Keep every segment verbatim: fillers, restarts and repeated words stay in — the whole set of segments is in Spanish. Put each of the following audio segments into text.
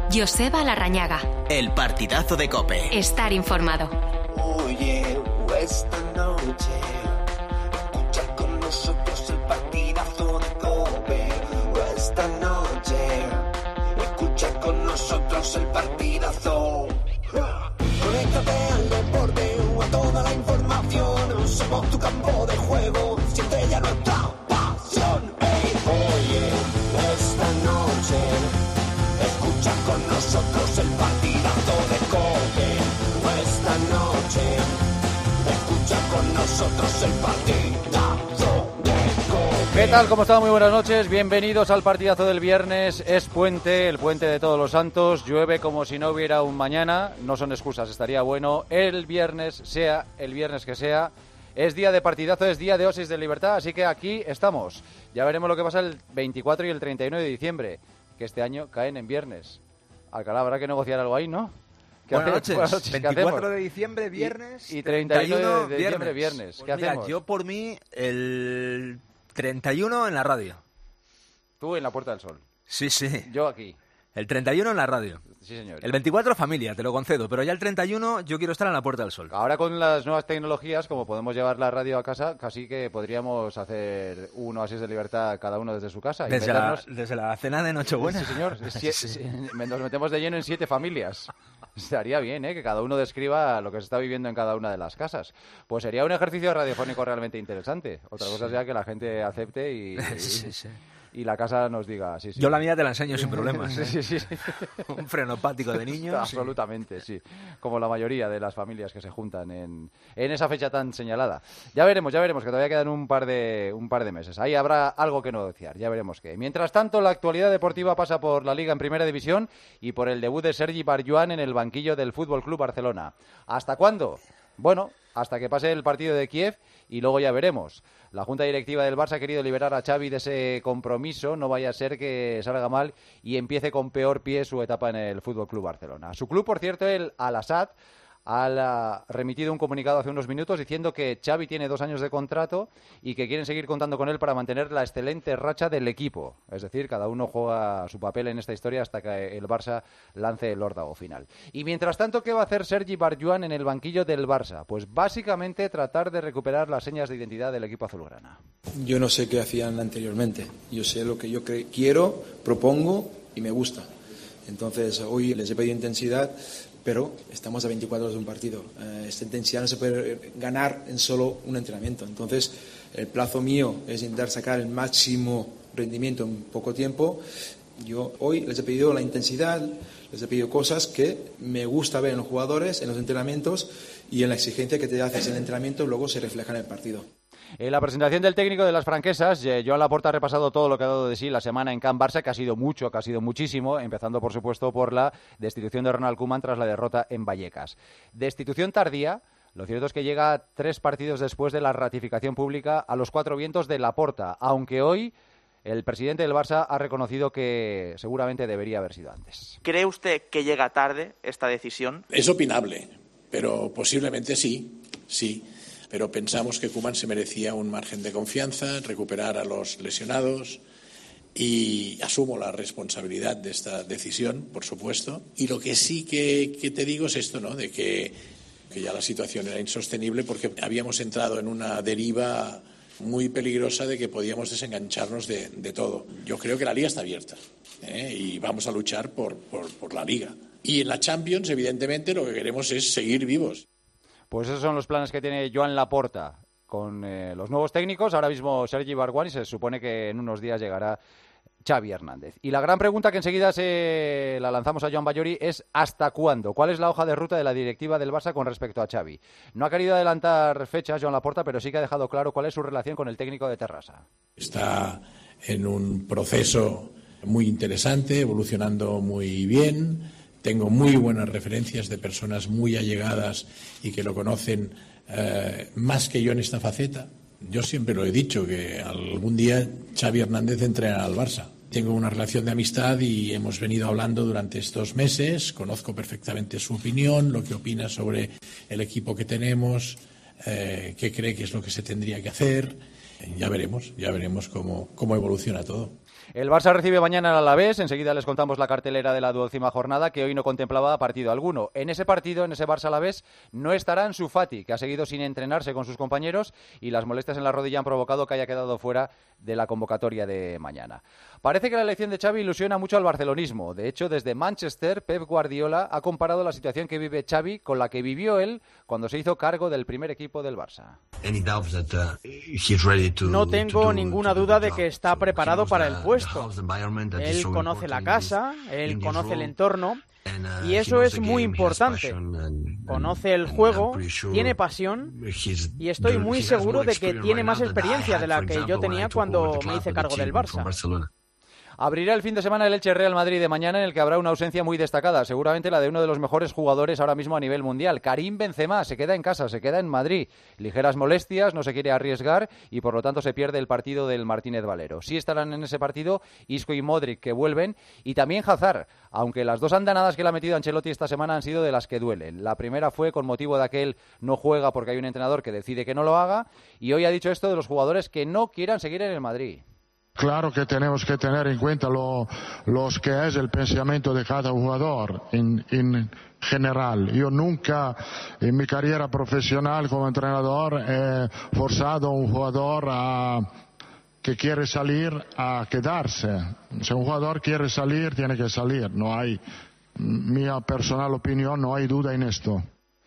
Joseba Larrañaga. El partidazo de COPE. Estar informado. Oye, esta noche escucha con nosotros el partidazo de COPE. Esta noche escucha con nosotros el partidazo. Conéctate al deporte o a toda la información. Somos tu campo de juego. Siente ya nuestra pasión. Hey, oye, esta noche escucha con nosotros el partidazo de COPE. Esta noche escucha con nosotros el partidazo de COPE. ¿Qué tal? ¿Cómo están? Muy buenas noches. Bienvenidos al partidazo del viernes. Es puente, el puente de Todos los Santos. Llueve como si no hubiera un mañana. No son excusas, estaría bueno. El viernes, sea el viernes que sea, es día de partidazo, es día de Oasis de Libertad. Así que aquí estamos. Ya veremos lo que pasa el veinticuatro y el treinta y nueve de diciembre, que este año caen en viernes. Alcalá, habrá que negociar algo ahí, ¿no? Buenas noches. Buenas noches. veinticuatro de diciembre, viernes. Y, y treinta y uno de viernes. diciembre, viernes. Pues ¿Qué mira, hacemos? yo por mí, el treinta y uno en la radio. Tú en la Puerta del Sol. Sí, sí. Yo aquí. El treinta y uno en la radio. Sí, señor. El veinticuatro familia, te lo concedo, pero ya el treinta y uno yo quiero estar en la Puerta del Sol. Ahora con las nuevas tecnologías, como podemos llevar la radio a casa, casi que podríamos hacer un Oasis de Libertad cada uno desde su casa. Desde la, meternos... desde la cena de Nochebuena. Sí, señor. Sie... sí. Nos metemos de lleno en siete familias. Estaría bien, ¿eh? Que cada uno describa lo que se está viviendo en cada una de las casas. Pues sería un ejercicio radiofónico realmente interesante. Otra cosa sí. sea que la gente acepte y... y... Sí, sí. Y la casa nos diga, sí, sí. Yo la mía te la enseño sin problemas. ¿eh? Sí, sí, sí. Un frenopático de niños. Absolutamente, sí. sí. Como la mayoría de las familias que se juntan en, en esa fecha tan señalada. Ya veremos, ya veremos, que todavía quedan un par de un par de meses. Ahí habrá algo que negociar, ya veremos qué. Mientras tanto, la actualidad deportiva pasa por la Liga en Primera División y por el debut de Sergi Barjuan en el banquillo del F C Barcelona. ¿Hasta cuándo? Bueno, hasta que pase el partido de Kiev y luego ya veremos. La Junta Directiva del Barça ha querido liberar a Xavi de ese compromiso, no vaya a ser que salga mal y empiece con peor pie su etapa en el F C Barcelona. Su club, por cierto, el Al-Assad, ha remitido un comunicado hace unos minutos diciendo que Xavi tiene dos años de contrato y que quieren seguir contando con él para mantener la excelente racha del equipo. Es decir, cada uno juega su papel en esta historia hasta que el Barça lance el órdago final. Y mientras tanto, ¿qué va a hacer Sergi Barjuan en el banquillo del Barça? Pues básicamente tratar de recuperar las señas de identidad del equipo azulgrana. Yo no sé qué hacían anteriormente. Yo sé lo que yo cre- quiero, propongo y me gusta. Entonces, hoy les he pedido intensidad, pero estamos a veinticuatro horas de un partido. Eh, esta intensidad no se puede ganar en solo un entrenamiento. Entonces, el plazo mío es intentar sacar el máximo rendimiento en poco tiempo. Yo hoy les he pedido la intensidad, les he pedido cosas que me gusta ver en los jugadores, en los entrenamientos y en la exigencia que te haces en el entrenamiento, luego se refleja en el partido. En la presentación del técnico de las franquesas, eh, Joan Laporta ha repasado todo lo que ha dado de sí la semana en Can Barça, que ha sido mucho, que ha sido muchísimo, empezando por supuesto por la destitución de Ronald Koeman tras la derrota en Vallecas. Destitución tardía. Lo cierto es que llega tres partidos después de la ratificación pública a los cuatro vientos de Laporta, aunque hoy el presidente del Barça ha reconocido que seguramente debería haber sido antes. ¿Cree usted que llega tarde esta decisión? Es opinable, pero posiblemente sí, sí. Pero pensamos que Koeman se merecía un margen de confianza, recuperar a los lesionados y asumo la responsabilidad de esta decisión, por supuesto. Y lo que sí que, que te digo es esto, ¿no? De que, que ya la situación era insostenible porque habíamos entrado en una deriva muy peligrosa de que podíamos desengancharnos de, de todo. Yo creo que la Liga está abierta, ¿eh? Y vamos a luchar por, por, por la Liga. Y en la Champions, evidentemente, lo que queremos es seguir vivos. Pues esos son los planes que tiene Joan Laporta con eh, los nuevos técnicos. Ahora mismo Sergi Barjuan y se supone que en unos días llegará Xavi Hernández. Y la gran pregunta que enseguida se la lanzamos a Joan Ballori es ¿hasta cuándo? ¿Cuál es la hoja de ruta de la directiva del Barça con respecto a Xavi? No ha querido adelantar fechas Joan Laporta, pero sí que ha dejado claro cuál es su relación con el técnico de Terrassa. Está en un proceso muy interesante, evolucionando muy bien. Tengo muy buenas referencias de personas muy allegadas y que lo conocen eh, más que yo en esta faceta. Yo siempre lo he dicho, que algún día Xavi Hernández entrenará al Barça. Tengo una relación de amistad y hemos venido hablando durante estos meses. Conozco perfectamente su opinión, lo que opina sobre el equipo que tenemos, eh, qué cree que es lo que se tendría que hacer. Ya veremos, ya veremos cómo, cómo evoluciona todo. El Barça recibe mañana al Alavés, enseguida les contamos la cartelera de la duodécima jornada que hoy no contemplaba partido alguno. En ese partido, en ese Barça Alavés, no estará Ansu Fati, que ha seguido sin entrenarse con sus compañeros y las molestias en la rodilla han provocado que haya quedado fuera de la convocatoria de mañana. Parece que la elección de Xavi ilusiona mucho al barcelonismo. De hecho, desde Manchester, Pep Guardiola ha comparado la situación que vive Xavi con la que vivió él cuando se hizo cargo del primer equipo del Barça. No tengo ninguna duda de que está preparado para el puesto. Él conoce la casa, él conoce el entorno y eso es muy importante. Conoce el juego, tiene pasión y estoy muy seguro de que tiene más experiencia de la que yo tenía cuando me hice cargo del Barça. Abrirá el fin de semana el Elche Real Madrid de mañana, en el que habrá una ausencia muy destacada, seguramente la de uno de los mejores jugadores ahora mismo a nivel mundial. Karim Benzema se queda en casa, se queda en Madrid. Ligeras molestias, no se quiere arriesgar y por lo tanto se pierde el partido del Martínez Valero. Sí estarán en ese partido Isco y Modric, que vuelven, y también Hazard, aunque las dos andanadas que le ha metido Ancelotti esta semana han sido de las que duelen. La primera fue con motivo de aquel no juega porque hay un entrenador que decide que no lo haga, y hoy ha dicho esto de los jugadores que no quieran seguir en el Madrid. Claro que tenemos que tener en cuenta lo los que es el pensamiento de cada jugador en, en general. Yo nunca en mi carrera profesional como entrenador he forzado a un jugador a, que quiere salir a quedarse. Si un jugador quiere salir, tiene que salir. No hay, mi personal opinión, no hay duda en esto.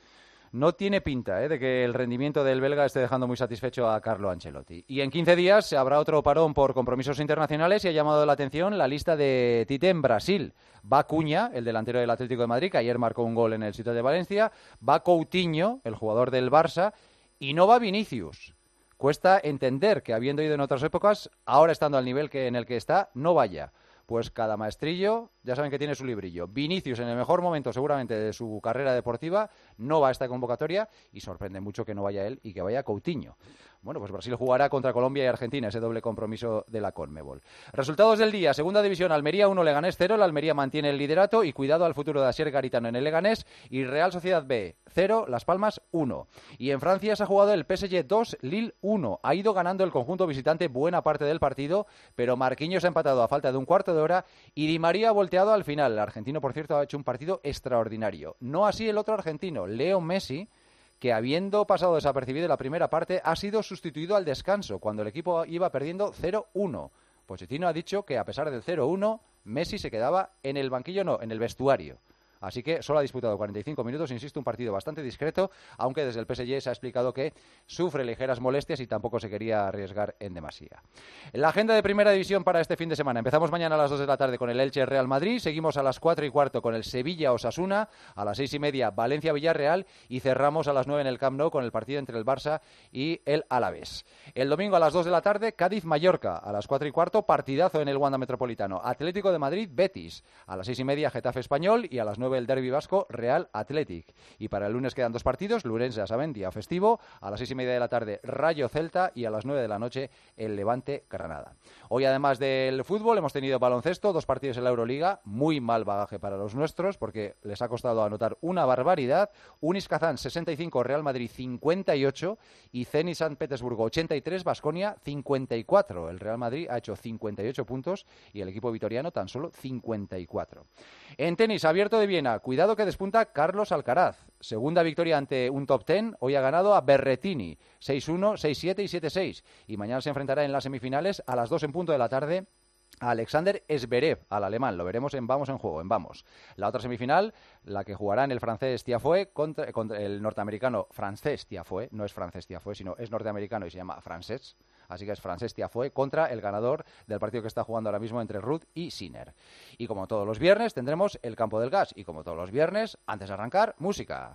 No tiene pinta ¿eh? de que el rendimiento del belga esté dejando muy satisfecho a Carlo Ancelotti. Y en quince días habrá otro parón por compromisos internacionales y ha llamado la atención la lista de Tite en Brasil. Va Cunha, el delantero del Atlético de Madrid, que ayer marcó un gol en el Ciudad de Valencia. Va Coutinho, el jugador del Barça. Y no va Vinicius. Cuesta entender que, habiendo ido en otras épocas, ahora estando al nivel que en el que está, no vaya. Pues cada maestrillo, ya saben que tiene su librillo. Vinicius, en el mejor momento seguramente de su carrera deportiva, no va a esta convocatoria y sorprende mucho que no vaya él y que vaya Coutinho. Bueno, pues Brasil jugará contra Colombia y Argentina, ese doble compromiso de la Conmebol. Resultados del día: Segunda División, Almería uno, Leganés cero. La Almería mantiene el liderato y cuidado al futuro de Asier Garitano en el Leganés. Y Real Sociedad B cero, Las Palmas uno. Y en Francia se ha jugado el P S G dos, Lille uno. Ha ido ganando el conjunto visitante buena parte del partido, pero Marquinhos ha empatado a falta de un cuarto de hora y Di María ha volteado al final. El argentino, por cierto, ha hecho un partido extraordinario. No así el otro argentino, Leo Messi, que habiendo pasado desapercibido en la primera parte, ha sido sustituido al descanso, cuando el equipo iba perdiendo cero uno. Pochettino ha dicho que a pesar del cero uno, Messi se quedaba en el banquillo, no, en el vestuario. Así que solo ha disputado cuarenta y cinco minutos, insisto, un partido bastante discreto, aunque desde el P S G se ha explicado que sufre ligeras molestias y tampoco se quería arriesgar en demasía. La agenda de Primera División para este fin de semana: empezamos mañana a las dos de la tarde con el Elche Real Madrid, seguimos a las cuatro y cuarto con el Sevilla Osasuna, a las seis y media Valencia Villarreal y cerramos a las nueve en el Camp Nou con el partido entre el Barça y el Alavés. El domingo a las dos de la tarde Cádiz Mallorca, a las cuatro y cuarto partidazo en el Wanda Metropolitano, Atlético de Madrid Betis, a las seis y media Getafe Español y a las nueve el derbi vasco Real Athletic. Y para el lunes quedan dos partidos, lunes ya saben, día festivo, a las seis y media de la tarde Rayo Celta y a las nueve de la noche el Levante Granada. Hoy, además del fútbol, hemos tenido baloncesto, dos partidos en la Euroliga, muy mal bagaje para los nuestros porque les ha costado anotar una barbaridad. Unis Kazán sesenta y cinco, Real Madrid cincuenta y ocho y Zenit San Petersburgo ochenta y tres, Baskonia cincuenta y cuatro. El Real Madrid ha hecho cincuenta y ocho puntos y el equipo vitoriano tan solo cincuenta y cuatro. En tenis, Abierto de Viena, cuidado que despunta Carlos Alcaraz. Segunda victoria ante un top ten, hoy ha ganado a Berrettini, seis uno, seis siete y siete seis. Y mañana se enfrentará en las semifinales a las dos en punto de la tarde a Alexander Zverev, al alemán. Lo veremos en Vamos en Juego, en Vamos. La otra semifinal, la que jugarán el francés Tiafoe contra, contra el norteamericano francés Tiafoe, no es francés Tiafoe, sino es norteamericano y se llama francés, así que es francés Tiafoe contra el ganador del partido que está jugando ahora mismo entre Ruth y Sinner. Y como todos los viernes tendremos el Campo del Gas y como todos los viernes, antes de arrancar, música.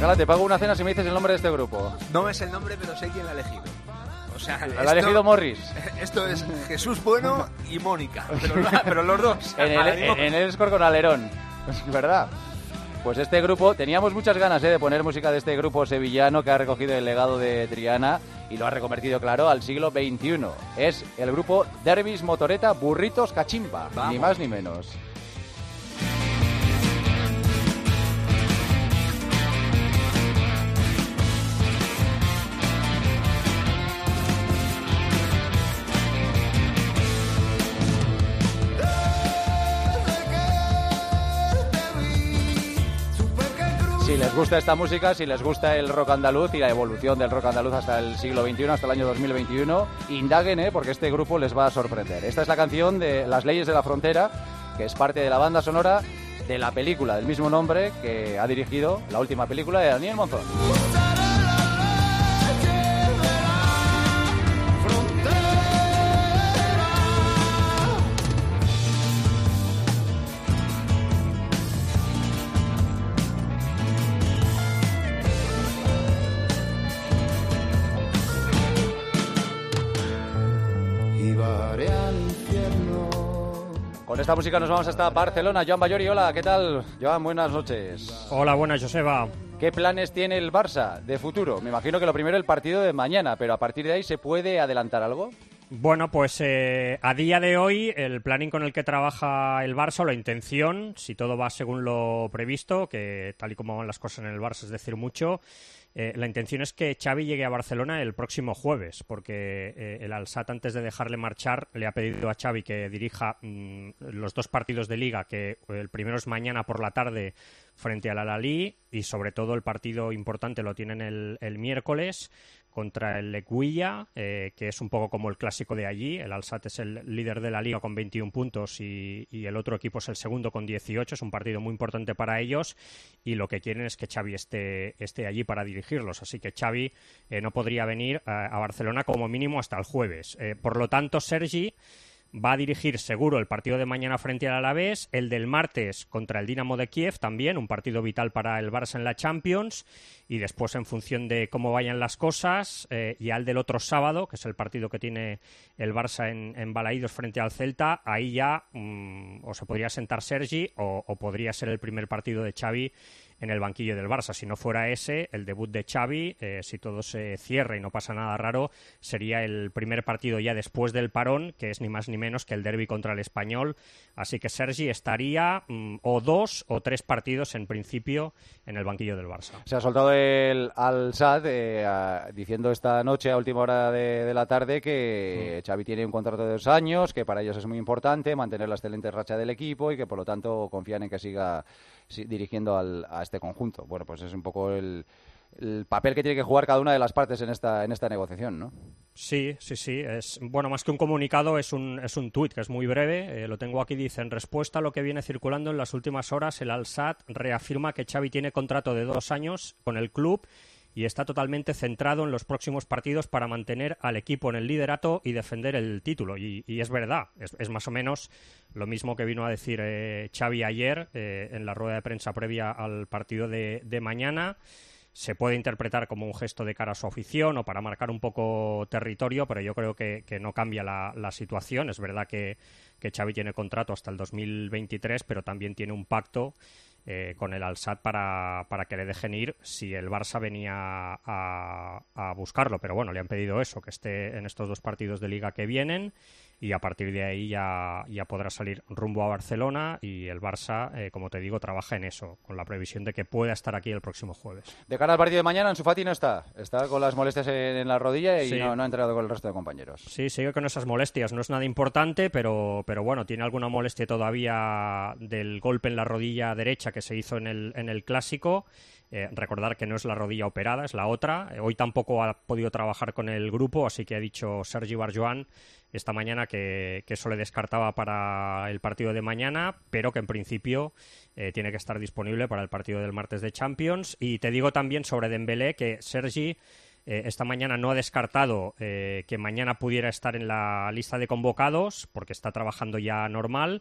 Catalán, te pago una cena si me dices el nombre de este grupo. No es el nombre, pero sé quién lo ha elegido. O sea, lo esto, ha elegido Morris. Esto es Jesús Bueno y Mónica, pero, pero los dos. En el, en el Escor con Alerón, es verdad. Pues este grupo, teníamos muchas ganas ¿eh? de poner música de este grupo sevillano que ha recogido el legado de Triana y lo ha reconvertido, claro, al siglo veintiuno. Es el grupo Derbis Motoreta Burritos Cachimba, Vamos. Ni más ni menos. Si les gusta esta música, si les gusta el rock andaluz y la evolución del rock andaluz hasta el siglo veintiuno, hasta el año dos mil veintiuno, indaguen, ¿eh? Porque este grupo les va a sorprender. Esta es la canción de Las Leyes de la Frontera, que es parte de la banda sonora de la película del mismo nombre que ha dirigido la última película de Daniel Monzón. Con esta música nos vamos hasta Barcelona. Joan Ballori, hola, ¿qué tal? Joan, buenas noches. Hola, buenas, Joseba. ¿Qué planes tiene el Barça de futuro? Me imagino que lo primero el partido de mañana, pero a partir de ahí ¿se puede adelantar algo? Bueno, pues eh, a día de hoy el planning con el que trabaja el Barça, o la intención, si todo va según lo previsto, que tal y como van las cosas en el Barça es decir mucho, eh, la intención es que Xavi llegue a Barcelona el próximo jueves, porque eh, el Al-Sadd, antes de dejarle marchar, le ha pedido a Xavi que dirija mmm, los dos partidos de Liga, que el primero es mañana por la tarde frente al Al-Ahly, y sobre todo el partido importante lo tienen el, el miércoles contra el Lequilla, eh, que es un poco como el clásico de allí. El Al-Sadd es el líder de la Liga con veintiún puntos y, y el otro equipo es el segundo con dieciocho. Es un partido muy importante para ellos y lo que quieren es que Xavi esté, esté allí para dirigirlos. Así que Xavi eh, no podría venir a, a Barcelona como mínimo hasta el jueves. Eh, por lo tanto, Sergi va a dirigir seguro el partido de mañana frente al Alavés, el del martes contra el Dinamo de Kiev también, un partido vital para el Barça en la Champions, y después, en función de cómo vayan las cosas, eh, y al del otro sábado, que es el partido que tiene el Barça en, en Balaídos frente al Celta, ahí ya mmm, o se podría sentar Sergi o, o podría ser el primer partido de Xavi en el banquillo del Barça. Si no fuera ese, el debut de Xavi, eh, si todo se cierra y no pasa nada raro, sería el primer partido ya después del parón, que es ni más ni menos que el derbi contra el Español. Así que Sergi estaría mmm, o dos o tres partidos en principio en el banquillo del Barça. Se ha soltado el Al-Sadd eh, a, diciendo esta noche a última hora de, de la tarde que mm. Xavi tiene un contrato de dos años, que para ellos es muy importante mantener la excelente racha del equipo y que por lo tanto confían en que siga si, dirigiendo al, a este conjunto. Bueno, pues es un poco el, el papel que tiene que jugar cada una de las partes en esta en esta negociación, ¿no? Sí, sí, sí. Es, bueno, más que un comunicado, es un, es un tuit que es muy breve. Eh, lo tengo aquí, dice: en respuesta a lo que viene circulando en las últimas horas, el Al-Sadd reafirma que Xavi tiene contrato de dos años con el club y está totalmente centrado en los próximos partidos para mantener al equipo en el liderato y defender el título. Y, y es verdad, es, es más o menos lo mismo que vino a decir eh, Xavi ayer eh, en la rueda de prensa previa al partido de, de mañana. Se puede interpretar como un gesto de cara a su afición o para marcar un poco territorio, pero yo creo que, que no cambia la, la situación. Es verdad que, que Xavi tiene contrato hasta el dos mil veintitrés, pero también tiene un pacto eh, con el Al-Sadd para, para que le dejen ir si el Barça venía a, a buscarlo. Pero bueno, le han pedido eso, que esté en estos dos partidos de Liga que vienen, y a partir de ahí ya, ya podrá salir rumbo a Barcelona, y el Barça, eh, como te digo, trabaja en eso, con la previsión de que pueda estar aquí el próximo jueves. De cara al partido de mañana, Ansu Fati no está, está con las molestias en, en la rodilla y sí. no, no ha entrenado con el resto de compañeros. Sí, sigue con esas molestias, no es nada importante, pero, pero bueno, tiene alguna molestia todavía del golpe en la rodilla derecha que se hizo en el, en el Clásico. Eh, recordar que no es la rodilla operada, es la otra. Eh, hoy tampoco ha podido trabajar con el grupo, así que ha dicho Sergi Barjoan esta mañana que, que eso le descartaba para el partido de mañana, pero que en principio eh, tiene que estar disponible para el partido del martes de Champions. Y te digo también sobre Dembélé que Sergi eh, esta mañana no ha descartado eh, que mañana pudiera estar en la lista de convocados, porque está trabajando ya normal,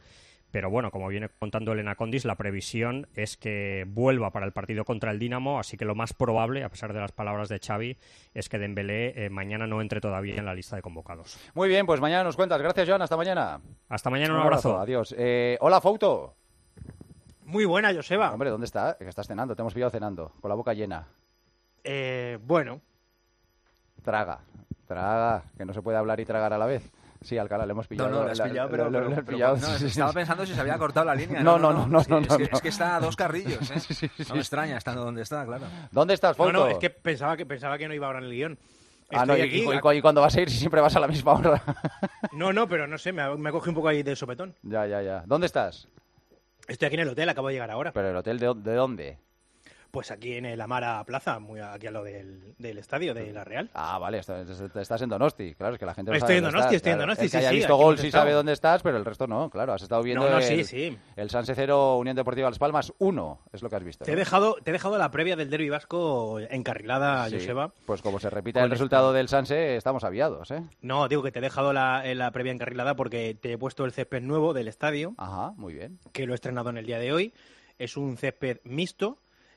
Pero bueno, como viene contando Elena Condis, la previsión es que vuelva para el partido contra el Dinamo, así que lo más probable, a pesar de las palabras de Xavi, es que Dembélé eh, mañana no entre todavía en la lista de convocados. Muy bien, pues mañana nos cuentas. Gracias, Joan. Hasta mañana. Hasta mañana, un, un abrazo. abrazo. Adiós. Eh, hola, Fouto. Muy buena, Joseba. Hombre, ¿dónde está? Que estás cenando. Te hemos pillado cenando, con la boca llena. Eh, bueno. Traga, traga, que no se puede hablar y tragar a la vez. Sí, Alcalá, le hemos pillado. No, no, lo has pillado, pero, lo, pero, lo, pero, pillado. pero no, estaba pensando si se había cortado la línea. No, no, no, no. no, no, sí, no, es, no, que, no. es que está a dos carrillos, ¿eh? Sí, sí, sí, no me extraña estando donde está, claro. ¿Dónde estás, Fouto? No, no, es que pensaba que, pensaba que no iba ahora en el guión. Ah, no, y, aquí, y, y, y cuando vas a ir si siempre vas a la misma hora. No, no, pero no sé, me, me cogí un poco ahí de sopetón. Ya, ya, ya. ¿Dónde estás? Estoy aquí en el hotel, acabo de llegar ahora. ¿Pero el hotel de, de dónde? Pues aquí en el Amara Plaza, muy aquí al lado del, del estadio de La Real. Ah, vale, estás, estás en Donosti, claro, es que la gente no estoy sabe en dónde Donosti, estás, estoy claro. en Donosti, el que sí, haya sí, visto aquí gol hemos sí estado. sabe dónde estás, pero el resto no, claro, has estado viendo no, no, el, sí, sí. el Sanse cero Unión Deportiva Las Palmas uno, es lo que has visto. Te, ¿no? he dejado, te he dejado la previa del derbi vasco encarrilada, Sí, Joseba. pues como se repita el resultado del Sanse, estamos aviados, ¿eh? No, digo que te he dejado la, la previa encarrilada porque te he puesto el césped nuevo del estadio. Ajá, muy bien. Que lo he estrenado en el día de hoy. Es un césped mixto,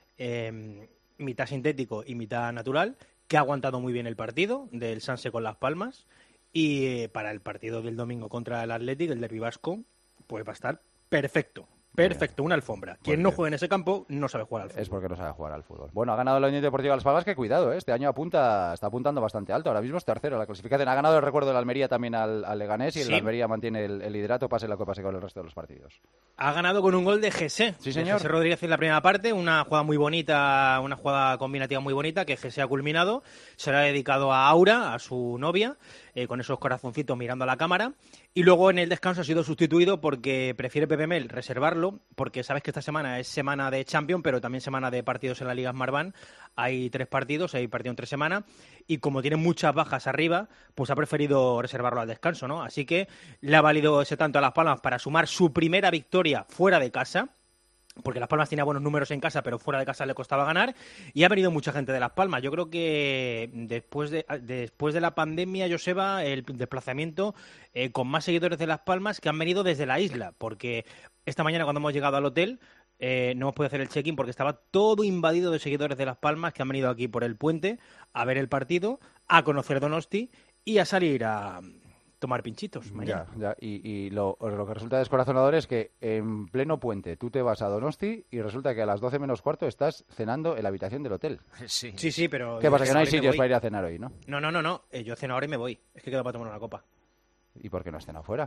eh, mitad sintético y mitad natural, que ha aguantado muy bien el partido del Sanse con Las Palmas. Y eh, para el partido del domingo contra el Athletic, el derbi vasco, pues va a estar perfecto. Perfecto, una alfombra. Quien no juegue en ese campo no sabe jugar al fútbol. Es porque no sabe jugar al fútbol. Bueno, ha ganado la Unión Deportiva Las Palmas, que cuidado, ¿eh? Este año apunta, está apuntando bastante alto. Ahora mismo es tercero en la clasificación. Ha ganado el recuerdo de la Almería también al, al Leganés y Sí. el Almería mantiene el, el liderato, pase lo que pase con el resto de los partidos. Ha ganado con un gol de José. Sí, señor. José Rodríguez en la primera parte, una jugada muy bonita, una jugada combinativa muy bonita que José ha culminado. Se la ha dedicado a Aura, a su novia, eh, con esos corazoncitos mirando a la cámara. Y luego en el descanso ha sido sustituido porque prefiere Pepe Mel reservarlo, porque sabes que esta semana es semana de Champions, pero también semana de partidos en la Liga Smartbank. Hay tres partidos, hay partido en tres semanas, y como tiene muchas bajas arriba, pues ha preferido reservarlo al descanso, ¿no? Así que le ha valido ese tanto a Las Palmas para sumar su primera victoria fuera de casa, porque Las Palmas tenía buenos números en casa, pero fuera de casa le costaba ganar, y ha venido mucha gente de Las Palmas. Yo creo que después de, después de la pandemia, Joseba, el desplazamiento eh, con más seguidores de Las Palmas que han venido desde la isla, porque esta mañana cuando hemos llegado al hotel eh, no hemos podido hacer el check-in porque estaba todo invadido de seguidores de Las Palmas que han venido aquí por el puente a ver el partido, a conocer Donosti y a salir a tomar pinchitos mañana. Ya, ya. Y, y lo, lo que resulta descorazonador es que en pleno puente tú te vas a Donosti y resulta que a las doce menos cuarto estás cenando en la habitación del hotel. Sí, sí, sí, pero... ¿Qué pasa? Que no hay ahora me sitios voy. para ir a cenar hoy, ¿no? No, no, no, no. Eh, yo ceno ahora y me voy. Es que quedo para tomar una copa. ¿Y por qué no has cenado fuera?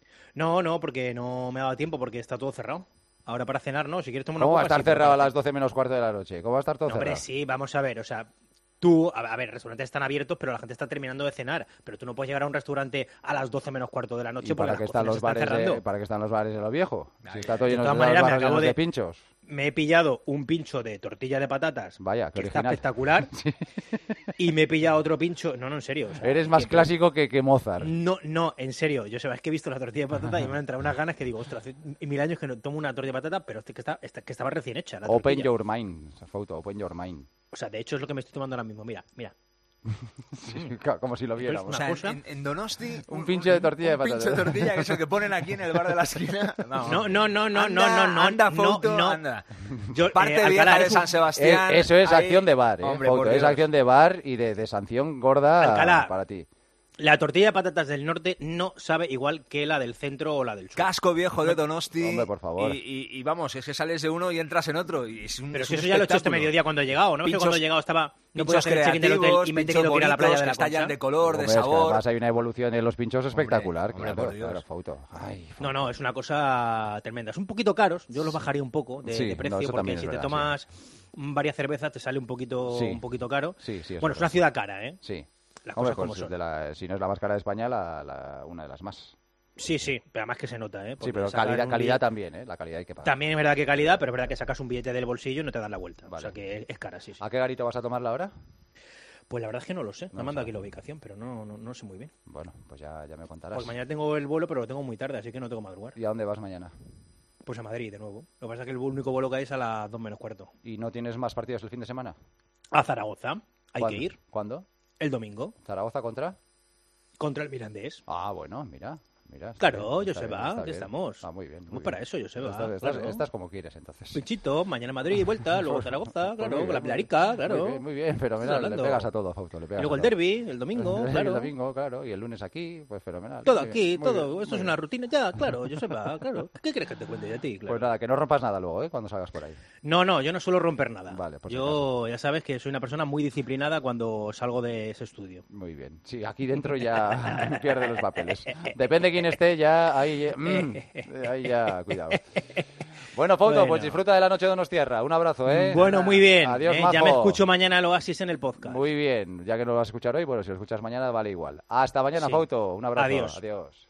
No, no, porque no me ha dado tiempo porque está todo cerrado. Ahora para cenar, no. Si quieres tomar una ¿Cómo copa... va a estar sí, pero cerrado a para- las doce menos cuarto de la noche? ¿Cómo va a estar todo No, hombre, cerrado? sí, vamos a ver, o sea... Tú, a a ver, restaurantes están abiertos, pero la gente está terminando de cenar. Pero tú no puedes llegar a un restaurante a las doce menos cuarto de la noche ¿Y porque para las qué están cocinas los están bares cerrando. de, para qué están los bares de lo viejo? Si está todo De lleno todas de, maneras, me barras acabo llenos de de- pinchos. Me he pillado un pincho de tortilla de patatas, Vaya, qué que está original. espectacular, y me he pillado otro pincho... No, no, en serio. o sea, Eres más que- clásico que, que Mozart. No, no, en serio. Yo sé, es que he visto la tortilla de patata y me han entrado unas ganas que digo, ostras, hace mil años que no tomo una tortilla de patata, pero este que, está, esta- que estaba recién hecha. La Open tortilla. your mind, esa foto, open your mind. O sea, de hecho es lo que me estoy tomando ahora mismo. Mira, mira. Sí, claro, como si lo Esto es viéramos. una O sea, cosa- en, en Donosti... Un pincho de tortilla de un pincho patata. de tortilla, que es el que ponen aquí en el bar de la esquina. Vamos. No, no, no, no, Anda, no, no, no. Anda, no, Fouto, no. anda. Yo, Parte eh, vieja Alcalá, de eres San un- Sebastián. Eh, eso es ahí- acción de bar, eh, Hombre, Fouto, por es Dios. acción de bar y de, de sanción gorda Alcalá. para ti. La tortilla de patatas del norte no sabe igual que la del centro o la del sur. Casco viejo de Donosti. Hombre, por favor. Y, y- y vamos, es que sales de uno y entras en otro. Y es un, Pero es si un eso ya lo he hecho este espectáculo. mediodía cuando he llegado, ¿no? Es que Pinchos- cuando he llegado estaba... No podía Pinchos hacer el check-in del hotel creativos, y me he pinchos tenido que ir a la playa bonitos de que la estallan Concha. de color, de Hombre, es que sabor. además hay una evolución en los pinchos espectacular, hombre, claro, por Dios. claro, Fouto. Ay, Fouto. No, no, es una cosa tremenda. Es un poquito caros, yo los bajaría un poco de, Sí, de no, precio, eso porque también es si te verdad, tomas varias cervezas te sale un poquito, Sí. un poquito caro. Sí, sí, es bueno, es verdad. una ciudad cara, ¿eh? Sí. Las Hombre, cosas como pues son. de la- si no es la más cara de España, la, la- una de las más. Sí, sí, pero además que se nota, ¿eh? Sí, Porque pero sacan calidad, un calidad billete- también, ¿eh? La calidad hay que pagar. También es verdad que calidad, pero es verdad que sacas un billete del bolsillo y no te dan la vuelta. O Vale. sea que es cara, sí, sí. ¿A qué garito vas a tomarla ahora? Pues la verdad es que no lo sé. Me No han lo mandado sabes. aquí la ubicación, pero no, no, no sé muy bien. Bueno, pues ya, ya me contarás. Pues mañana tengo el vuelo, pero lo tengo muy tarde, así que no tengo que madrugar. ¿Y a dónde vas mañana? Pues a Madrid, de nuevo. Lo que pasa es que el único vuelo que hay es a las dos menos cuarto. ¿Y no tienes más partidos el fin de semana? A Zaragoza. Hay ¿Cuándo? que ir. ¿Cuándo? El domingo. ¿Zaragoza contra? Contra el Mirandés. Ah, bueno, mira. Mira, claro, bien, Joseba, aquí estamos. Ah, muy bien. Muy para eso, Joseba. Estás, estás, claro. estás como quieres, entonces. Pinchito, mañana Madrid, vuelta, luego Zaragoza, claro, Muy con la bien, Pilarica, claro. Muy bien, muy bien, fenomenal. Le pegas a todo, Fausto. Le pegas y luego a el todo. derbi, el domingo, claro. El domingo, claro, y el lunes aquí, pues fenomenal. Todo Muy aquí, bien, muy todo. bien, Esto es muy una bien. rutina ya, claro, Joseba, claro. ¿Qué crees que te cuente de ti? Claro. Pues nada, que no rompas nada luego, ¿eh? Cuando salgas por ahí. No, no, yo no suelo romper nada. Vale, por si Yo, ya sabes que soy una persona muy disciplinada cuando salgo de ese estudio. Muy bien. Sí, aquí dentro ya pierde los papeles. Depende de quién esté, ya ahí, mm, ahí ya, cuidado. Bueno, Fausto, Bueno. pues disfruta de la noche de Donostierra. Un abrazo, ¿eh? Bueno, muy bien. Adiós, eh, majo. Ya me escucho mañana el Oasis en el podcast. Muy bien. Ya que no lo vas a escuchar hoy, bueno, si lo escuchas mañana, vale igual. Hasta mañana, Sí. Fausto. Un abrazo. Adiós. Adiós.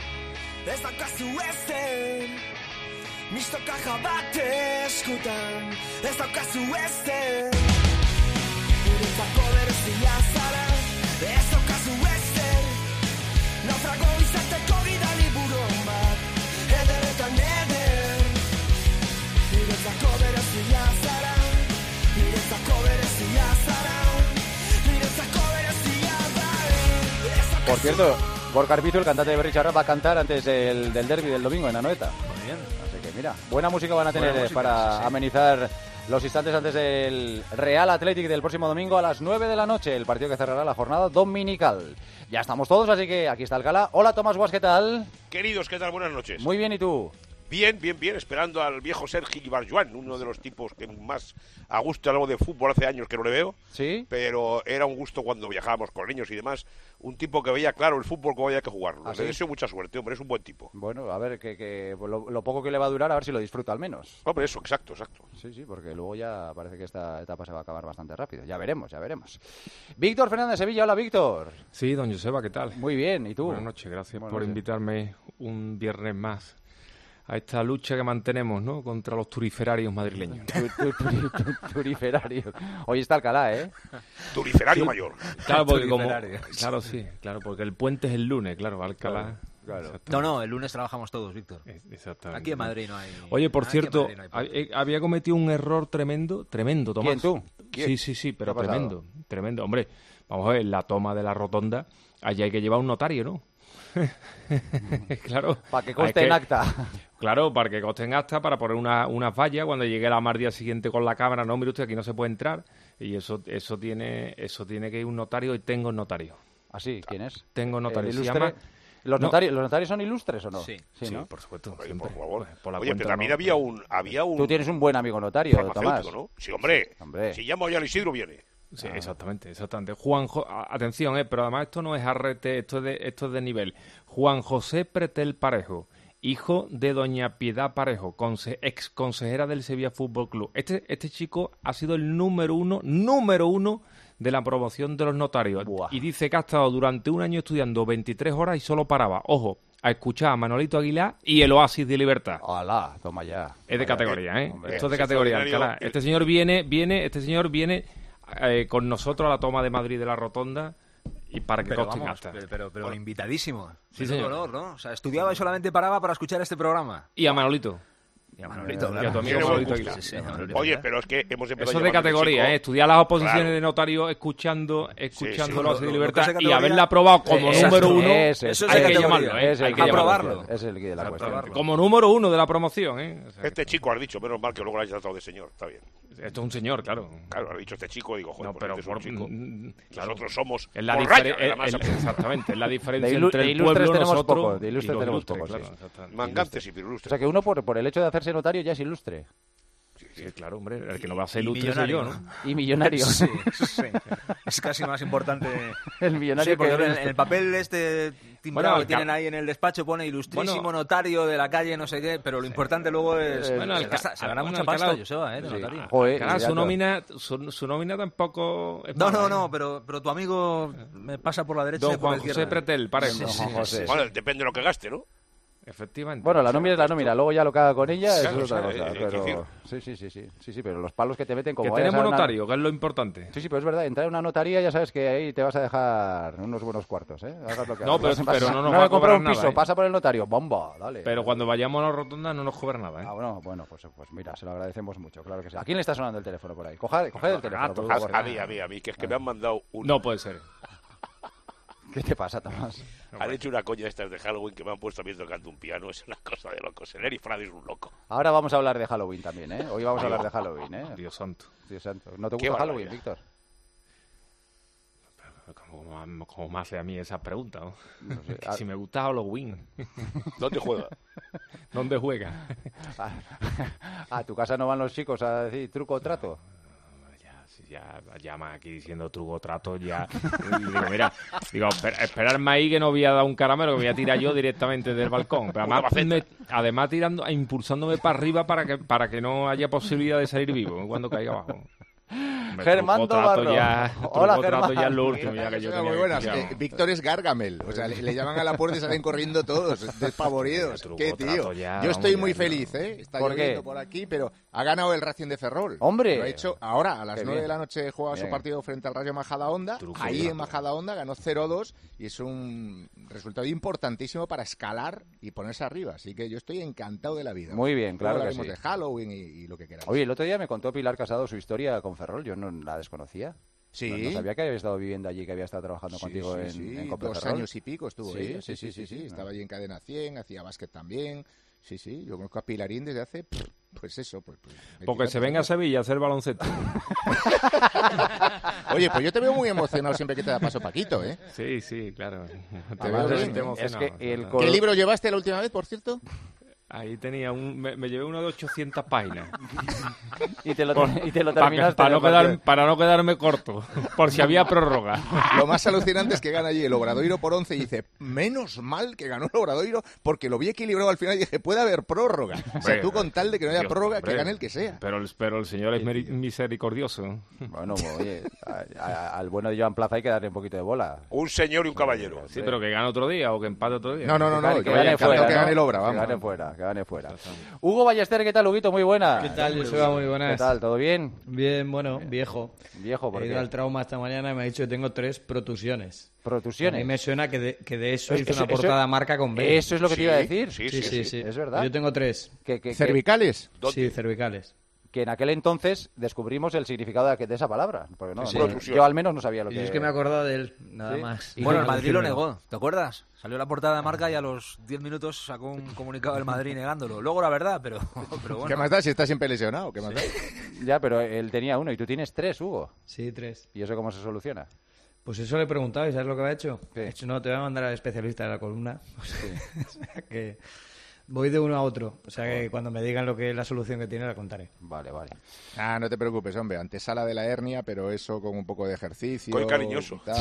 Ez daukazu ezen, misto kaja bat eskutan. Ez daukazu ezen, niretzako berezia zara. Ez daukazu ezen, naufrago izateko gida liburu bat. Ederetan eder, niretzako berezia zara. Niretzako berezia zara. Niretzako berezia da. Por cierto, Gorka Arbizu, el cantante de Berri Charra, va a cantar antes del, del derbi del domingo en Anoeta. Muy bien. Así que mira, buena música van a tener Buena eh, música, para sí, sí. amenizar los instantes antes del Real Athletic del próximo domingo a las nueve de la noche, el partido que cerrará la jornada dominical. Ya estamos todos, así que aquí está Alcalá. Hola, Tomás Guas, ¿qué tal? Queridos, ¿qué tal? Buenas noches. Muy bien, ¿y tú? Bien, bien, bien, esperando al viejo Sergi Barjuan, uno de los tipos que más a gusto algo de fútbol hace años que no le veo. Sí. Pero era un gusto cuando viajábamos con niños y demás, un tipo que veía claro el fútbol como había que jugarlo. ¿Ah, Le sí? deseo mucha suerte, hombre, es un buen tipo. Bueno, a ver, que, que lo, lo poco que le va a durar, a ver si lo disfruta al menos. Hombre, eso, exacto, exacto. Sí, sí, porque luego ya parece que esta etapa se va a acabar bastante rápido. Ya veremos, ya veremos. Víctor Fernández Sevilla, hola Víctor. Sí, don Joseba, ¿qué tal? Muy bien, ¿y tú? Buenas noches, gracias Buenas por noches. invitarme un viernes más a esta lucha que mantenemos, ¿no?, contra los turiferarios madrileños. Tu- tu- turi- tu- Turiferario. Hoy está Alcalá, ¿eh? Turiferario Sí, mayor. Claro, porque como, Turiferario. claro, sí, claro, porque el puente es el lunes, claro, Alcalá. Claro. Exactamente. No, no, el lunes trabajamos todos, Víctor. Exactamente. Aquí en Madrid no hay... Oye, por aquí en cierto, Madrid no hay puente. ha- eh, había cometido un error tremendo, tremendo, Tomás. ¿Quién, tú? ¿Quién? Sí, sí, sí, pero ¿Qué ha pasado? tremendo, tremendo. Hombre, vamos a ver, la toma de la rotonda, allí hay que llevar un notario, ¿no? Claro. Para que Hay conste en acta. Claro, para que conste en acta, para poner una, una falla cuando llegue la mar día siguiente con la cámara. No, mire usted, aquí no se puede entrar. Y eso eso tiene eso tiene que ir un notario y tengo notario. ¿Así? ¿Quién es? Tengo notario. El Se ilustre- llama... ¿Los, No. notarios, ¿Los notarios son ilustres o no? Sí, Sí, ¿no? por supuesto. Oye, siempre. por favor. Pues, por la Oye, cuenta pero también no- había un... Había un Tú tienes un buen amigo notario, Tomás. farmacéutico, ¿no? Sí, hombre. Hombre. Si llamo ya al Isidro, viene. Sí, exactamente, exactamente. Juan, Jo- a- atención, eh, pero además esto no es arrete, esto es de, esto es de nivel. Juan José Pretel Parejo, hijo de doña Piedad Parejo, conse- ex consejera del Sevilla Fútbol Club. Este, este chico ha sido el número uno, número uno de la promoción de los notarios. Buah. Y dice que ha estado durante un año estudiando veintitrés horas y solo paraba, ojo, a escuchar a Manolito Aguilar y el Oasis de Libertad. Hola, toma ya. Es de categoría, ¿eh? Hombre, Esto es de es categoría, extraordinario. Alcalá. Este señor viene, viene, este señor viene eh, con nosotros a la toma de Madrid de la Rotonda y para que Pero conste en vamos, acta. pero, pero, pero invitadísimo. Sí, Menudo señor. honor, ¿no? O sea, estudiaba y solamente paraba para escuchar este programa. Y a Manolito. Y a Manolito, Y a claro. tu amigo Tiene buen Manolito gusto. Aguilar. Sí, sí, a Manolito Oye, Aguilar. pero es que hemos empezado Eso es de llamando a este categoría, chico- ¿eh? Estudiar las oposiciones Claro. de notario escuchando, escuchando sí. los Lo- Oasis de lo- lo que Libertad es de y categoría- haberla aprobado como Exacto. número uno. Ese, Eso es hay de que categoría. llamarlo, ¿eh? Es el Hay que que de la llamarlo. cuestión, es el que de la cuestión. Aprobarlo. Como número uno de la promoción, ¿eh? O sea, que Este chico has dicho, menos mal que luego lo hayas tratado de señor, está bien. esto es un señor, claro. Claro, ha dicho este chico, digo, joder, No, pues pero este es un por- chico. mm, claro. Nosotros somos Es la morralla difere- de la el- masa. el- exactamente, es la diferencia De ilu- entre de el ilustres pueblo, tenemos nosotros pocos, de y ilustres los tenemos ilustres, pocos, claro, sí. exactamente. Mangantes y O pirulustres. sea que uno por, por el hecho de hacerse notario ya es ilustre. Sí, claro, hombre, el que no va a ser Y ilustre soy yo, millonario, ¿no? Y millonario. Sí, sí. Es casi más importante. El millonario Sí, porque que en, el- en el papel este timbrado Bueno, que el tienen ca- ahí en el despacho pone ilustrísimo Bueno. notario de la calle, no sé qué, pero lo importante luego es... Eh, Bueno, el se, ca- gasta- se gana bueno, mucha el pasta, calado- Joseba, ¿eh? De Sí. notario. Joder, Claro, y ya su todo. nómina, su, su nómina tampoco es No, mala, no, ¿eh? no, pero, pero tu amigo me pasa por la derecha Don y por Juan la José izquierda. Pretel, Parejo. Sí, sí, Juan José. Bueno, depende de lo que gaste, ¿no? Efectivamente. Bueno, la nómina es la nómina, luego ya lo que haga con ella Claro, es otra o sea, cosa. eh, es Pero... decir- Sí, sí, sí, sí, sí, sí, pero los palos que te meten como que vayas tenemos a una- notario, que es lo importante. Sí, sí, pero es verdad, entrar en una notaría ya sabes que ahí te vas a dejar unos buenos cuartos, ¿eh? Hagas lo que No, hagas. pero- Vas- pero no nos me va a he comprado cobrar un nada, piso, ¿eh? pasa por el notario, bomba, dale. Pero cuando vayamos a la rotonda no nos cobra nada, ¿eh? Ah, bueno, bueno, pues, pues mira, se lo agradecemos mucho, claro que sí. ¿A quién le está sonando el teléfono por ahí? Coged, coged el teléfono, por A, favor. a mí, a mí, a mí, que es que me han mandado un... No puede ser. ¿Qué te pasa, Tomás? Han hecho una coña estas de Halloween que me han puesto a mí tocando un piano. Es una cosa de locos. El Eri Frade es un loco. Ahora vamos a hablar de Halloween también, ¿eh? Hoy vamos a hablar de Halloween, ¿eh? Dios santo. Dios santo. ¿No te Qué gusta Halloween, barbaridad. Víctor? ¿Cómo, cómo me hace a mí esa pregunta? ¿no? No sé. Que si me gusta Halloween. ¿Dónde juega? ¿Dónde juega? ¿A, a tu casa no van los chicos a decir truco o trato? Ya llama aquí diciendo truco o trato, ya. Digo, mira, digo, esper- esperarme ahí que no voy a dar un caramelo, que voy a tirar yo directamente del balcón. Pero además, me- además tirando, impulsándome para arriba para que para que no haya posibilidad de salir vivo cuando caiga abajo. Me Germán truco, trato Dobarro. ya, Hola, truco, trato Germán. ya es lo último, ya que yo Son tenía muy buenas. que Eh, Víctor es Gargamel. O sea, le, le llaman a la puerta y salen corriendo todos, despavoridos. Truco, Qué trato tío. ya, Yo estoy vamos, muy ya, feliz, ¿eh? Está ¿Por lloviendo qué? por aquí, pero ha ganado el Racing de Ferrol. ¡Hombre! Lo ha hecho ahora, a las Qué nueve bien. de la noche, juega Bien. su partido frente al Rayo Majadahonda. Truco, Ahí trato. en Majadahonda ganó cero dos y es un resultado importantísimo para escalar y ponerse arriba. Así que yo estoy encantado de la vida. Muy bien, claro Luego que hablaremos sí. de Halloween y, y lo que queráis. Oye, el otro día me contó Pilar Casado su historia con Ferrol. Yo no la desconocía. Sí. No, no sabía que había estado viviendo allí, que había estado trabajando Sí, contigo sí, en, sí, en Cope dos Ferrol. años y pico estuvo Sí, ella. sí, sí, sí, sí. Estaba allí en Cadena cien, hacía básquet también. Sí, sí, yo conozco a Pilarín desde hace, pff, pues eso. Pues, pues, Porque se venga a Sevilla a hacer baloncesto. Oye, pues yo te veo muy emocionado siempre que te da paso Paquito, ¿eh? Sí, sí, claro. Te veo Te bien, te ¿eh? emocionado. Es que el ¿Qué libro llevaste la última vez, por cierto? Ahí tenía un... Me, me llevé uno de ochocientas páginas. Y te lo, Por- y te lo pa- terminaste. para, en no el quedar, partido. para no quedarme corto, por si había prórroga. Lo más alucinante es que gana allí el Obradoiro por once y dice, menos mal que ganó el Obradoiro porque lo vi equilibrado al final y dije, puede haber prórroga. O sea, Hombre, tú con tal de que no haya Dios, prórroga, hombre. que gane el que sea. Pero el, pero el señor es meri- misericordioso. Bueno, oye, a- a- al bueno de Joan Plaza hay que darle un poquito de bola. Un señor y un caballero. Sí, pero que gane otro día o que empate otro día. No, no, no, Que no, gane- que que vaya gane encantado fuera, que ¿no? gane el Obra, Que vamos. gane fuera, que gane fuera. Hugo Ballester, ¿qué tal, Huguito? Muy buena. ¿Qué tal, Joseba? Muy buenas. ¿Qué tal? ¿Todo bien? Bien, bueno, viejo. Viejo, ¿por He qué? ido al trauma esta mañana y me ha dicho que tengo tres protusiones. ¿Protusiones? A mí me suena que de, que de eso Es- hizo eso- una portada eso- marca con B. Eso es lo que te iba a decir. Sí, sí, sí. Es verdad. Yo tengo tres. Que, que- que- ¿Cervicales? Sí, cervicales. que en aquel entonces descubrimos el significado de, de esa palabra. Porque no, Sí. no, yo al menos no sabía lo Y que... es que me he acordado de él, nada ¿Sí? más. Y bueno, el no Madrid lo confirmo. negó, ¿te acuerdas? Salió la portada de marca y a los diez minutos sacó un comunicado del Madrid negándolo. Luego la verdad, pero, pero bueno. ¿Qué más da si está siempre lesionado? ¿Qué más da? Ya, pero él tenía uno y tú tienes tres, Hugo. Sí, tres. ¿Y eso cómo se soluciona? Pues eso le he preguntado, ¿y sabes lo que me ha hecho? Ha dicho, no, te voy a mandar al especialista de la columna. O sea, que voy de uno a otro. O sea, que cuando me digan lo que es la solución que tiene, la contaré. Vale, vale. Ah, no te preocupes, hombre. Antesala de la hernia, pero eso con un poco de ejercicio. Muy cariñoso. y tal.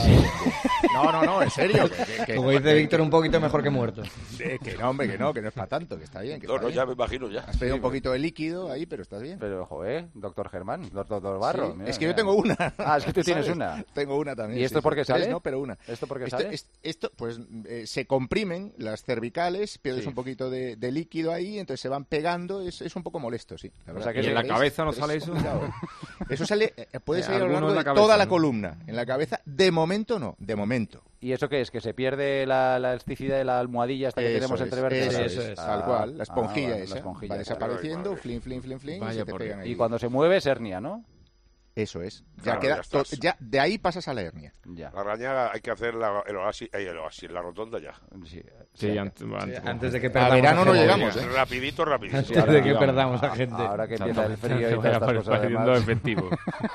No, no, no, en serio. Que, que- que- Como dice que- Víctor, un poquito mejor que muerto. que- que no, hombre, que no, que no es para tanto, que está bien. Que No, está no, bien. ya me imagino ya. Has pedido un poquito de líquido ahí, pero estás bien. Pero, joder, doctor Germán, doctor, doctor Barro. Sí, mira, es que yo mira. tengo una. Ah, es que tú tienes ¿Sabes? una. Tengo una también. ¿Y esto sí, por sí. qué Tres, sale? no, pero una. ¿Esto por qué esto, sale? es- Esto, pues, eh, se comprimen las cervicales, pierdes Sí. un poquito de, de líquido ahí, entonces se van pegando, es, es un poco molesto, sí. La O verdad sea, que que en la es- cabeza no es sale eso. complicado. Eso sale, eh, puede Eh, salir a lo alguno largo en la de cabeza, toda la ¿no? columna. En la cabeza, de momento no, de momento. ¿Y eso qué es? ¿Que se pierde la, la elasticidad de la almohadilla hasta que Eso tenemos es, entre vértebras? eso es, tal Ah, cual, la ah, esponjilla vale, la esa esponjilla, va claro. desapareciendo, flin, flin, flin, flin, y Vaya se te por pegan ahí. Y cuando se mueve es hernia, ¿no? Eso es. Ya Claro, queda, ya to- estás. ya de ahí pasas a la hernia. Ya. La Rañaga hay que hacer la, el oasis, eh, el oasis, la rotonda ya. Sí, Sí, sí. antes, antes, Antes de que A perdamos verano no gente. llegamos, ¿eh? Rapidito, rapidito. Antes de que digamos, perdamos a gente. Ahora que empieza el frío y que todas vaya estas cosas perdiendo además. efectivo.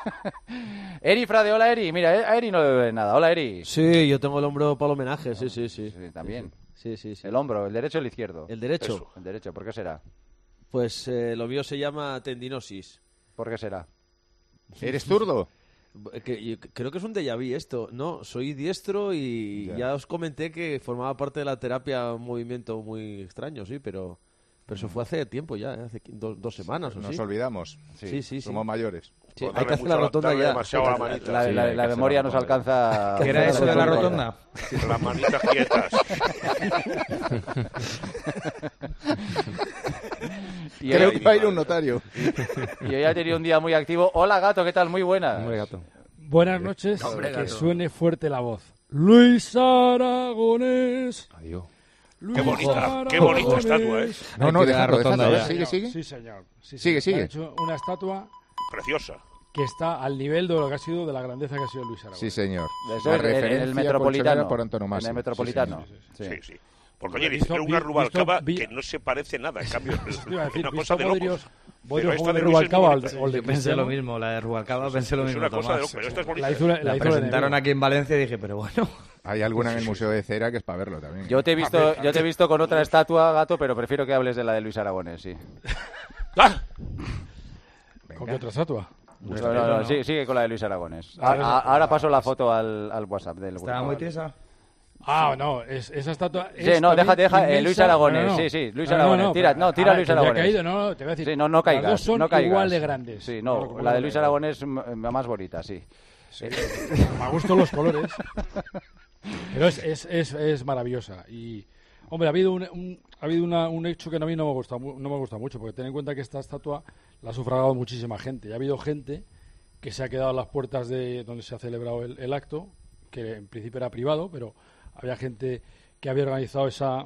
Eri Frade, hola Eri. Mira, eh, a Eri no le debe nada. Hola Eri. Sí, yo tengo el hombro para el homenaje, sí, sí, sí. Sí, también. Sí, sí, sí. El hombro, el derecho o el izquierdo. El derecho. Eso. El derecho, ¿por qué será? Pues eh, lo mío se llama tendinosis. ¿Por qué será? ¿Eres zurdo? Que, yo creo que es un déjà vu esto. No, soy diestro y Ya. ya. os comenté que formaba parte de la terapia un movimiento muy extraño, sí, pero, pero eso fue hace tiempo ya, ¿eh? hace qui- dos, dos semanas o Nos sí. olvidamos. Sí, sí, sí. Somos mayores. Sí, Pues hay darle que hacer mucho la a rotonda darle ya. demasiado a la manita. La, Sí, la- hay que la hacer memoria la nos rotonda. alcanza... ¿Qué era eso de la rotonda? Las manitas quietas. Y Creo hoy, que va a ir un notario. y hoy ha tenido un día muy activo. Hola Gato, ¿qué tal? Muy buena. Hombre, gato. Buenas noches, Hombre, que gato. suene fuerte la voz. Luis Aragonés. Adiós. Luis Qué bonita, qué Aragonés. bonita estatua es. No, Hay no, que ir a la dejadlo, rotonda dejadlo. ya. Sigue, sigue. Sí, señor. Sí, Sigue, señor. sigue. Ha hecho una estatua Preciosa. que está al nivel de lo que ha sido, de la grandeza que ha sido Luis Aragonés. Sí, señor. Eso es en el Metropolitano. Por antonomasia. En el Metropolitano. Sí, sí. sí. sí, sí. Porque, Hombre, oye, visto, dice una vi- Rubalcaba visto- que no se parece nada, en cambio, es Iba a decir, una visto cosa de locos. Bodrios- Pero Bodrios esta como de de Luis es muy Rubalcaba, bonita. o el de Yo pensé Cristiano. lo mismo, la de Rubalcaba pensé lo Es mismo. una cosa de Tomás. loco, pero esta es bonita. La hizo, la La hizo presentaron enemigo. aquí en Valencia y dije, pero bueno. Hay alguna en el Museo de Cera que es para verlo también. Yo te he visto, yo te he visto con otra estatua, Gato, pero prefiero que hables de la de Luis Aragonés, sí. ¿Con qué otra estatua? No, no, no, sí, sigue con la de Luis Aragonés. Ah, A- a- Ahora paso la foto al, al WhatsApp del grupo. Estaba muy tiesa. Ah, no, es, esa estatua Sí, es no, también deja, deja, eh, inmensa. Luis Aragonés, No, no, no. sí, sí, Luis No, no, Aragonés, no, tira, pero- no, tira ah, Luis que ya ha Aragonés. caído, no, no, te voy a decir, Sí, no, no las caigas, dos son no caigas. igual de grandes. Sí, No, no, como la de la Luis de- Aragonés m- más bonita, sí. Sí, me gustan los colores, pero es, es, es, es maravillosa. Y, hombre, ha habido un, un- ha habido una- un hecho que a mí no me gusta, mu- no me gusta mucho, porque ten en cuenta que esta estatua la ha sufragado muchísima gente. Y ha habido gente que se ha quedado a las puertas de donde se ha celebrado el, el acto, que en principio era privado, pero había gente que había organizado esa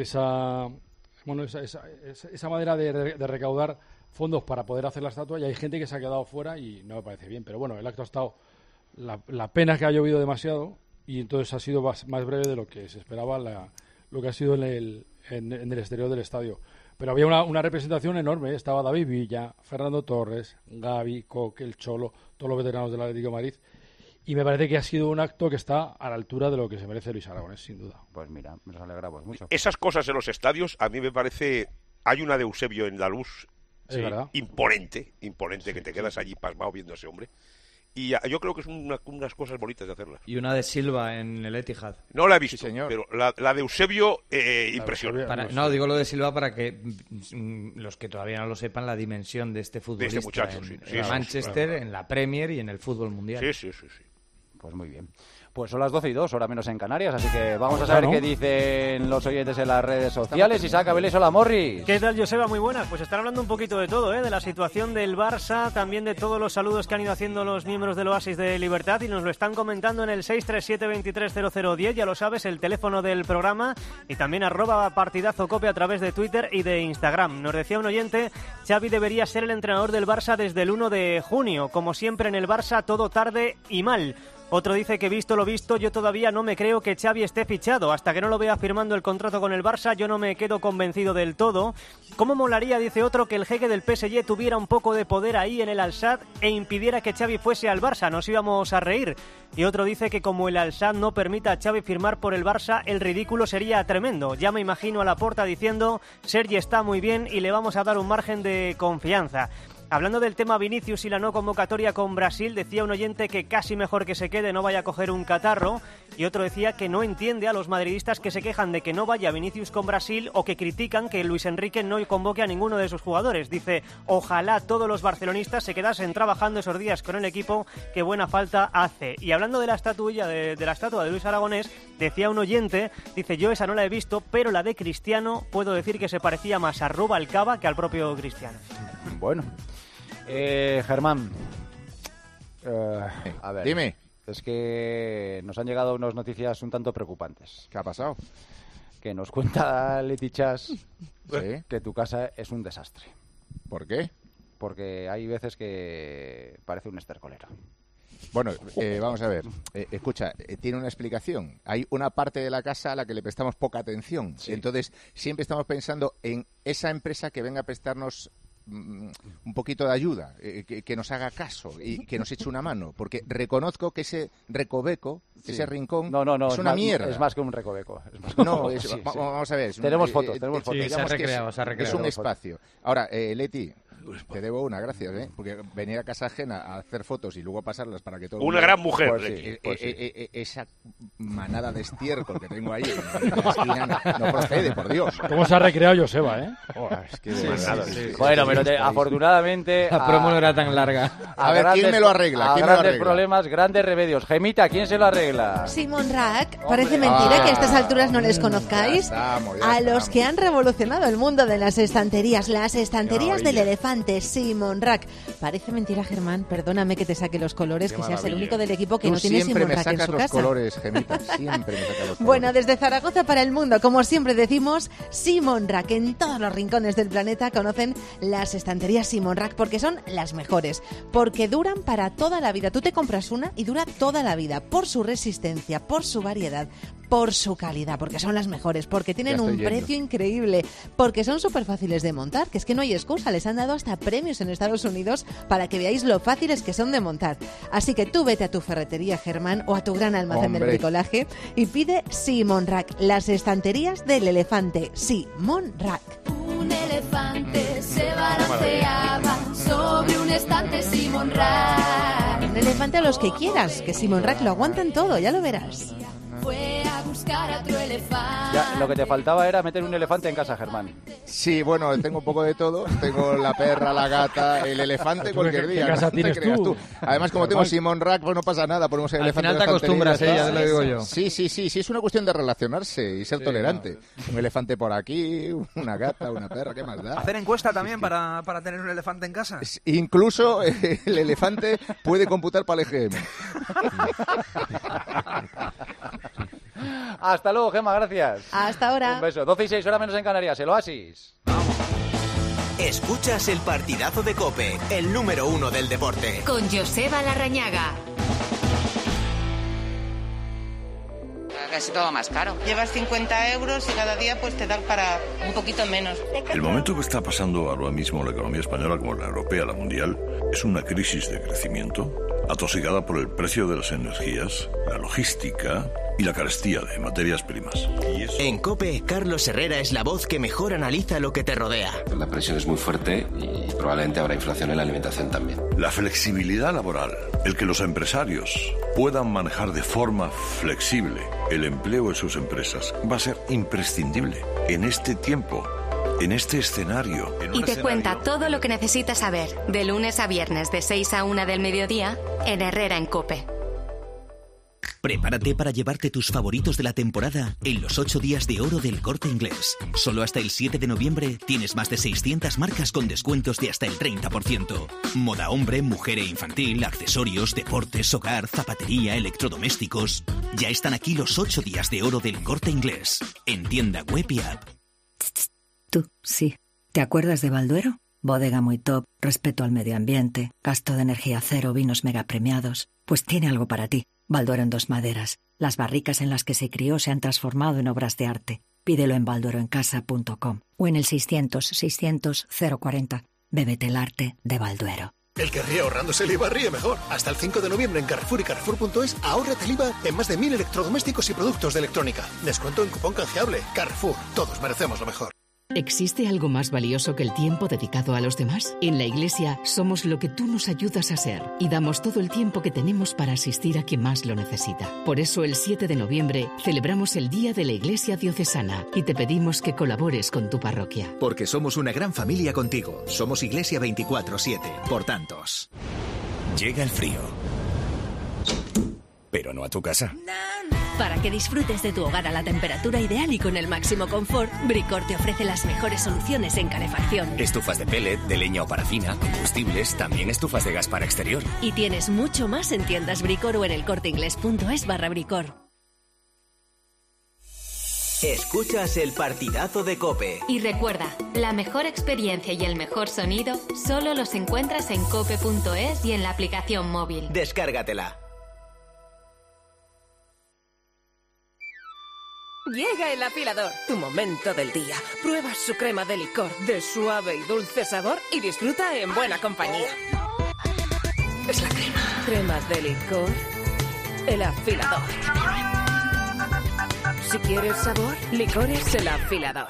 esa bueno esa, esa, esa- esa manera de, re- de recaudar fondos para poder hacer la estatua, y hay gente que se ha quedado fuera y no me parece bien. Pero bueno, el acto ha estado, la, la pena es que ha llovido demasiado y entonces ha sido más, más breve de lo que se esperaba la- lo que ha sido en el, en, en el exterior del estadio. Pero había una, una representación enorme, ¿eh? Estaba David Villa, Fernando Torres, Gavi, Coque, el Cholo, todos los veteranos del Atlético de Madrid. Y me parece que ha sido un acto que está a la altura de lo que se merece Luis Aragonés, sin duda. Pues mira, nos alegramos mucho. Esas cosas en los estadios, a mí me parece... Hay una de Eusebio en la luz, Es verdad. imponente, imponente, que te quedas allí pasmado viendo a ese hombre. Y a- yo creo que es una- unas cosas bonitas de hacerlas. Y una de Silva en el Etihad. No la he visto, pero la, la de Eusebio eh, impresiona. Para- no, digo lo de Silva para que mm, los que todavía no lo sepan la dimensión de este futbolista muchacho, en, sí. en Sí, claro, Manchester, claro. en la Premier y en el fútbol mundial. Sí, sí, sí, sí. Pues muy bien. Pues son las doce y dos, hora menos en Canarias, así que vamos a saber Claro. qué dicen los oyentes en las redes sociales. Isaac Abeles, hola Morris. ¿Qué tal, Joseba? Muy buenas. Pues están hablando un poquito de todo, ¿eh? De la situación del Barça, también de todos los saludos que han ido haciendo los miembros del Oasis de Libertad, y nos lo están comentando en el seis tres siete, veintitrés cero cero diez, ya lo sabes, el teléfono del programa, y también arroba partidazo cope a través de Twitter y de Instagram. Nos decía un oyente, Xavi debería ser el entrenador del Barça desde el uno de junio. Como siempre en el Barça, todo tarde y mal. Otro dice que visto lo visto, yo todavía no me creo que Xavi esté fichado. Hasta que no lo vea firmando el contrato con el Barça, yo no me quedo convencido del todo. ¿Cómo molaría, dice otro, que el jeque del P S G tuviera un poco de poder ahí en el Al-Sadd e impidiera que Xavi fuese al Barça? Nos íbamos a reír. Y otro dice que como el Al-Sadd no permita a Xavi firmar por el Barça, el ridículo sería tremendo. Ya me imagino a Laporta diciendo, Sergi está muy bien y le vamos a dar un margen de confianza. Hablando del tema Vinicius y la no convocatoria con Brasil, decía un oyente que casi mejor que se quede, no vaya a coger un catarro, y otro decía que no entiende a los madridistas que se quejan de que no vaya Vinicius con Brasil o que critican que Luis Enrique no convoque a ninguno de sus jugadores. Dice, ojalá todos los barcelonistas se quedasen trabajando esos días con el equipo, que buena falta hace. Y hablando de la estatuilla de, de la estatua de Luis Aragonés, decía un oyente, dice, yo esa no la he visto, pero la de Cristiano puedo decir que se parecía más a Rubalcaba que al propio Cristiano. Bueno. Eh, Germán, eh, a ver, dime. Es que nos han llegado unas noticias un tanto preocupantes. ¿Qué ha pasado? Que nos cuenta Leti Chas Sí. que tu casa es un desastre. ¿Por qué? Porque hay veces que parece un estercolero. Bueno, eh, vamos a ver. Eh, escucha, eh, tiene una explicación. Hay una parte de la casa a la que le prestamos poca atención. Sí. Entonces, siempre estamos pensando en esa empresa que venga a prestarnos mm, un poquito de ayuda, eh, que, que nos haga caso y que nos eche una mano. Porque reconozco que ese recoveco, Sí. ese rincón, No, no, no, es es una más- mierda. es más que un recoveco. Es más- No, es- Sí, sí. va- vamos a ver. es un- Tenemos eh, fotos, eh, tenemos eh, fotos. digamos se ha que es- recreado, se ha recreado. Es un Tenemos fotos. espacio. Ahora, eh, Leti, te debo una, gracias, ¿eh? Porque venir a casa ajena a hacer fotos y luego pasarlas para que todo el Una mundo- gran mujer, Pues Leti, eh, pues eh, sí. eh, eh, esa manada de estiércol que tengo ahí en la esquina no, no procede, por Dios. ¿Cómo se ha recreado Joseba, eh? Oh, es que de Sí, verdad, sí, es sí. que- Bueno, es pero que te- estáis- afortunadamente... La promo no era tan larga. A ver, ¿quién me lo arregla? A ¿Quién me lo grandes arregla? problemas, grandes remedios. Gemita, ¿quién se lo arregla? Simon Rack, parece mentira que a estas alturas no les conozcáis. Ya estamos, ya A los estamos. que han revolucionado el mundo de las estanterías, las estanterías Qué del maravilla. elefante, Simon Rack. Parece mentira, Germán, perdóname que te saque los colores, Qué que seas el maravilla. único del equipo que Tú no tiene siempre Simon me Rack en sacas su los casa. colores, Gemita. Siempre me saca los colores. Bueno, desde Zaragoza para el mundo, como siempre decimos, Simon Rack. En todos los rincones del planeta conocen las estanterías Simon Rack porque son las mejores, porque duran para toda la vida. Tú te compras una y dura toda la vida por su resistencia, por su variedad, por su calidad, porque son las mejores, porque tienen un yendo. precio increíble, porque son súper fáciles de montar, que es que no hay excusa. Les han dado hasta premios en Estados Unidos para que veáis lo fáciles que son de montar. Así que tú vete a tu ferretería, Germán, o a tu gran almacén Hombre. del bricolaje y pide Simon Rack, las estanterías del elefante. Simon Rack. Un elefante se balanceaba sobre un estante Simon Rack. Un elefante a los que quieras, que Simon Rack lo aguantan todo, ya lo verás. Fue a buscar a otro elefante. Ya, lo que te faltaba era meter un elefante en casa, Germán. Sí, bueno, tengo un poco de todo. Tengo la perra, la gata, el elefante cualquier día. ¿Qué casa no tienes te creas tú? tú. Además, como tengo Simon Rack, pues no pasa nada. Ponemos el Al elefante final te en la acostumbras, estantería, ¿eh? Ya te lo digo yo. Sí, sí, sí, sí. Es una cuestión de relacionarse y ser Sí, tolerante. Un elefante por aquí, una gata, una perra, ¿qué más da? ¿Hacer encuesta también para, para tener un elefante en casa? Incluso eh, el elefante puede computar para el E G M. Hasta luego, Gemma, gracias. Hasta ahora. Un beso. doce y seis, hora menos en Canarias, el Oasis. Escuchas el partidazo de COPE, el número uno del deporte. Con Joseba Larrañaga. Casi todo más caro. Llevas cincuenta euros y cada día pues te da para un poquito menos. El momento que está pasando ahora mismo la economía española, como la europea, la mundial, es una crisis de crecimiento atosigada por el precio de las energías, la logística y la carestía de materias primas. Y eso... En COPE, Carlos Herrera es la voz que mejor analiza lo que te rodea. La presión es muy fuerte y probablemente habrá inflación en la alimentación también. La flexibilidad laboral, el que los empresarios puedan manejar de forma flexible el empleo de sus empresas, va a ser imprescindible en este tiempo, en este escenario. En y te escenario... cuenta todo lo que necesitas saber, de lunes a viernes de seis a una del mediodía, en Herrera en COPE. Prepárate para llevarte tus favoritos de la temporada en los ocho días de oro del Corte Inglés. Solo hasta el siete de noviembre tienes más de seiscientas marcas con descuentos de hasta el treinta por ciento. Moda hombre, mujer e infantil, accesorios, deportes, hogar, zapatería, electrodomésticos. Ya están aquí los ocho días de oro del Corte Inglés. En tienda web y app. Tú, sí. ¿Te acuerdas de Balduero? Bodega muy top, respeto al medio ambiente, gasto de energía cero, vinos mega premiados. Pues tiene algo para ti. Balduero en dos maderas. Las barricas en las que se crió se han transformado en obras de arte. Pídelo en baldueroencasa punto com o en el seiscientos, seiscientos, cero cuarenta. Bébete el arte de Balduero. El que ríe ahorrándose el I V A ríe mejor. Hasta el cinco de noviembre en Carrefour y Carrefour punto es ahórrate el I V A en más de mil electrodomésticos y productos de electrónica. Descuento en cupón canjeable. Carrefour. Todos merecemos lo mejor. ¿Existe algo más valioso que el tiempo dedicado a los demás? En la Iglesia somos lo que tú nos ayudas a ser y damos todo el tiempo que tenemos para asistir a quien más lo necesita. Por eso el siete de noviembre celebramos el Día de la Iglesia Diocesana y te pedimos que colabores con tu parroquia. Porque somos una gran familia contigo. Somos Iglesia veinticuatro siete, por tantos. Llega el frío. Pero no a tu casa. Para que disfrutes de tu hogar a la temperatura ideal y con el máximo confort, Bricor te ofrece las mejores soluciones en calefacción. Estufas de pellet, de leña o parafina, combustibles, también estufas de gas para exterior. Y tienes mucho más en tiendas Bricor o en el corte inglés punto es barra Bricor. Escuchas el partidazo de COPE. Y recuerda, la mejor experiencia y el mejor sonido solo los encuentras en cope punto es y en la aplicación móvil. Descárgatela. Llega el afilador, tu momento del día. Prueba su crema de licor de suave y dulce sabor y disfruta en buena compañía. Es la crema. Cremas de licor. El afilador. Si quieres sabor, licores el afilador.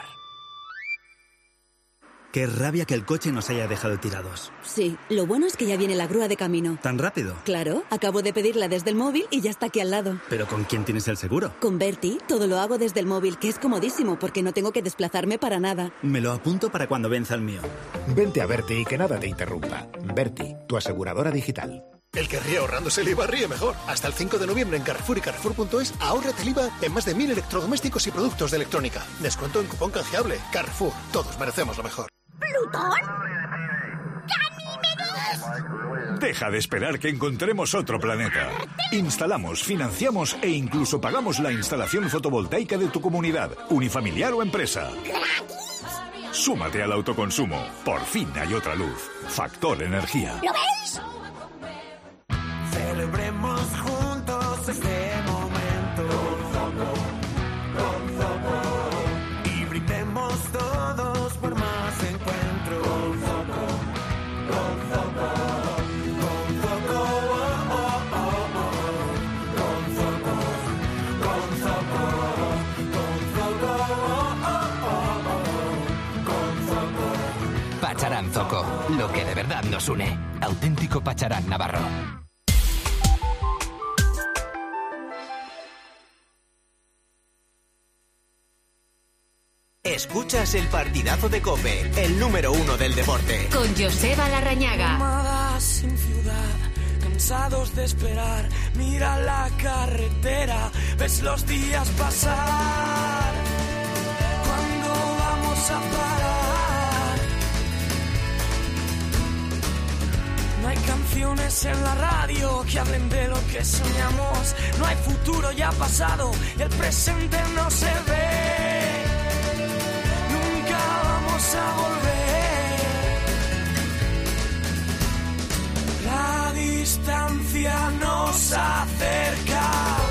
Qué rabia que el coche nos haya dejado tirados. Sí, lo bueno es que ya viene la grúa de camino. ¿Tan rápido? Claro, acabo de pedirla desde el móvil y ya está aquí al lado. ¿Pero con quién tienes el seguro? Con Berti, todo lo hago desde el móvil, que es comodísimo porque no tengo que desplazarme para nada. Me lo apunto para cuando venza el mío. Vente a Berti y que nada te interrumpa. Berti, tu aseguradora digital. El que ríe ahorrándose el I V A ríe mejor. Hasta el cinco de noviembre en Carrefour y Carrefour punto es ahórrate el I V A en más de mil electrodomésticos y productos de electrónica. Descuento en cupón canjeable. Carrefour. Todos merecemos lo mejor. ¿Plutón? ¡Ganímedes! Deja de esperar que encontremos otro planeta. Instalamos, financiamos e incluso pagamos la instalación fotovoltaica de tu comunidad, unifamiliar o empresa. Súmate al autoconsumo. Por fin hay otra luz. Factor Energía. ¿Lo veis? Celebremos juntos este momento. Con Zoco. Y brindemos todos por más encuentros. Con Zoco. Con Zoco. Con Zoco. Oh, oh, oh, oh. Con Zoco. Con Zoco. Con Zoco. Oh, oh, oh, oh. Con Zoco. Pacharán Zoco, lo que de verdad nos une. Auténtico Pacharán navarro. Escuchas el partidazo de COPE, el número uno del deporte. Con Joseba Larrañaga. Nómadas sin ciudad, cansados de esperar. Mira la carretera, ves los días pasar. ¿Cuándo vamos a parar? No hay canciones en la radio que hablen de lo que soñamos. No hay futuro, ya pasado, y el presente no se ve. Vamos a volver. La distancia nos acerca.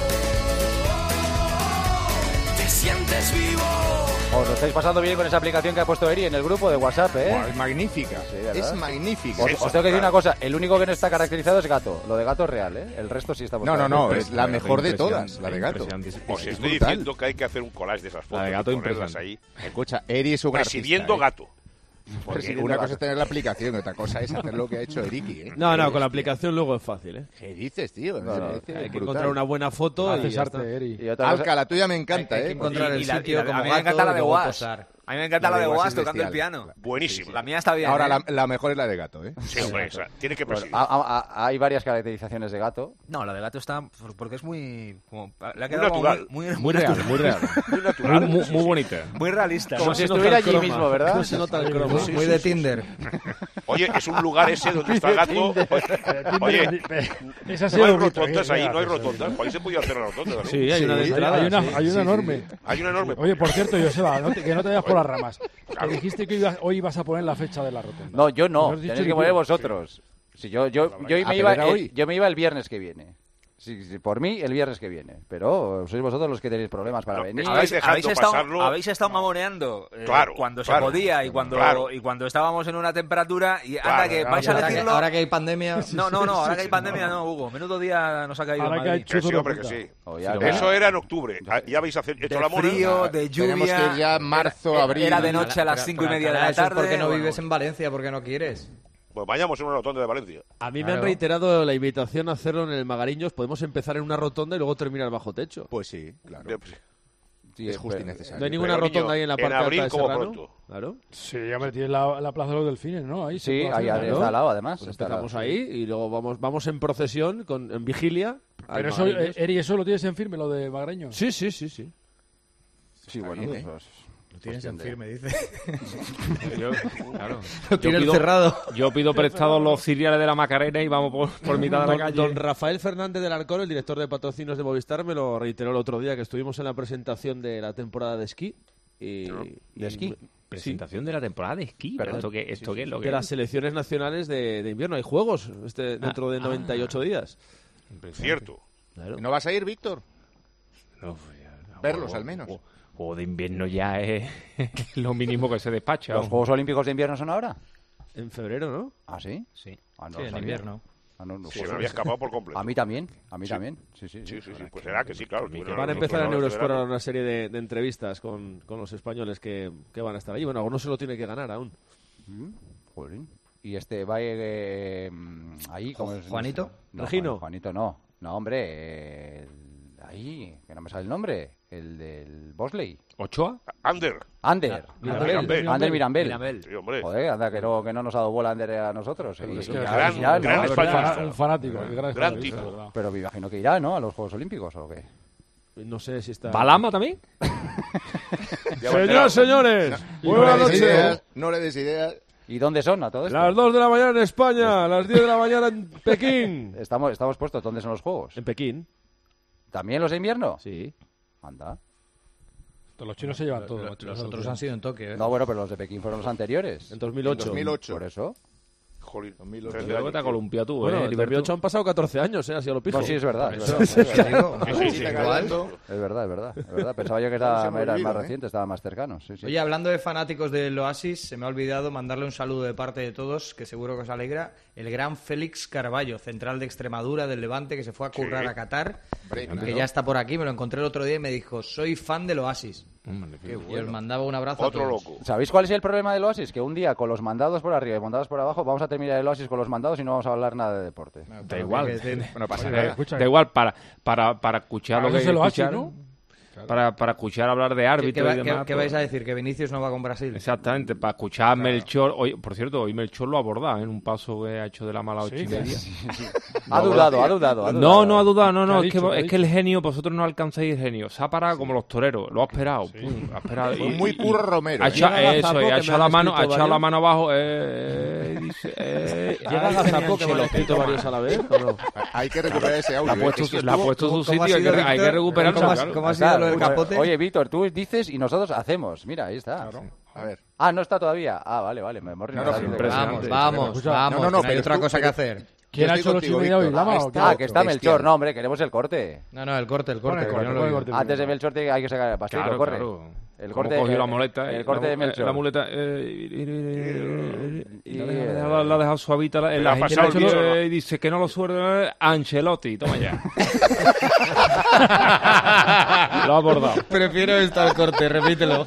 Te sientes vivo. Os lo estáis pasando bien con esa aplicación que ha puesto Eri en el grupo de WhatsApp, ¿eh? Wow, es magnífica. Sí, ¿verdad? Es magnífica. Os, os tengo que decir una cosa, el único que no está caracterizado es Gato. Lo de Gato es real, ¿eh? El resto sí está No, no, no, es la mejor de todas, la de Gato. Os estoy diciendo que hay que hacer un collage de esas fotos. La de Gato y ponerlas impresionante. ahí. Escucha, Eri es un Presidiendo artista, ¿eh? Gato. Porque una cosa es tener la aplicación y otra cosa es hacer lo que ha hecho Eriki, ¿eh? No, no, con la aplicación luego es fácil, ¿eh? ¿Qué dices, tío? No, no, Me hay parece que brutal. encontrar una buena foto y ya está. Y otra Alca, cosa- la tuya me encanta, Hay- hay ¿eh? que encontrar el Y la- sitio y la- como a mí gato me encanta la y de luego Was. posar. A mí me encanta la de Was Was es tocando el bestial. piano. Buenísimo. La mía está bien. Ahora, ¿eh? la, la mejor es la de Gato, ¿eh? Sí, hombre, esa. Tiene que Bueno, presidir. a- a- a- hay varias caracterizaciones de Gato. No, la de Gato está porque es muy como, le ha Muy quedado como natural. muy, muy, Muy real, muy real. Muy natural. Muy, muy, muy bonita. muy realista. Como ¿no? si se nota estuviera el allí croma. mismo, ¿verdad? No se nota el croma. Sí, muy sí, de sí. Tinder. Oye, es un lugar ese donde está Gato. Oye, Esa no hay rotondas ahí, no hay rotondas. Ahí se podía hacer la rotonda, ¿no? Sí, hay una de Hay, entrada. hay una, sí. hay una Sí, sí, enorme. sí. Hay una enorme. Oye, por cierto, Joseba, no te- que no te vayas por las ramas. Claro. Te dijiste que ibas- hoy ibas a poner la fecha de la rotonda. No, yo no. Lo has dicho Tenéis y que poner tú. vosotros. Si yo, yo, yo, ¿A me iba, Pedrera hoy? eh, yo me iba el viernes que viene. Sí, sí, por mí, el viernes que viene. Pero sois vosotros los que tenéis problemas para No, venir. estáis ¿Habéis, dejando habéis estado, pasarlo. habéis estado mamoneando eh, Claro, cuando claro. se podía y cuando Claro. y cuando estábamos en una temperatura y anda Claro, que claro. vais a Ahora que, decirlo. ahora que hay pandemia. No, no, no, ahora que hay pandemia no, Hugo. Menudo día nos ha caído en Ahora que hay Madrid. Que sí, chuzo de hombre, que puta. sí. Oh, ya, Eso era en octubre. Ah, Ya habéis hacer- hecho De la mona. frío, de Tenemos lluvia. que ir ya marzo, era- abril. Era de noche a las Pero- cinco y pero, media de Alcalá, la eso es tarde. porque no bueno. vives en Valencia, porque no quieres. Pues vayamos en una rotonda de Valencia. A mí me Claro. han reiterado la invitación a hacerlo en el Magariños. Podemos empezar en una rotonda y luego terminar bajo techo. Pues sí, claro. De- pues, Sí, Es justo y pero- necesario. No hay ninguna Pero, rotonda niño, ahí en la en parte abril alta de como Serrano. pronto. Claro. Sí, hombre, tienes la, la Plaza de los Delfines, ¿no? Ahí se Sí, puede ahí hacer, está ¿no? al lado, además. Pues está al lado, empezamos sí. ahí y luego vamos vamos en procesión, con, en vigilia. al Pero eso, eh, Magariños. Eri, ¿eso lo tienes en firme, lo de Magreño? Sí, sí, sí, sí. Sí, bueno, bien, ¿eh? pues, Lo tienes cuestión en de- firme, dice. Yo, claro. Lo Yo tienes pido- cerrado. Yo pido prestados los cereales de la Macarena y vamos por, por mitad de la Don- calle. don Don Rafael Fernández del Arcón, el director de patrocinios de Movistar, me lo reiteró el otro día que estuvimos en la presentación de la temporada de esquí. Y, ¿De y- esquí? Presentación de la temporada de esquí. Pero ¿Esto qué, esto qué es lo que Ah. de las selecciones nacionales de, de invierno. Hay juegos este, dentro de noventa y ocho días. Cierto. Claro. ¿No vas a ir, Víctor? No, pues ya, Verlos, juego- al menos. Juego, juego de invierno ya es lo mínimo que se despacha. ¿Los Juegos Olímpicos de invierno son ahora? En febrero, ¿no? ¿Ah, sí? Sí. Ah, no Sí, lo en sabía. invierno. Ah, no, no, Se pues- me había escapado por completo. A mí también, a mí Sí. también. Sí, sí, Sí, sí, sí. Pues será que sí, claro. Van Bueno, a empezar nosotros en no, Eurosport será- una serie de, de entrevistas con, con los españoles que, que van a estar allí. Bueno, alguno se lo tiene que ganar aún. Mm, jolín. Y este va eh, ahí, ¿cómo es? ¿Juanito? No, ¿Regino? Juan- Juanito no. No, hombre, eh, el- ahí, que no me sale el nombre. El del Bosley. ¿Ochoa? Ander. Ander. Mirambel. Ander Mirambel. Mirambel. Sí, hombre. Joder, anda, que no, que no nos ha dado bola Ander a nosotros. eh. Es Y que ya, gran- ya, ¿no? gran Es españolista. un fanático. el gran Gran españolista, tipo. ¿verdad? Pero me imagino que irá, ¿no? A los Juegos Olímpicos o qué. No sé si está... ¿Balama también? Ya va a enterar. Señores, señores. No Buenas le des noches. ideas, no le des ideas. ¿Y dónde son a todo esto? Las dos de la mañana en España, las diez de la mañana en Pekín. Estamos, estamos puestos. ¿Dónde son los juegos? En Pekín. ¿También los de invierno? Sí. Anda. Los chinos se llevan todo. Los, los otros han sido en Tokio, ¿eh? No, bueno, pero los de Pekín fueron los anteriores. En dos mil ocho. En dos mil ocho. Por eso. Jolín, dos mil ocho. tres Te ha columpiado tú, Bueno, ¿eh? en dos mil ocho han pasado catorce años, ¿eh? Así a lo pijo. No, sí, es verdad. Es Eso, verdad, es eso, verdad. digo, Sí, sí, sí, igual. Es verdad, es verdad, es verdad. Pensaba yo que Se era, me era olvida, más ¿eh? reciente, estaba más cercano. Sí, sí. Oye, hablando de fanáticos del Oasis, se me ha olvidado mandarle un saludo de parte de todos, que seguro que os alegra, el gran Félix Carballo, central de Extremadura, del Levante, que se fue a currar Sí. a Qatar, Hombre, que claro. ya está por aquí, me lo encontré el otro día y me dijo, soy fan del Oasis. Qué Y os mandaba un abrazo Otro a todos. loco. ¿Sabéis cuál es el problema del Oasis? Que un día con los mandados por arriba y mandados por abajo vamos a terminar el Oasis con los mandados y no vamos a hablar nada de deporte. Da igual. No pasa Oye, nada. escucha, Da igual, para, para, para escuchar Ahora lo que es el Oasis, escuchar, ¿no? para, para escuchar hablar de ¿Qué, árbitro qué va- y qué- demás. qué pues- vais a decir? ¿Que Vinicius no va con Brasil? Exactamente, para escuchar a Melchor. Hoy, por cierto, hoy Melchor lo ha abordado ¿eh? en un paso que ha hecho de la mala ocho y media. Ha dudado, ha dudado, ha No, dudado. no ha dudado, no, ¿Qué ha no, es, dicho? que, ¿Qué ha es que el genio, vosotros no alcanzáis el genio. Se ha parado como los toreros, lo ha esperado. pum, ha esperado Fue y- muy y- Curro Romero, Ha ¿eh? echado, Llega eso, Gazapo, y que ha me echado han la mano, ha escrito echado la varios. mano abajo. Eh, dice, eh, ¿Llega ay, Gazapo, que me lo he escrito Ancelotti, varios a la vez? ¿o no? Hay que recuperar ese Le audio. ha ¿eh? puesto, Es que le ha estuvo- puesto su ¿Cómo ha sitio, hay sido, que, hay que Víctor? recuperarlo. ¿Cómo ha- claro. cómo ha sido lo del Escucha, capote? Oye, Víctor, tú dices y nosotros hacemos. Mira, ahí está. A ver. Ah, no está todavía. Ah, vale, vale. Me hemos No, no, Vamos, vamos, Escucha, vamos, no, no, no, que no hay pero otra tú- cosa que pero- hacer. ¿Quién Yo ha estoy hecho los contigo, ocho y media hoy? Víctor. ¿Lama Ahí o qué? está. Ah, que está Bestial. Melchor. No, hombre, queremos el corte. No, no, el corte, el Pon corte. el que corte, yo no pon el lo corte. digo. Antes de Melchor te- hay que sacar el pasito, Claro, corre. claro. El ¿Cómo corte, cogió la el- muleta? El eh, corte la, de Melchor. La muleta. Eh, Y- la, deja- la- la ha dejado suavita. La, Le la ha gente pasado le ha el hecho- bicho, ¿no? y dice que no lo suerte. Ancelotti, toma ya. Lo ha abordado. Prefiero esto al corte, repítelo.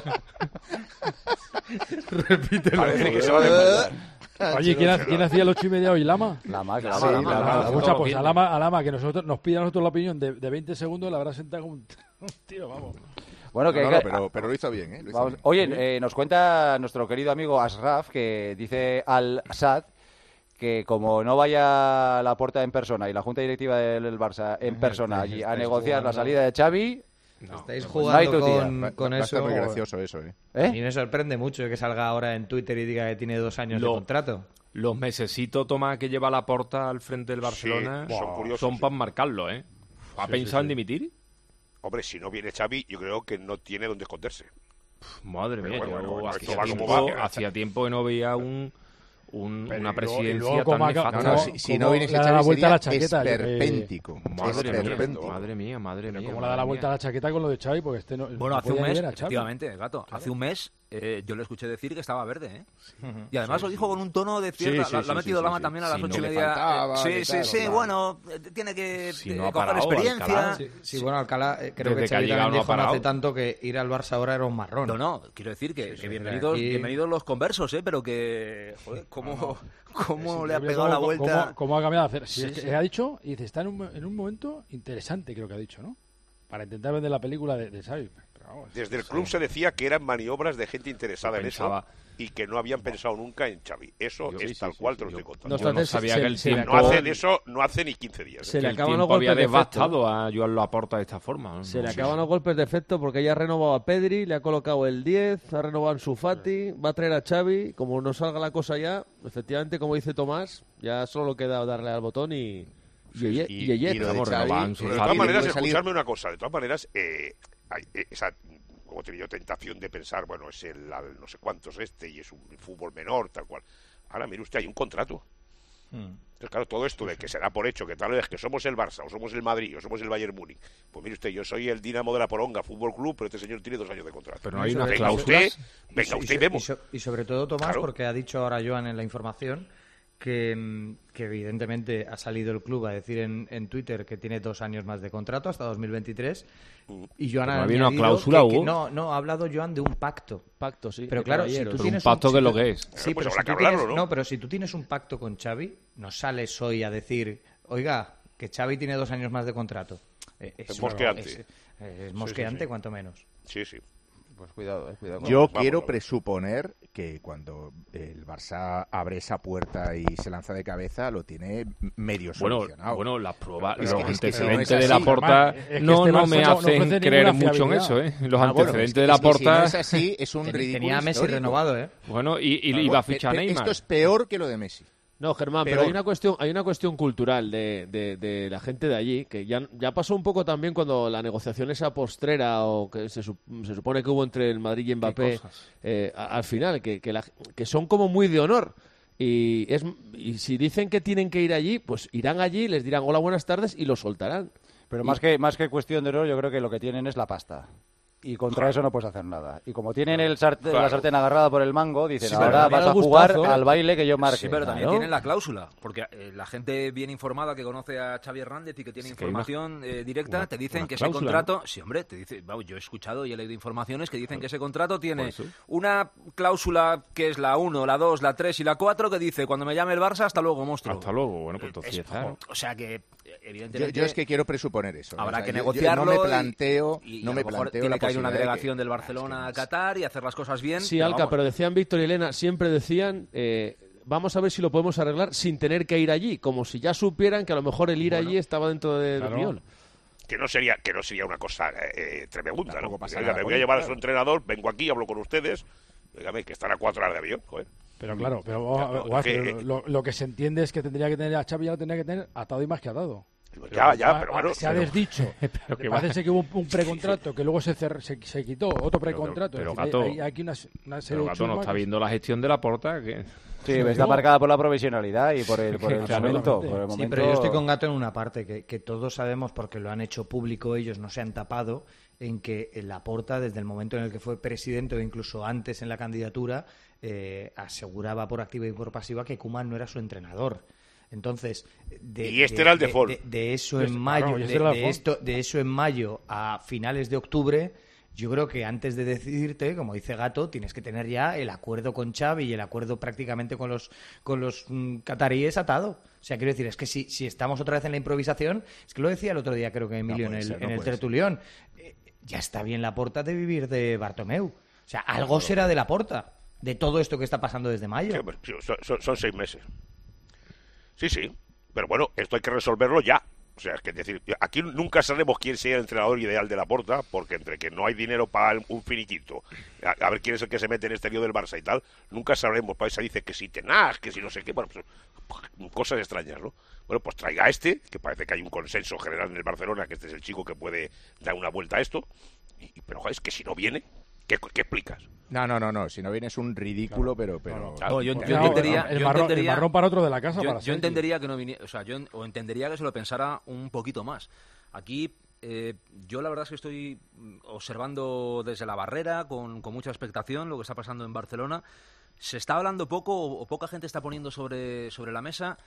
repítelo. Parece que se va a desmontar. Oye, ¿quién, ha- quién hacía los ocho y media hoy? ¿Lama? Lama, claro. Sí, Lama, Lama. Lama. Escucha, pues a Lama, a Lama, que nosotros, nos pide a nosotros la opinión de, de veinte segundos, la habrá sentado como un, un tío, vamos. Bueno, que, No, no, que- pero, pero lo hizo bien, ¿eh? Lo hizo vamos- bien. oye, eh, nos cuenta nuestro querido amigo Ashraf que dice al Sad que como no vaya la Porta en persona y la Junta Directiva del del Barça en persona allí a estáis negociar la jugando. salida de Xavi, Estáis no hay jugando tu tía. con, Va- con va a estar eso. muy gracioso eso, ¿eh? ¿eh? A mí me sorprende mucho que salga ahora en Twitter y diga que tiene dos años Lo- de contrato. Los mesecitos, Tomás, que lleva la porta al frente del Barcelona Sí, son curiosos, son sí. para marcarlo, ¿eh? ¿Ha Sí, pensado sí, en sí. dimitir? Hombre, si no viene Xavi, yo creo que no tiene dónde esconderse. Madre Pero mía, bueno, yo bueno, hacía, esto va como tiempo, va. hacía tiempo que no veía un, un- Pero una y luego- y presidencia luego tan como acá- nefasta. No, no, Como- si, si como no viene le da la Xavi vuelta a la sería chaqueta, yo- esperpéntico. Madre mía, Esperpéntico. madre mía, madre mía. ¿Cómo le da madre la vuelta a mía. la chaqueta con lo de Xavi? Porque este no, Bueno, no hace un podía ni mes, ver a Xavi. efectivamente, gato, hace un mes eh, yo le escuché decir que estaba verde, ¿eh? Y además Sí, lo dijo sí. con un tono de cierta... Sí, sí, la, sí, la ha sí, metido sí, Lama sí. también a las Si ocho no y le media. faltaba, Eh, sí, que sí, tal, sí, claro. bueno, eh, tiene que Si eh, no ha coger parado, experiencia. Alcalá. Sí, sí, bueno, Alcalá, eh, creo Desde que que ha Xavi llegado también no ha dijo no hace parado. tanto que ir al Barça ahora era un marrón. No, no, quiero decir que, Sí, que sí, bienvenidos, aquí- bienvenidos los conversos, ¿eh? Pero que, joder, cómo, cómo Sí, le ha yo pegado veo la cómo- vuelta. Cómo, cómo ha cambiado de hacer. Si Sí, es que sí. ha dicho, y dice, está en un, en un momento interesante, creo que ha dicho, ¿no? Para intentar vender la película de, de Xavi. Pero vamos, Desde el club se decía que eran maniobras de gente interesada Yo en pensaba- eso y que no habían pensado nunca en Xavi. Eso Yo- es sí, tal sí, cual sí, te lo yo- estoy contando. No Yo no obstante, sabía se- que el se le tiempo... No acabó- hacen eso, no hace ni quince días. ¿eh? Se le que el acaban los tiempo golpes había de efecto. devastado a Joan Laporta de esta forma. ¿no? Se le Sí, acaban sí. los golpes de efecto porque ya ha renovado a Pedri, le ha colocado el diez, ha renovado a Ansu Fati, va a traer a Xavi. Como no salga la cosa ya, efectivamente, como dice Tomás, ya solo queda darle al botón y... Y, y, y- y- y lo de vamos, Xavi, renovar, eh, Ansu Pero de Fati. todas maneras, puede salir- escucharme una cosa. De todas maneras, eh, hay, eh, esa, como he tenido tentación de pensar, bueno, es el al no sé cuántos este y es un fútbol menor, tal cual. Ahora, mire usted, hay un contrato. Entonces, claro, todo esto de que se da por hecho que tal vez que somos el Barça, o somos el Madrid, o somos el Bayern Múnich. Pues mire usted, yo soy el Dinamo de la Poronga, Fútbol Club, pero este señor tiene dos años de contrato. Pero no hay Y unas sobre- venga cláusulas. usted, venga y, usted y so- vemos. y so- y sobre todo, Tomás, Claro. porque ha dicho ahora Joan en la información que, mm, que evidentemente ha salido el club a decir en, en Twitter que tiene dos años más de contrato hasta dos mil veintitrés. Y Joan Pero ha no había una añadido cláusula, que- que Hugo. no, no, ha hablado Joan de un pacto. Pacto, sí. Pero de claro, si caballeros. tú Pero tienes un pacto si que es tú- lo que es. Sí, Pues pero, habrá si que tú tienes, hablarlo, ¿no? no, pero si tú tienes un pacto con Xavi, no sales hoy a decir, oiga, que Xavi tiene dos años más de contrato. Eh, Es mosqueante. Es, es mosqueante, sí. cuanto menos. Sí, sí. Pues cuidado, eh, cuidado. Con Yo vamos, quiero vamos. presuponer que cuando el Barça abre esa puerta y se lanza de cabeza, lo tiene medio Bueno, solucionado. bueno, las pruebas, Es los que- es que si no antecedentes es de así- Laporta Es que no, este no Barça me no- no hacen ofrece creer ninguna mucho en fiabilidad. eso, ¿eh? Los Ah, bueno, antecedentes es que- de es que si Laporta... no es así, es un Ten- ridículo Tenía a Messi histórico. renovado, ¿eh? Bueno, y, y Claro, iba a pe- fichar a pe- Neymar. Esto es peor que lo de Messi. No, Germán, Peor. pero hay una cuestión, hay una cuestión cultural de, de, de la gente de allí, que ya, ya pasó un poco también cuando la negociación esa postrera o que se, sup- se supone que hubo entre el Madrid y Mbappé cosas. eh, a- al final, que, que, la- que son como muy de honor. Y, es, y si dicen que tienen que ir allí, pues irán allí, les dirán hola, buenas tardes y lo soltarán. Pero Y- más que más que cuestión de oro, yo creo que lo que tienen es la pasta. Y contra eso no puedes hacer nada. Y como tienen el sartén, Claro. la sartén agarrada por el mango, dicen, Sí, pero ahora también vas a el jugar gustazo. al baile que yo marque. Sí, pero también Claro. tienen la cláusula, porque eh, la gente bien informada que conoce a Xavi Hernández y que tiene Sí, que hay una- información eh, directa, una- te dicen una que cláusula, ese contrato, sí, hombre, te dice, vamos, yo he escuchado y he leído informaciones que dicen que ese contrato tiene Por eso. una cláusula que es la uno, la dos, la tres y la cuatro que dice, cuando me llame el Barça, hasta luego, monstruo. Hasta luego, bueno, pues entonces Es- ya está, ¿no? O sea que, eh, Yo, evidentemente... yo es que quiero presuponer eso. Habrá O sea, que yo- yo negociarlo no me y- planteo, y, no a me lo mejor planteo tiene la que ir una posibilidad de que- delegación del Barcelona a Qatar y hacer las cosas bien. Sí, pero Alca, vamos. pero decían Víctor y Elena, siempre decían, eh, vamos a ver si lo podemos arreglar sin tener que ir allí, como si ya supieran que a lo mejor el ir Bueno, allí estaba dentro de, claro. del guión. Que no sería que no sería una cosa eh, tremenda, ¿no? Tampoco pasa Oiga, nada me por voy a ello, llevar a claro. su entrenador, vengo aquí, hablo con ustedes. Dígame, que están a cuatro horas de avión, joder. Pero claro, pero, vamos a ver, Guas, que- pero lo, lo que se entiende es que tendría que tener a Xavi, ya lo tendría que tener atado y más que atado. Ya, ya, Ah, pero ah, bueno. se ha pero- desdicho. Pero que Parece va- ser que hubo un, un precontrato que luego se, cer- se, se quitó, otro precontrato. pero, Es decir, Gato, hay, hay aquí una, una serie Pero de Gato no chusmas está que- viendo la gestión de Laporta, que... Sí, está marcada por la provisionalidad y por el, por el Claro. momento. Por el Sí, momento... pero yo estoy con Gato en una parte que, que todos sabemos, porque lo han hecho público ellos, no se han tapado, en que Laporta, desde el momento en el que fue presidente o incluso antes en la candidatura, eh, aseguraba por activa y por pasiva que Koeman no era su entrenador. Entonces, de, Y este era el de, default. de, de eso Este, en mayo, claro, y de, este era el de default. esto, de eso en mayo a finales de octubre, yo creo que antes de decidirte, como dice Gato, tienes que tener ya el acuerdo con Xavi y el acuerdo prácticamente con los con los mm, cataríes atado. O sea, quiero decir, es que si, si estamos otra vez en la improvisación, es que lo decía el otro día, creo que Emilio, puede en el, ser, no en el puede ser. tertulión, eh, ya está bien Laporta de vivir de Bartomeu. O sea, algo será de Laporta, de todo esto que está pasando desde mayo. Sí, hombre, sí, son, son- son seis meses. Sí, sí. Pero bueno, esto hay que resolverlo ya. O sea, es que es decir, aquí nunca sabremos quién sea el entrenador ideal de Laporta, porque entre que no hay dinero para un finiquito, a, a ver quién es el que se mete en este lío del Barça y tal, nunca sabremos. Para eso dice que si Tenag, que si no sé qué, bueno, pues, cosas extrañas, ¿no? Bueno, pues traiga a este, que parece que hay un consenso general en el Barcelona, que este es el chico que puede dar una vuelta a esto, y, pero joder, es que si no viene, ¿qué, qué explicas? No, no, no, no. Si no viene es un ridículo, pero... pero... No, yo, Pues yo no, entendería, el yo marrón- el entendería- marrón para otro de la casa, yo, para yo Sergi. entendería que no viniera, o sea, yo en- o entendería que se lo pensara un poquito más. Aquí eh, yo la verdad es que estoy mm, observando desde la barrera con, con mucha expectación lo que está pasando en Barcelona. Se está hablando poco o, o poca gente está poniendo sobre sobre la mesa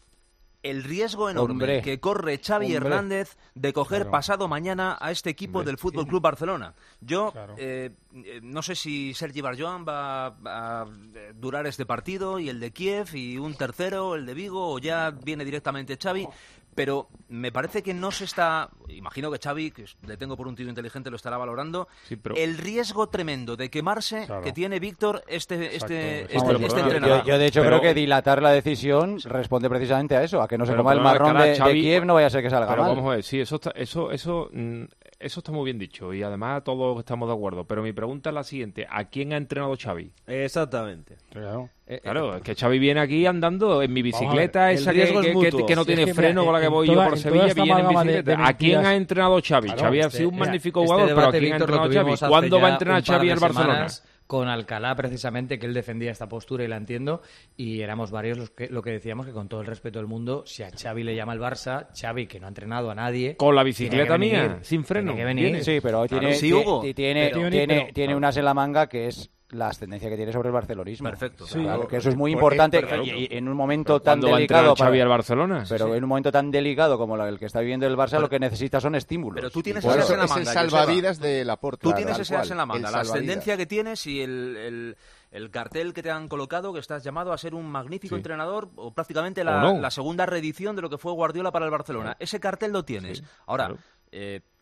el riesgo enorme Hombre. que corre Xavi Hombre. Hernández de coger Claro. pasado mañana a este equipo Hombre. del Fútbol Club Barcelona. Yo Claro. eh, eh, no sé si Sergi Barjoan va a eh, durar este partido y el de Kiev y un tercero, el de Vigo, o ya viene directamente Xavi. Pero me parece que no se está... Imagino que Xavi, que le tengo por un tío inteligente, lo estará valorando. Sí, pero- El riesgo tremendo de quemarse Claro. que tiene Víctor, este, Exacto, este, exacto. este, Vamos, este perdona, entrenador. Yo, yo, de hecho, Pero- creo que dilatar la decisión responde precisamente a eso, a que no se Pero coma el perdona, marrón cara, de, de Xavi- Kiev, no vaya a ser que salga Pero mal. vamos a ver, sí, eso está, eso, eso, mm, eso está muy bien dicho y además todos estamos de acuerdo. Pero mi pregunta es la siguiente: ¿a quién ha entrenado Xavi? Exactamente. Claro. Eh, Claro, es que Xavi viene aquí andando en mi bicicleta, ver, el esa que, riesgo es que- que- mutuo. que no Si tiene es que, freno mira, con la que en voy toda- yo por en toda Sevilla, esta viene en amalgama de- bicicleta. de ¿A quién mentiras- ha entrenado Xavi? Claro, Xavi ha Este- sido un mira, magnífico este jugador, pero ¿a debate, quién ha Víctor, lo entrenado Xavi? tuvimos hace ¿Cuándo va a ya entrenar un par Xavi de al Barcelona? semanas con Alcalá, precisamente, que él defendía esta postura y la entiendo, y éramos varios los que, lo que decíamos que con todo el respeto del mundo, si a Xavi le llama el Barça, Xavi, que no ha entrenado a nadie... Con la tiene bicicleta que venir, mía, sin freno. tiene que venir. Viene. Sí, pero Claro, tiene, sí, tie- Hugo, ti- tiene, pero- tiene, pero- tiene unas en la manga que es la ascendencia que tiene sobre el barcelonismo. Perfecto. Sí. Claro, que eso es muy Porque- importante perfecto. y, y en un momento tan ¿Cuándo va a entrenar delicado Xavi para- al Barcelona? pero en un momento tan delicado como la- el que está viviendo el Barça, lo que necesita son estímulos. Pero tú tienes Por ese eso en la es el manga, Joseba. salvavidas de Laporta. Tú tienes tal ese as cual, en la manga, el la salvavidas. ascendencia que tienes y el, el, el cartel que te han colocado, que estás llamado a ser un magnífico Sí. entrenador o prácticamente O la, no. la segunda reedición de lo que fue Guardiola para el Barcelona. Ese cartel lo tienes. Sí, Ahora, claro. eh,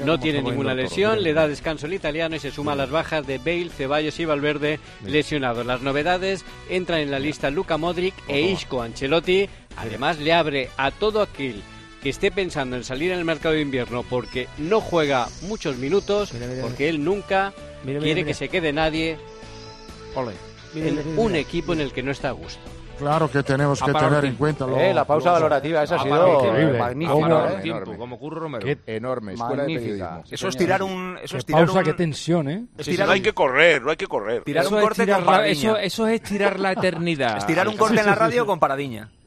No tiene ninguna lesión, le da descanso el italiano y se suma a las bajas de Bale, Ceballos y Valverde lesionados. Las novedades entran en la lista Luka Modric e Isco Ancelotti. Además, le abre a todo aquel que esté pensando en salir en el mercado de invierno porque no juega muchos minutos, mira, mira, porque él nunca mira, mira, quiere mira. que se quede nadie Ole. Mira, en mira, mira, un mira. equipo en el que no está a gusto. Claro que tenemos que tener en cuenta lo, eh, la pausa lo, valorativa, esa ha sido increíble. magnífica. ¿eh? Tiempo, como Curro Romero. Qué enorme, escuela de periodismo. Eso es tirar un... Eso qué es tirar pausa, un... qué tensión, ¿eh? Sí, sí, no hay que correr, no hay que correr. Tirar eso un corte es tirar con la, eso, eso es tirar la eternidad. Es tirar un corte en la radio con Paradiña.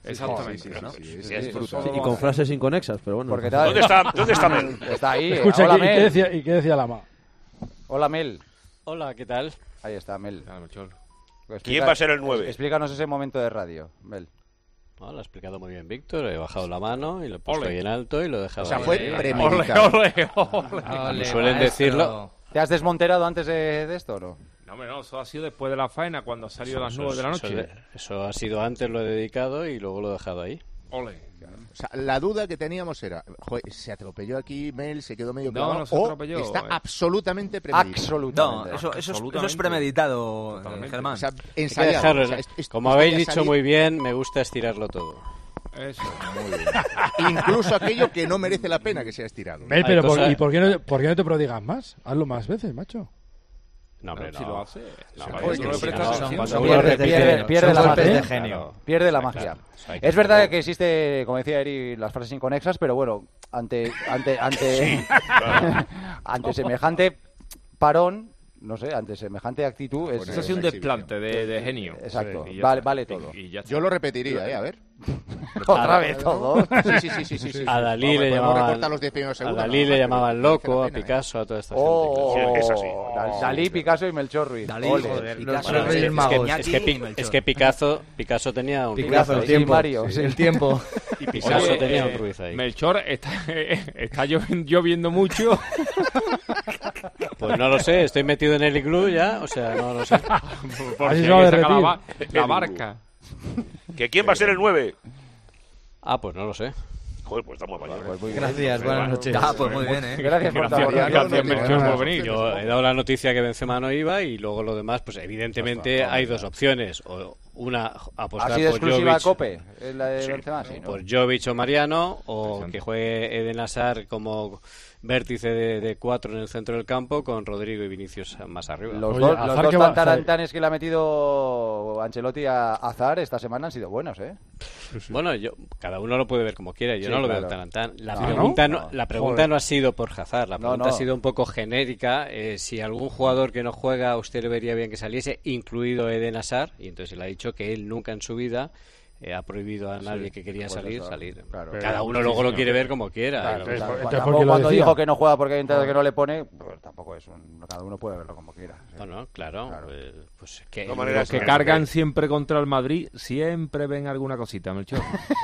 Exactamente. Sí, sí, sí, sí, sí, Sí, es sí, brutal. sí, y con frases inconexas, pero bueno. Porque tal- ¿Dónde está, ¿Dónde está Mel? Está ahí. Escucha, Hola, ¿y, qué- y Mel. qué decía, ¿y qué decía Lama? Hola, Mel. Hola, ¿qué tal? Ahí está, Mel. Explica- ¿Quién va a ser el nueve? Explícanos ese momento de radio, Mel. No, lo ha explicado muy bien Víctor. He bajado la mano y lo he puesto Ole. ahí en alto y lo he dejado O sea, ahí. fue Ahí. premeditado. Ole, ole, ole. Como Ole, suelen maestro. decirlo. ¿Te has desmonterado antes de, de esto o no? No, hombre, no, eso ha sido después de la faena, cuando ha salido a las Eso- nueve de la eso- noche. Eso ha sido antes, lo he dedicado y luego lo he dejado ahí. Ole. O sea, la duda que teníamos era, joder, se atropelló aquí Mel, se quedó medio No, clavado, no se o atropelló, está eh. absolutamente premeditado. No, eso, eso, es, eso es premeditado, eh, Germán. O sea, Hay que ensayado. dejarlo, O sea, es- es- como esto habéis ya dicho salir- muy bien, me gusta estirarlo todo. Eso, muy bien. Incluso aquello que no merece la pena que sea estirado. Mel, pero por- ¿y por qué, no, por qué no te prodigas más? Hazlo más veces, macho. No, hombre, si no. lo hace. No, si hombre, lo es que no le si prestas no, atención. cuando Pierde, uno- pierde, pierde la son golpes magia. de genio. Pierde la Está magia. claro. Eso hay que Es verdad hacerlo. que existe, como decía Eri, las frases inconexas, pero bueno, ante ante ante Sí. ante semejante parón, no sé, ante semejante actitud es, Eso ha sido un desplante de, de genio. Exacto, Sí, y ya vale, está. vale todo. Y- y ya está. Yo lo repetiría, ¿eh? A ver. Otra vez todo. Sí, sí, sí, sí, sí, sí. A Dalí Hombre, le podemos llamaban, recortar los diez primeros a segundos, Dalí nada le más, llamaban pero merece loco, la a pena, ¿eh? Picasso, a toda esta Oh, gente. es así. Dal- Dalí, Picasso y Melchor Ruiz. Dalí, Ole. joder, Bueno, Picasso, es, que, Reyes es, Magos. que, es, que, Pi- es que Picasso, Picasso tenía un Picasso, Ruiz el ahí. tiempo. Mario, Sí, el tiempo. Y Picasso Oye, tenía eh, un Ruiz ahí. Melchor, está, está lloviendo, lloviendo mucho. Pues no lo sé, estoy metido en el iglú ya, o sea, no lo sé. Por Así si se va a hay que sacar la, derretir. ba- la barca. ¿Que quién va a ser el nueve? Ah, pues no lo sé. Joder, pues estamos mañana. Pues muy bien. Gracias, buenas noches. Ah, pues muy bien, ¿eh? Gracias por Gracias, abordarlo. gracias, Melchor, por venir. Yo he dado la noticia que Benzema no iba y luego lo demás, pues evidentemente hay dos opciones. O una, ¿Ha apostar sido por exclusiva Jovic, Cope? ¿Es la de Benzema? Sí, ¿no? por Jovic o Mariano, o que juegue Eden Hazard como vértice de, de cuatro en el centro del campo con Rodrigo y Vinicius más arriba. Los Oye, dos, Hazard los dos que va- tantarantanes que le ha metido Ancelotti a Azar esta semana han sido buenos, ¿eh? Bueno, yo, cada uno lo puede ver como quiera. Yo Sí, no lo claro. veo tan tan. La No, pregunta, ¿no? no, la pregunta Joder. no ha sido por Hazard. La No, pregunta no. ha sido un poco genérica. Eh, si algún jugador que no juega, usted le vería bien que saliese, incluido Eden Hazard. Y entonces él ha dicho que él nunca en su vida eh, ha prohibido a nadie que quería pues salir eso, salir. claro. Cada Pero- uno luego lo quiere ver como quiera. Claro, Y- claro. entonces, Tampoco ¿por qué lo cuando decía? dijo que no juega porque hay entrada que no le pone, pues tampoco es un... Cada uno puede verlo como quiera. sí. Bueno, claro. Claro. Pues, pues que, De todas maneras, Los que Sí. cargan siempre contra el Madrid siempre ven alguna cosita, Melchor.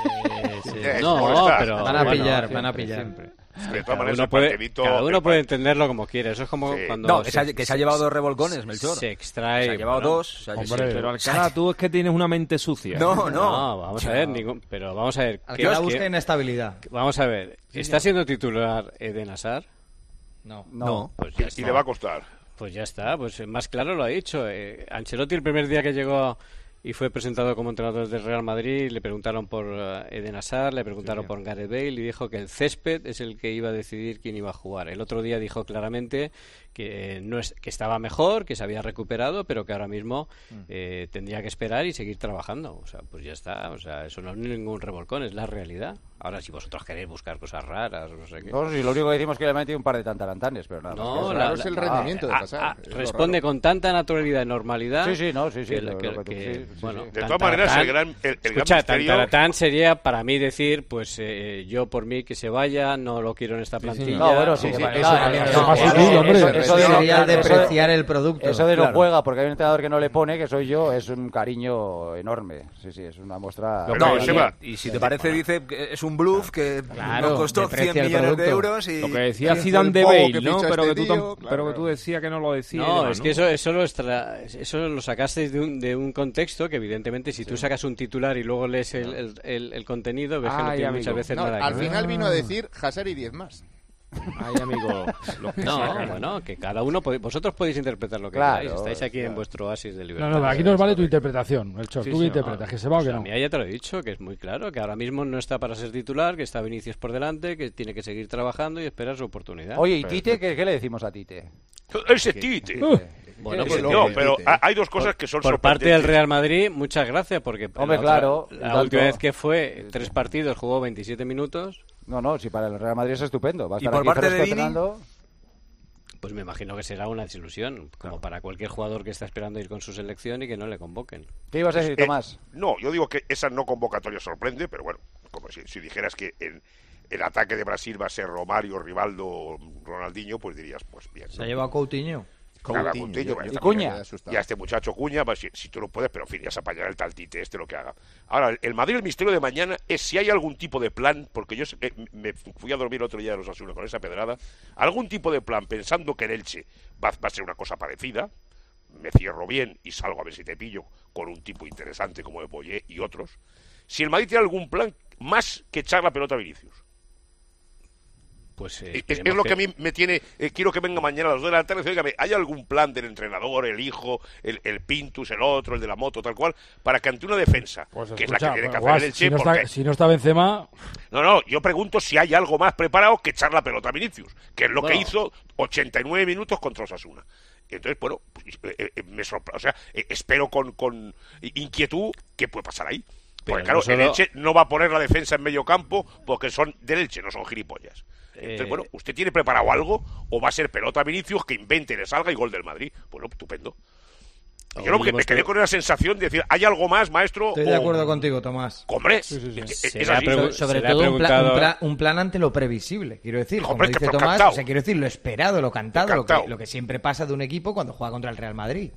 eh, sí. Es No, molestar. pero Van a bueno, pillar, siempre, van a pillar. siempre. De todas cada maneras, uno el puede, partidito- cada uno el puede par- entenderlo como quiere. Eso es como Sí. cuando No, que se, se- ha, que se ha llevado dos revolcones, Melchor. se extrae. Se ha llevado bueno, dos. o sea, que Hombre, sí. Pero Alcalá, tú es que tienes una mente sucia. No, no. No, vamos a ver, ningún, pero vamos a ver. ¿qué- Alcalá qué- busca inestabilidad. vamos a ver, ¿está siendo titular Eden Hazard? No. No. Pues ya Y está. le va a costar. Pues ya está, pues más claro lo ha dicho. Eh, Ancelotti el primer día que llegó y fue presentado como entrenador del Real Madrid, le preguntaron por eh, Eden Hazard, le preguntaron por Gareth Bale y dijo que el césped es el que iba a decidir quién iba a jugar. El otro día dijo claramente que eh, no es, que estaba mejor, que se había recuperado, pero que ahora mismo eh, tendría que esperar y seguir trabajando. O sea, pues ya está. O sea, eso no es ningún revolcón, es la realidad. Ahora, si vosotros queréis buscar cosas raras, no sé qué. No, si lo único que decimos es que le ha metido un par de tantarantanes, pero nada. No, más. Lo la- raro la- es el ah, rendimiento de ah, pasar. ah, es lo responde raro. con tanta naturalidad y normalidad. Sí, sí, no, sí, sí, que- lo- que- lo que tú- que, sí, sí, bueno, sí. De todas maneras, el gran, el, el gran Escucha, misterio... tantaratán sería para mí decir, pues eh, yo por mí que se vaya, no lo quiero en esta plantilla. No, bueno, sí, o- sí, eso eso- también eso- es eso- más eso- sutil, hombre. eso- eso de no- Sería eso de- depreciar el producto. Eso de no Claro. juega porque hay un entrenador que no le pone, que soy yo, es un cariño enorme. Sí, sí, es una muestra... Pero No, que y, Seba- y si te parece, dice que es un bluff que Claro, nos costó deprecia cien el millones de producto. euros y... Lo que decía Sí, Zidane el de bobo Bale, que ¿no? ficha Pero, este que tú, tío, tam- claro. pero que tú decías que no lo decías. y No, demás, es que eso, eso, lo extra- eso lo sacasteis de un, de un contexto que evidentemente si tú sacas un titular y luego lees el, el, el- el contenido, ves que no Ay, tiene amigo. muchas veces No, nada que al ver. final vino a decir Hazard y diez más. Ay, amigo. Los que No, sacan. bueno, que cada uno, podéis- vosotros podéis interpretar lo que Claro, queráis. Estáis aquí en claro. vuestro oasis de No, libertad. no, pero aquí nos vale tu interpretación, el Chor. Sí, Tú sí, interpretas, no. que se va o que Pues no. a mí ya te lo he dicho, que es muy claro, que ahora mismo no está para ser titular, que está Vinicius por delante, que tiene que seguir trabajando y esperar su oportunidad. Oye, ¿y Tite? ¿Qué, qué le decimos a Tite? Ese Tite. Uh, Bueno, Ese- pues no, que- pero ha- hay dos cosas que son por parte del sorprendentes. Real Madrid, muchas gracias, porque Hombre, la, claro, otra- y la tanto. última vez que fue, tres partidos, jugó veintisiete minutos. No, no, si para el Real Madrid es estupendo. Va a ¿Y estar por aquí parte de fresco Vini? entrenando. Pues me imagino que será una desilusión, como claro. para cualquier jugador que está esperando ir con su selección y que no le convoquen. ¿Qué ibas a decir, Tomás? Eh, no, yo digo que esa no convocatoria sorprende, pero bueno, como si, si dijeras que el, el ataque de Brasil va a ser Romario, Rivaldo, Ronaldinho, pues dirías, pues bien. Se ¿no? ha llevado a Coutinho. Coutinho, Coutinho y ya, Cuña. Y a este muchacho Cuña, pues, si, si tú no puedes, pero en fin, ya se apañará el tal Tite, este lo que haga. Ahora, el Madrid, el misterio de mañana es si hay algún tipo de plan, porque yo eh, me fui a dormir otro día de los Osasuna con esa pedrada, algún tipo de plan pensando que el Elche va, va a ser una cosa parecida, me cierro bien y salgo a ver si te pillo con un tipo interesante como Boyé y otros. Si el Madrid tiene algún plan más que echar la pelota a Vinicius. Pues, eh, es, es lo que a mí me tiene, eh, quiero que venga mañana a las dos de la tarde, dígame, ¿hay algún plan del entrenador, el hijo, el, el Pintus, el otro, el de la moto, tal cual, para que ante una defensa, pues que escucha, es la que tiene que guas, hacer el Elche, si no, porque... está, si no está Benzema... No, no, yo pregunto si hay algo más preparado que echar la pelota a Vinicius, que es lo bueno. que hizo ochenta y nueve minutos contra Osasuna. Entonces, bueno, pues, eh, eh, me sorpre- o sea, eh, espero con, con inquietud qué puede pasar ahí. Porque Pero claro, no solo... el Elche no va a poner la defensa en medio campo porque son del Elche, no son gilipollas. Entonces, Eh... bueno, ¿usted tiene preparado algo o va a ser pelota a Vinicius que invente, le salga y gol del Madrid? Bueno, estupendo. Yo creo que me quedé con una sensación de decir, ¿hay algo más, maestro? Estoy o... de acuerdo contigo, Tomás. Hombre, sí, sí, sí. es, Se es le ha así. pregu- sobre todo un, pla- un, pla- un plan ante lo previsible, quiero decir. Como Hombre, dice que- pero Tomás, cantado. o sea, quiero decir, lo esperado, lo cantado, lo cantado. que, lo que siempre pasa de un equipo cuando juega contra el Real Madrid.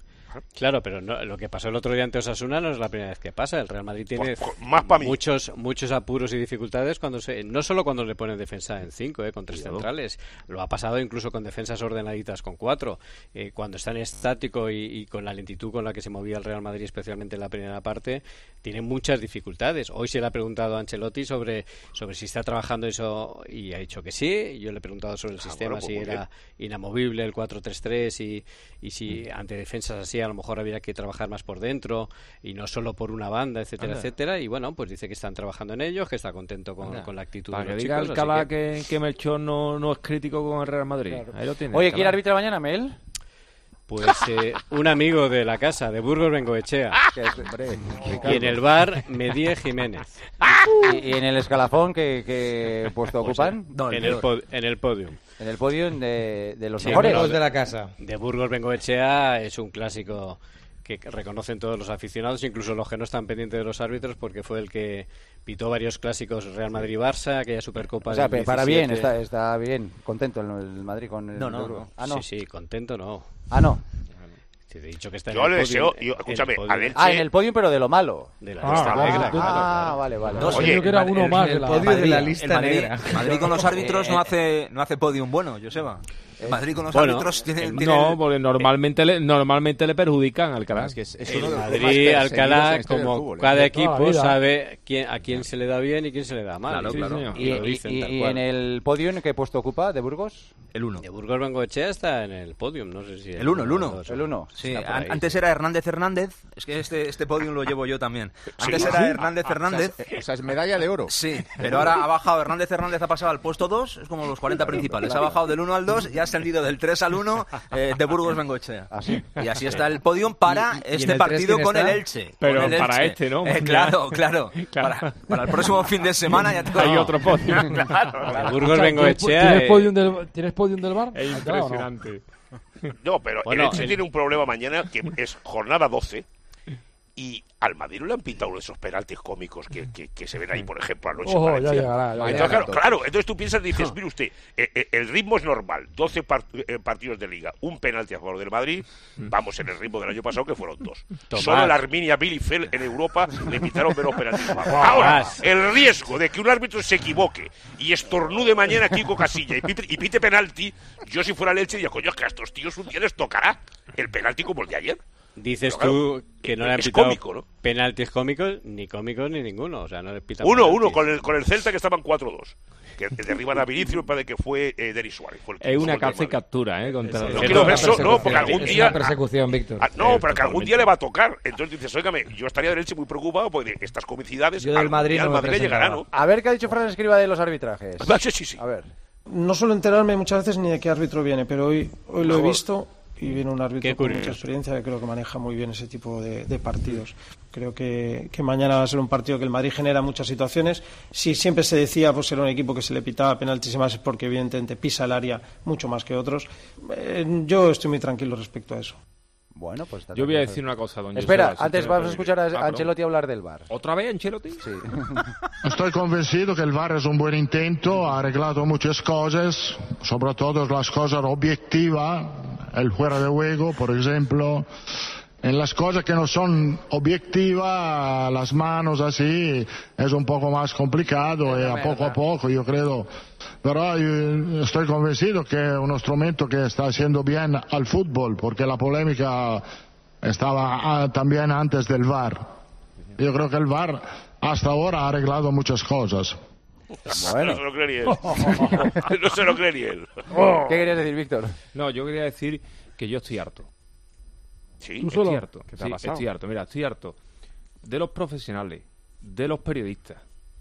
Claro, pero no, lo que pasó el otro día ante Osasuna no es la primera vez que pasa. El Real Madrid tiene Pues, más pa' mí. muchos muchos apuros y dificultades cuando se, no solo cuando le ponen defensa en cinco, eh, con tres Cuidado. centrales. Lo ha pasado incluso con defensas ordenaditas con cuatro. Eh, cuando está en estático y, y con la lentitud con la que se movía el Real Madrid, especialmente en la primera parte, tiene muchas dificultades. Hoy se le ha preguntado a Ancelotti sobre, sobre si está trabajando eso y ha dicho que sí. Yo le he preguntado sobre el Ah, sistema, bueno, pues si muy era inamovible el cuatro tres tres y, y si Mm. ante defensas así a lo mejor había que trabajar más por dentro y no solo por una banda, etcétera, Anda. etcétera. Y bueno, pues dice que están trabajando en ello, que está contento con, Anda. con la actitud Para de que los diga chicos. Alcalá así que- que, que Melchor no, no es crítico con el Real Madrid. Claro. Ahí lo tiene. Oye, ¿quién Alcalá. arbitra mañana, Mel? Pues eh, un amigo de la casa, de Burgos Bengoechea. Que es, hombre, Y en el bar, Medie Jiménez. ¿Y, y en el escalafón qué, qué puesto Pues, ocupan? eh, en, el pod- en el podium. En el podium de, de los Sí, mejores. pero de la casa. De Burgos Bengoechea es un clásico que reconocen todos los aficionados, incluso los que no están pendientes de los árbitros, porque fue el que pitó varios clásicos Real Madrid-Barça, aquella Supercopa O sea, del para bien, diecisiete. está, está bien, contento el, el Madrid con el No, no, Burgos. no. Ah, no. Sí, sí, contento no. Ah, no. Te he dicho que está Yo en le el deseo, podium, yo- en escúchame, el podium. al Elche- Ah, en el podium, pero de lo malo. De la Ah, lista ah, negra. tú- Ah, vale, vale. No, vale. sé, yo que era uno el- más el de la... podio de la lista el Madrid, negra. el Madrid con los árbitros no hace no hace podium bueno, Joseba. El Madrid con los Bueno, árbitros tiene, el- tiene No, porque normalmente le, normalmente le perjudican al Alcalá. Es que es, es El uno de los clubes Madrid, más perseguidos en Alcalá, la historia del como fútbol, ¿eh? cada De toda equipo la vida. sabe quién, a quién se le da bien y quién se le da mal. Claro, Sí, claro. señor. ¿Y, Y lo y- dicen y- tal y cual. en el podium qué puesto ocupa de Burgos? el uno. De Burgos Bengoechea está en el podium, no sé si... El uno, el uno. dos, El uno. Sí, está por an- ahí. antes era Hernández Hernández, es que este este podium lo llevo yo también. Antes ¿Sí? era Hernández O Hernández. sea, es- o sea, es medalla de oro. Sí, pero ahora ha bajado Hernández Hernández, ha pasado al puesto dos, es como los cuarenta principales. Ha bajado del uno al dos y ha ascendido del tres al uno eh, de Burgos Bengoechea. Así. Y así está el podium para ¿Y- y- y en este el tres partido quién con está? el Elche. Pero con el para Elche. este, ¿no? Eh, Ya. claro, claro. Claro. Para, para el próximo fin de semana ya te Hay otro podio. claro, claro. De Burgos O sea, Bengoechea... ¿Tienes eh, podium del, ¿Tienes podium del bar? Es Ah, claro, ¿no? impresionante. No, pero Bueno, el Elche el- tiene un problema mañana que es jornada doce y al Madrid le han pintado esos penaltis cómicos que, que, que se ven ahí, por ejemplo, anoche. Ojo, en ya Valencia. llegará, ya Entonces, llegará. claro, claro, entonces tú piensas y dices, mire usted, eh, eh, el ritmo es normal, doce par- eh, partidos de liga, un penalti a favor del Madrid, vamos en el ritmo del año pasado que fueron dos. Tomás. Solo la Arminia Bielefeld en Europa le pintaron menos penaltis. Ahora, el riesgo de que un árbitro se equivoque y estornude mañana Kiko Casilla y pite, y pite penalti, yo si fuera el Elche diría, coño, es que a estos tíos un día les tocará el penalti como el de ayer. Dices Pero, tú claro, que no le han es pitado cómico, ¿no? penaltis cómicos, ni cómicos ni ninguno. O sea, no les pitan Uno, penaltis. uno, con el, con el Celta que estaban cuatro dos. Que derriban a Vinicius, me parece que fue eh, Denis Suárez. Fue el que Es hizo una el del caza y Madrid. captura, ¿eh? Contra No los- quiero ver eso, no, porque algún Es día... una persecución, Víctor. Ah, no, Eh, pero que algún día le va a tocar. Entonces dices, óigame, yo estaría del Elche muy preocupado porque estas comicidades Yo del algún Madrid día no al me Madrid le llegará, ¿no? A ver qué ha dicho Fran Escriba de los arbitrajes. Ah, sí, sí, sí. A ver. No suelo enterarme muchas veces ni de qué árbitro viene, pero hoy, hoy lo he Mejor. visto y viene un árbitro con mucha experiencia que creo que maneja muy bien ese tipo de, de partidos. Creo que, que mañana va a ser un partido que el Madrid genera muchas situaciones. Si siempre se decía pues era un equipo que se le pitaba penaltis y más, es porque evidentemente pisa el área mucho más que otros. Eh, yo estoy muy tranquilo respecto a eso. Bueno, pues yo voy a decir una cosa, don Espera, Joseba, antes si vamos a escuchar a, a Ancelotti hablar del V A R. ¿Otra vez Ancelotti? Sí. Estoy convencido que el V A R es un buen intento, ha arreglado muchas cosas, sobre todo las cosas objetivas, el fuera de juego, por ejemplo. En las cosas que no son objetivas, las manos así, es un poco más complicado y a poco a poco, yo creo. Pero yo estoy convencido que es un instrumento que está haciendo bien al fútbol, porque la polémica estaba también antes del V A R. Yo creo que el V A R hasta ahora ha arreglado muchas cosas. Bueno. No se lo cree ni él. No se lo cree ni él. ¿Qué querías decir, Víctor? No, yo quería decir que yo estoy harto. Sí, estoy harto. ¿Qué te ha Sí, pasado? estoy harto. Mira, estoy harto de los profesionales, de los periodistas,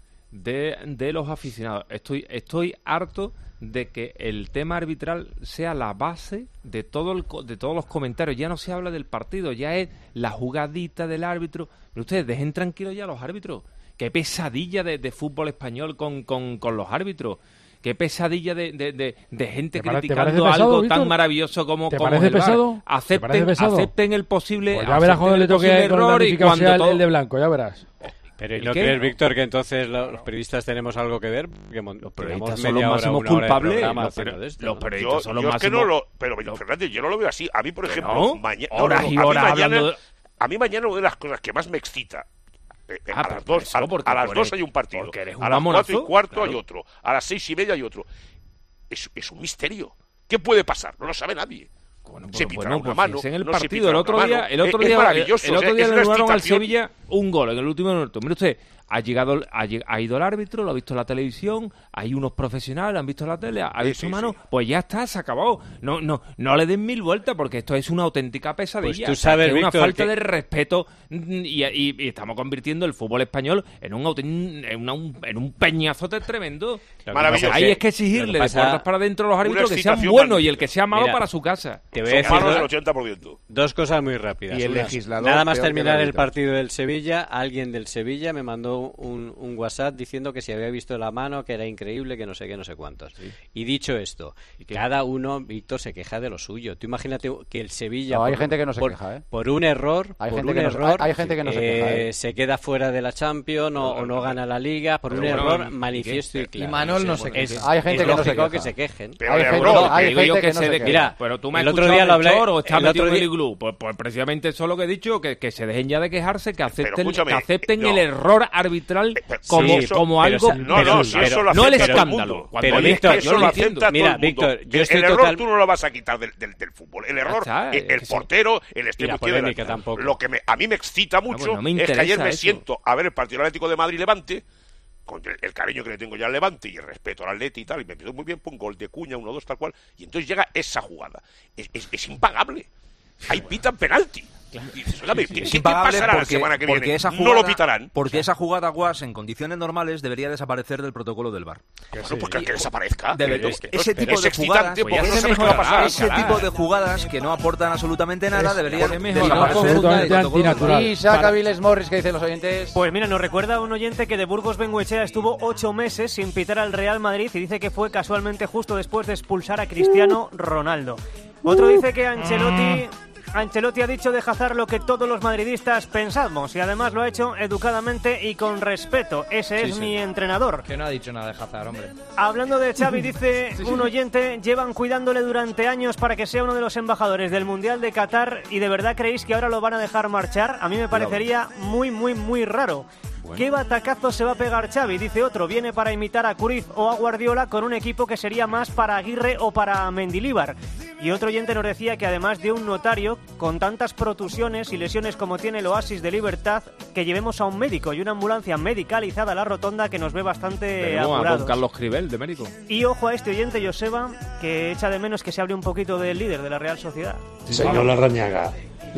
de, de los aficionados. Estoy, estoy harto de que el tema arbitral sea la base de todo el, co- de todos los comentarios. Ya no se habla del partido, ya es la jugadita del árbitro. Pero ustedes dejen tranquilos ya a los árbitros. Qué pesadilla de, de fútbol español con, con, con los árbitros. Qué pesadilla de, de, de, de gente ¿Te pare- te criticando parece pesado, algo Víctor? tan maravilloso como, ¿Te como parece el V A R. pesado? ¿Te Acepten, parece pesado? acepten el posible, Pues ya verás cuando le toque posible con el error y damnificado cuando sea el, todo... el de blanco, ya verás. Pero ¿y ¿El no qué? crees, Víctor, que entonces lo- los periodistas tenemos algo que ver? Porque mon- Los tenemos periodistas son media los hora, máximos una hora de culpables. programa Los haciendo peri- de esto, los ¿no? periodistas Yo, son los yo es que máximos... no lo... Pero, Fernández, yo no lo veo así. A mí, por ¿Que ejemplo, no? mañana... Horas y horas a mí mañana, hablando de- a mí mañana una de las cosas que más me excita... eh, eh, Ah, a pero las por dos, eso, a, porque a las tú dos eres- hay un partido. porque eres un A las cuatro y mamonazo, cuarto hay claro. otro. A las seis y media hay otro. Es, es un misterio. ¿Qué puede pasar? No lo sabe nadie. se pitará Bueno, una pues mano, fíjense en el no se partido el pitará otro una día, mano. el otro Es- día, es maravilloso, el o sea, otro día es le una anularon al excitación. Sevilla un gol en el último minuto. Mire usted, ha llegado, ha, lleg- ha ido el árbitro, lo ha visto en la televisión, hay unos profesionales, han visto en la tele, ha visto mano, pues ya está, se acabó. No, no, no le den mil vueltas porque esto es una auténtica pesadilla. Pues tú O sea, sabes, que es una Víctor, falta que- de respeto mm, y, y- y estamos convirtiendo el fútbol español en un auténtico, en, una- un, en un peñazote tremendo. Maravilloso. Hay es que Lo exigirle que pasa- de puertas para adentro a los Una árbitros que sean excitación buenos y magnífica. el que sea malo Mira, para su casa. Te voy a decir Son malos dos- del ochenta por ciento. Dos cosas muy rápidas. Y el Unas- legislador Nada más peor que terminar el el árbitro. partido del Sevilla, alguien del Sevilla me mandó un, un WhatsApp diciendo que si había visto la mano, que era increíble, que no sé qué, no sé cuántos. Y dicho esto, cada uno, Víctor, se queja de lo suyo. Tú imagínate que el Sevilla... No, hay por- gente que no se por, queja, ¿eh? por un error, Hay por gente un que no se- error, hay- hay gente que no se queja, ¿eh? se queda fuera de la Champions o, o no gana la Liga, por un Pero bueno, error ¿y qué? manifiesto y Y claro. Manuel no se es- queja. Hay gente es que no se lógico queja. que se quejen. Pero Hay el gente, error, no, hay Digo yo gente que que no se se de- queja. Mira, pero tú me has el otro escuchado día lo en el hablé- Chor o estás el otro metido en día- el iglú. Pues, pues precisamente eso es lo que he dicho, que, que se dejen ya de quejarse, que acepten, escúchame, que acepten no. el error arbitral pero- como, sí, como pero algo... sa- No, no, si pero- eso lo no el acepta todo el escándalo. mundo. Cuando Pero, el Víctor, escándalo, Eso yo lo lo entiendo. acepta Mira, todo el mundo. Víctor, yo El- estoy el error total- tú no lo vas a quitar del, del, del fútbol. El error, está, el, es el que sí. portero, el Y extremo la izquierdo. polémica tampoco. Lo que me, a mí me excita mucho pues no me es que interesa ayer me eso. siento a ver el partido Atlético de Madrid-Levante, con el, el cariño que le tengo ya al Levante y el respeto al Atleti y tal, y me empezó muy bien, pon gol de Cuña, uno dos tal cual, y entonces llega esa jugada. Es, es, es impagable. Ahí pitan penalti. Y dices, "Óigame, ¿qué, Es qué impagable pasará la porque, semana que porque viene? esa no jugada, lo pitarán. Porque esa jugada, Guas, en condiciones normales, debería desaparecer del protocolo del V A R. Bueno, pues que, que desaparezca. Debe- Pero es- que- ese pero tipo es de excitante jugadas, porque pues no ya sabes se qué va a pasar. ese tipo de jugadas que no aportan absolutamente nada deberían Se mejora. desaparecer del Absolutamente protocolo del V A R. antinatural. Y saca Viles Morris, que dicen los oyentes. Pues mira, nos recuerda un oyente que de Burgos Bengoechea estuvo ocho meses sin pitar al Real Madrid y dice que fue casualmente justo después de expulsar a Cristiano Ronaldo. Otro dice que Ancelotti... Ancelotti ha dicho de Hazard lo que todos los madridistas pensamos y además lo ha hecho educadamente y con respeto. Ese Sí, es sí. mi entrenador. Que no ha dicho nada de Hazard, hombre. Hablando de Xavi, dice un oyente, llevan cuidándole durante años para que sea uno de los embajadores del Mundial de Qatar y ¿de verdad creéis que ahora lo van a dejar marchar? A mí me parecería muy, muy, muy raro. ¿Qué batacazo se va a pegar Xavi? Dice otro, viene para imitar a Cruyff o a Guardiola con un equipo que sería más para Aguirre o para Mendilíbar. Y otro oyente nos decía que además de un notario, con tantas protusiones y lesiones como tiene el Oasis de Libertad, que llevemos a un médico y una ambulancia medicalizada a la rotonda que nos ve bastante Tenemos a apurados. don Carlos Cribel, de Mérico. Y ojo a este oyente, Joseba, que echa de menos que se hable un poquito del líder de la Real Sociedad. Señor Larrañaga,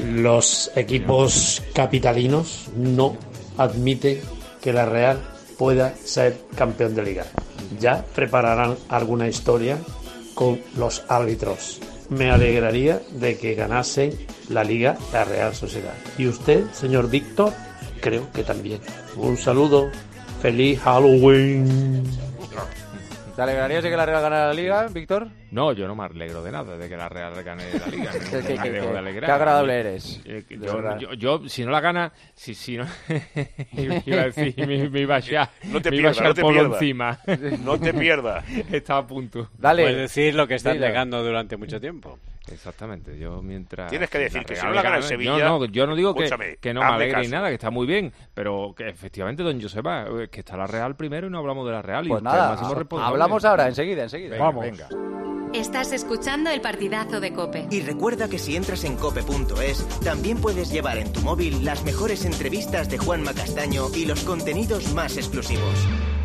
los equipos capitalinos no admiten que la Real pueda ser campeón de liga. Ya prepararán alguna historia con los árbitros. me alegraría de que ganasen la Liga la Real Sociedad. Y usted, señor Víctor, creo que también. Un saludo. ¡Feliz Halloween! ¿Te alegrarías de que la Real ganara la Liga, Víctor? No, yo no me alegro de nada de que la Real gane la Liga. No, ¿Qué, qué, me qué, dejo qué, de alegrar. qué agradable eres. Eh, De Yo, verdad. yo, yo, si no la gana, si, si no, iba a decir, me, me iba a echar, No te me iba a pierdas, echar no te polo pierdas. encima. No te pierdas. Estaba a punto. Puedes decir lo que estás Dile. negando durante mucho tiempo. Exactamente, yo mientras... Tienes que decir que si no Real la gana el gane- Sevilla, Yo no, yo no digo que, escúchame, que no me hazme alegre ni caso. nada, que está muy bien, pero que efectivamente, don Joseba, eh, que está la Real primero y no hablamos de la Real. y Pues usted es el nada, máximo responsable. hablamos ahora, enseguida, enseguida. Venga, Vamos. venga. Estás escuchando el partidazo de COPE. Y recuerda que si entras en cope punto es, también puedes llevar en tu móvil las mejores entrevistas de Juanma Castaño y los contenidos más exclusivos.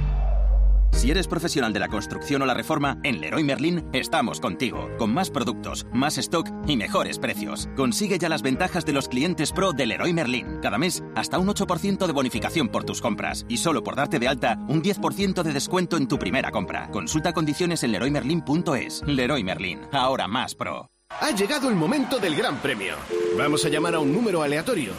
Si eres profesional de la construcción o la reforma, en Leroy Merlin estamos contigo, con más productos, más stock y mejores precios. Consigue ya las ventajas de los clientes pro de Leroy Merlin. Cada mes, hasta un ocho por ciento de bonificación por tus compras. Y solo por darte de alta, un diez por ciento de descuento en tu primera compra. Consulta condiciones en leroy merlin punto es. Leroy Merlin, ahora más pro. Ha llegado el momento del gran premio. Vamos a llamar a un número aleatorio.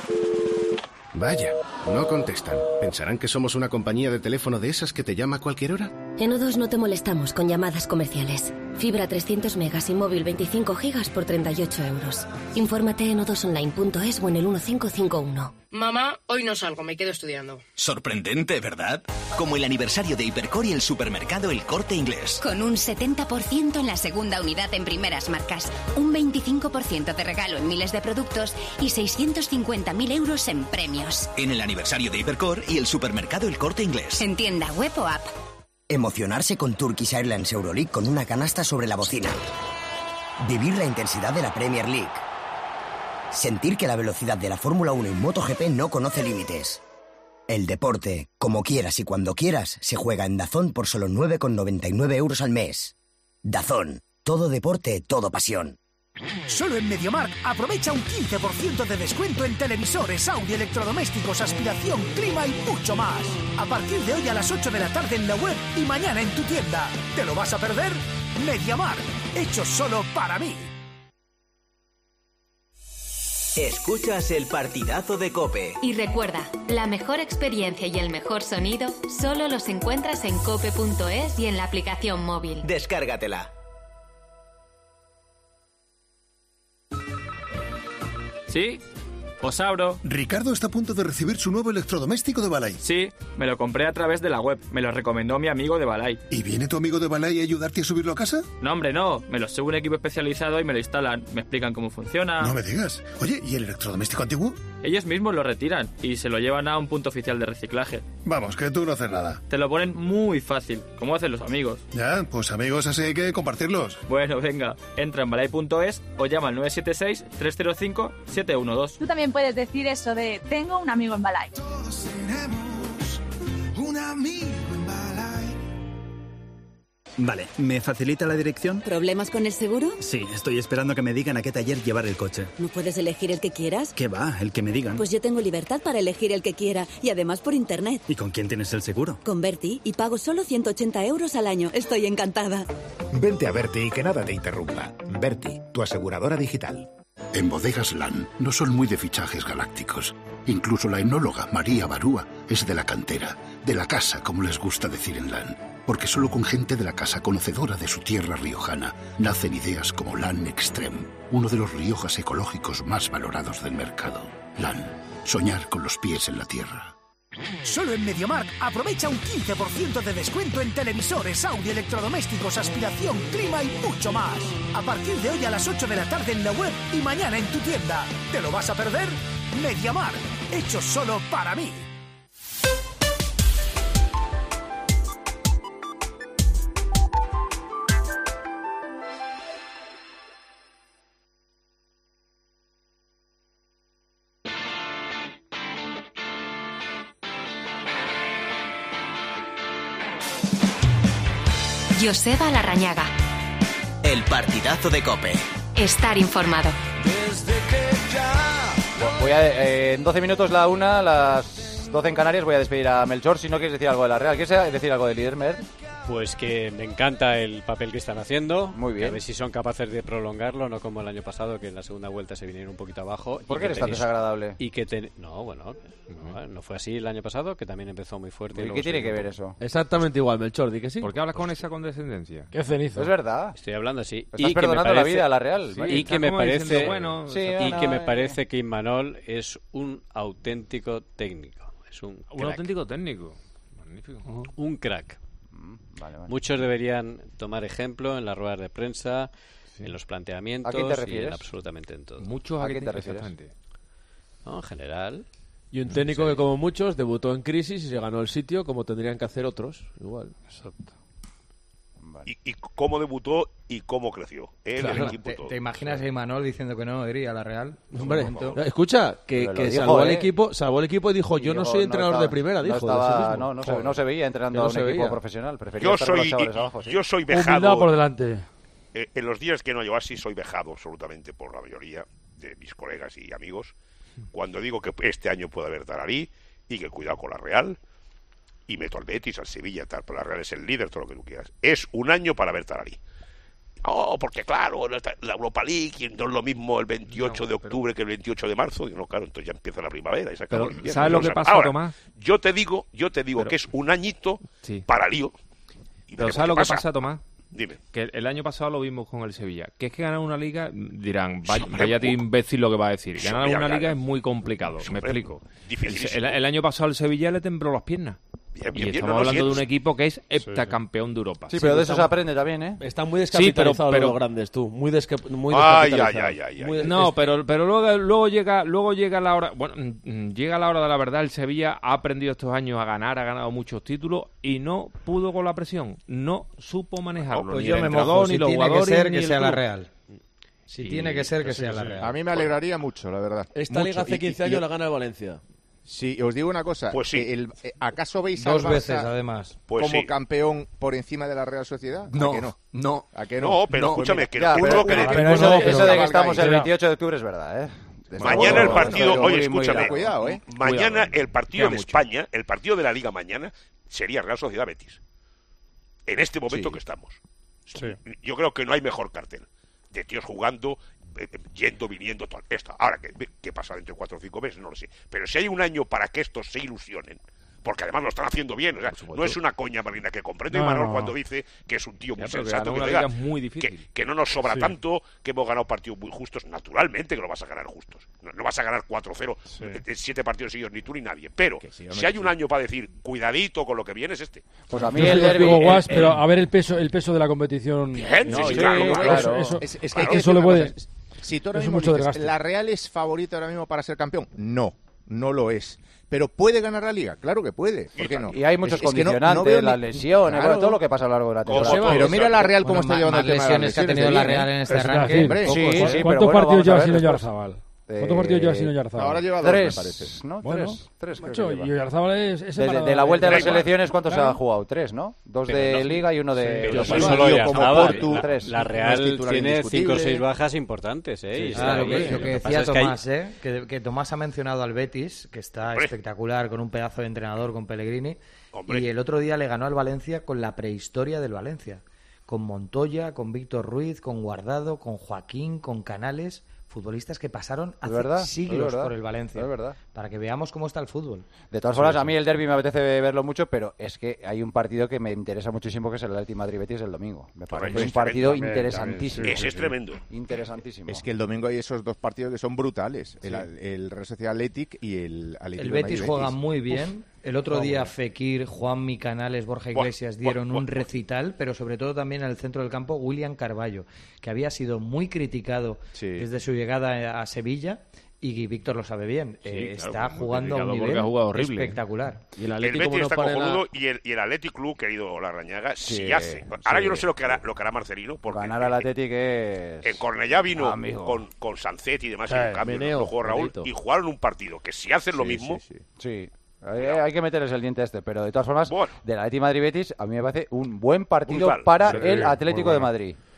Vaya, no contestan. ¿Pensarán que somos una compañía de teléfono de esas que te llama a cualquier hora? En O dos no te molestamos con llamadas comerciales. Fibra trescientos megas y móvil veinticinco gigas por treinta y ocho euros. Infórmate en o dos online punto es o en el uno cinco cinco uno. Mamá, hoy no salgo, me quedo estudiando. Sorprendente, ¿verdad? Como el aniversario de Hipercor y el supermercado El Corte Inglés. Con un setenta por ciento en la segunda unidad en primeras marcas, un veinticinco por ciento de regalo en miles de productos y seiscientos cincuenta mil euros en premios. En el aniversario de Hipercor y el supermercado El Corte Inglés. En tienda web o app. Emocionarse con Turkish Airlines Euroleague con una canasta sobre la bocina. Vivir la intensidad de la Premier League. Sentir que la velocidad de la Fórmula uno y MotoGP no conoce límites. El deporte, como quieras y cuando quieras, se juega en DAZN por solo nueve con noventa y nueve euros al mes. DAZN, todo deporte, todo pasión. Solo en MediaMarkt aprovecha un quince por ciento de descuento en televisores, audio, electrodomésticos, aspiración, clima y mucho más. A partir de hoy a las ocho de la tarde en la web y mañana en tu tienda. ¿Te lo vas a perder? MediaMarkt, hecho solo para mí. Escuchas el partidazo de COPE. Y recuerda, la mejor experiencia y el mejor sonido solo los encuentras en cope punto es y en la aplicación móvil. Descárgatela. ¿Sí? Os abro. Ricardo está a punto de recibir su nuevo electrodoméstico de Balay. Sí, me lo compré a través de la web. Me lo recomendó mi amigo de Balay. ¿Y viene tu amigo de Balay a ayudarte a subirlo a casa? No, hombre, no. Me lo sube un equipo especializado y me lo instalan. Me explican cómo funciona. No me digas. Oye, ¿y el electrodoméstico antiguo? Ellos mismos lo retiran y se lo llevan a un punto oficial de reciclaje. Vamos, que tú no haces nada. Te lo ponen muy fácil, como hacen los amigos. Ya, pues amigos, así hay que compartirlos. Bueno, venga, entra en balay punto es o llama al nueve siete seis, tres cero cinco, siete uno dos. Tú también puedes decir eso de tengo un amigo en Balay. Un amigo en Balay. Vale, ¿me facilita la dirección? ¿Problemas con el seguro? Sí, estoy esperando que me digan a qué taller llevar el coche. ¿No puedes elegir el que quieras? ¿Qué va? El que me digan. Pues yo tengo libertad para elegir el que quiera y además por internet. ¿Y con quién tienes el seguro? Con Berti y pago solo ciento ochenta euros al año. Estoy encantada. Vente a Berti y que nada te interrumpa. Berti, tu aseguradora digital. En Bodegas LAN no son muy de fichajes galácticos. Incluso la enóloga María Barúa es de la cantera, de la casa, como les gusta decir en LAN. Porque solo con gente de la casa conocedora de su tierra riojana nacen ideas como LAN Extreme, uno de los Riojas ecológicos más valorados del mercado. LAN, soñar con los pies en la tierra. Solo en MediaMarkt aprovecha un quince por ciento de descuento en televisores, audio, electrodomésticos, aspiración, clima y mucho más. A partir de hoy a las ocho de la tarde en la web y mañana en tu tienda. ¿Te lo vas a perder? MediaMarkt, hecho solo para mí. Joseba Larrañaga. El partidazo de COPE. Estar informado. Voy a, eh, en doce minutos la una, las doce en Canarias, voy a despedir a Melchor. Si no quieres decir algo de la Real, ¿quieres decir algo de Lidermer? Pues que me encanta el papel que están haciendo. Muy bien. A ver si son capaces de prolongarlo, no como el año pasado, que en la segunda vuelta se vinieron un poquito abajo. ¿Por qué eres tan desagradable? Y que ten... No, bueno, no, no fue así el año pasado, que también empezó muy fuerte. ¿Y qué tiene que ver eso? Exactamente igual, Melchor, di que sí. ¿Por qué hablas con esa condescendencia? Qué cenizo. Es verdad. Estoy hablando así. Estás y perdonando que me parece... la vida a la Real. Sí, ¿no? y que me parece, diciendo, bueno, sí, y que me parece que Imanol es un auténtico técnico. Es un, un auténtico técnico. Magnífico. Uh-huh. Un crack. Vale, vale. Muchos deberían tomar ejemplo en las ruedas de prensa, sí. en los planteamientos. ¿A quién te y refieres? en absolutamente en todo. Muchos ¿A quién te refieres? No, en general. Y un técnico sí. que, como muchos, debutó en crisis y se ganó el sitio como tendrían que hacer otros. Igual. Exacto. Vale. Y, y cómo debutó y cómo creció. Él, claro, el equipo te, todo. ¿Te imaginas a Imanol diciendo que no iría a la Real? Hombre, no, escucha, que, que dijo, salvó, ¿eh? al equipo, salvó al equipo y dijo, yo y no soy entrenador no estaba, de primera, dijo. No, estaba, de no, no, se, no se veía entrenando no a un equipo veía. profesional. Prefería yo estar soy, con los chavales abajo, ¿sí? Yo soy vejado. Humildad por delante. Eh, en los días que no hay oasis soy vejado absolutamente por la mayoría de mis colegas y amigos. Cuando digo que este año puede haber Taralí y que cuidado con la Real... y meto al Betis, al Sevilla, tal, pero la Real es el líder, todo lo que tú quieras. Es un año para ver Taralí. Oh, porque claro, la Europa League no es lo mismo el veintiocho no, de octubre pero... que el veintiocho de marzo. Digo, no, claro, entonces ya empieza la primavera. Y se acaba pero, el invierno. ¿sabes lo que pasa, Ahora, Tomás? Yo te digo, yo te digo pero... que es un añito sí. para lío. Y pero ¿sabes lo que pasa, pasa Tomás? Dime. Que el año pasado lo vimos con el Sevilla. Que es que ganar una liga, dirán, vaya, vaya tío imbécil lo que va a decir. Ganar una liga es muy complicado, me explico. El, el año pasado el Sevilla le tembló las piernas. Bien, bien, y estamos bien, no, hablando no, de un equipo que es heptacampeón de Europa. Sí, pero de eso se aprende también, ¿eh? Están muy descapitalizados sí, pero, pero, los grandes, tú. Muy, desca muy descapitalizados. Ay, ay, ay, ay, muy des no, pero, pero luego, luego, llega, luego llega la hora... Bueno, llega la hora de la verdad. El Sevilla ha aprendido estos años a ganar, ha ganado muchos títulos y no pudo con la presión. No supo manejarlo. No, pues ni yo el me entrenador, mojo. ni Si los tiene jugadores, que ser ni que el sea club. la Real. Si sí, tiene que ser que sea la Real. A mí me alegraría mucho, la verdad. Esta mucho. liga hace quince años la gana el Valencia. Sí, os digo una cosa. Pues sí. El, ¿Acaso veis Dos al Barça veces, además. Pues como sí. campeón por encima de la Real Sociedad? No, ¿A que no? no. ¿A que no? No, pero no, escúchame, que ya, el pero, que pero, le... pero eso, de, eso de que estamos el veintiocho de octubre es verdad, ¿eh? Mañana el partido, pero, oye, muy, escúchame, muy cuidado, ¿eh? mañana Cuidado, el partido de mucho. España, el partido de la Liga mañana, sería Real Sociedad Betis. En este momento sí. que estamos. Sí. Yo creo que no hay mejor cartel de tíos jugando, eh, yendo, viniendo, todo esto. Ahora, ¿qué, qué pasa dentro de cuatro o cinco meses? No lo sé. Pero si hay un año para que estos se ilusionen, porque además lo están haciendo bien, o sea, no es una coña, Marina, que comprende no, Imanol no. cuando dice que es un tío muy ya, sensato, que, que, diga, muy difícil. que, que no nos sobra sí. tanto, que hemos ganado partidos muy justos. Naturalmente que lo vas a ganar justos. No, no vas a ganar cuatro cero sí. en siete partidos seguidos, ni tú ni nadie. Pero sí, si hay sí. un año para decir, cuidadito con lo que viene, es este. Pues a mí Yo el derbi, digo, Guas, el, pero a ver el peso el peso de la competición. Bien, no, sí, sí, sí, claro, claro. claro. Eso, eso, es, es que claro. hay que eso le puede... cosa. Si tú ahora eso mismo mucho dices, desgaste. ¿la Real es favorita ahora mismo para ser campeón? No, no lo es. ¿Pero puede ganar la Liga? Claro que puede. ¿Por qué no? Y hay muchos es, es condicionantes, no, no veo las ni... lesiones, claro. bueno, todo lo que pasa a lo largo de la temporada. Pero mira la Real cómo bueno, está llevando más el tema de las lesiones que ha tenido la Real en este arranque. Hombre, sí, sí, ¿Cuántos sí, pero bueno, partidos lleva sin después. Oyarzabal? ¿Cuántos partidos lleva sin Oyarzabal? Ahora lleva dos, tres, me parece. ¿no? Bueno, tres, tres creo macho, que lleva. y Oyarzabal es... es Desde de la vuelta de las elecciones, ¿cuántos claro. se han jugado? Tres, ¿no? Dos pero de no, Liga y uno de... Pero sí, solo sí, como Portu, la, tres. la Real tiene cinco o seis bajas importantes, ¿eh? Sí, y ah, lo que, bien. lo que decía Tomás, ¿eh? Que, que Tomás ha mencionado al Betis, que está Hombre. espectacular, con un pedazo de entrenador, con Pellegrini, Hombre. y el otro día le ganó al Valencia con la prehistoria del Valencia. Con Montoya, con Víctor Ruiz, con Guardado, con Joaquín, con Canales... futbolistas que pasaron hace verdad, siglos verdad, por el Valencia. es verdad. Para que veamos cómo está el fútbol. De todas formas, a mí el derbi me apetece verlo mucho, pero es que hay un partido que me interesa muchísimo, que es el Atlético Madrid-Betis el domingo. Me parece Correcto. un partido También, interesantísimo. también, sí, Ese es tremendo. Interesantísimo. Es que el domingo hay esos dos partidos que son brutales. El, Sí. el Real Sociedad Athletic y el Atlético El de Betis Madrid juega Betis. muy bien. El otro Juega día muy bien. Fekir, Juanmi, Canales, Borja Buah, Iglesias buah, dieron buah, un buah. recital, pero sobre todo también en el centro del campo William Carballo, que había sido muy criticado Sí. desde su llegada a Sevilla. Y Víctor lo sabe bien, Sí, eh, claro, está muy jugando a un criticado porque nivel ha jugado horrible. espectacular. Y el El Atlético Betis como no está pare la- cojonudo y el, y el Athletic Club, querido Larrañaga, sí, Sí, hace. Ahora sí. yo no sé lo que hará, lo que hará Marcelino, porque Ganar al Atlético es... en Cornellá vino Amigo. con, con Sancet y demás, Sí, y un cambio, meneo, lo jugó Raúl, bonito. y jugaron un partido que si hacen lo Sí, mismo, sí, sí. Sí. Hay, hay que meterles el diente a este, pero de todas formas, Bueno. del Atlético Madrid-Betis, a mí me parece un buen partido Brutal. para Sí, el muy Atlético bueno. de Madrid.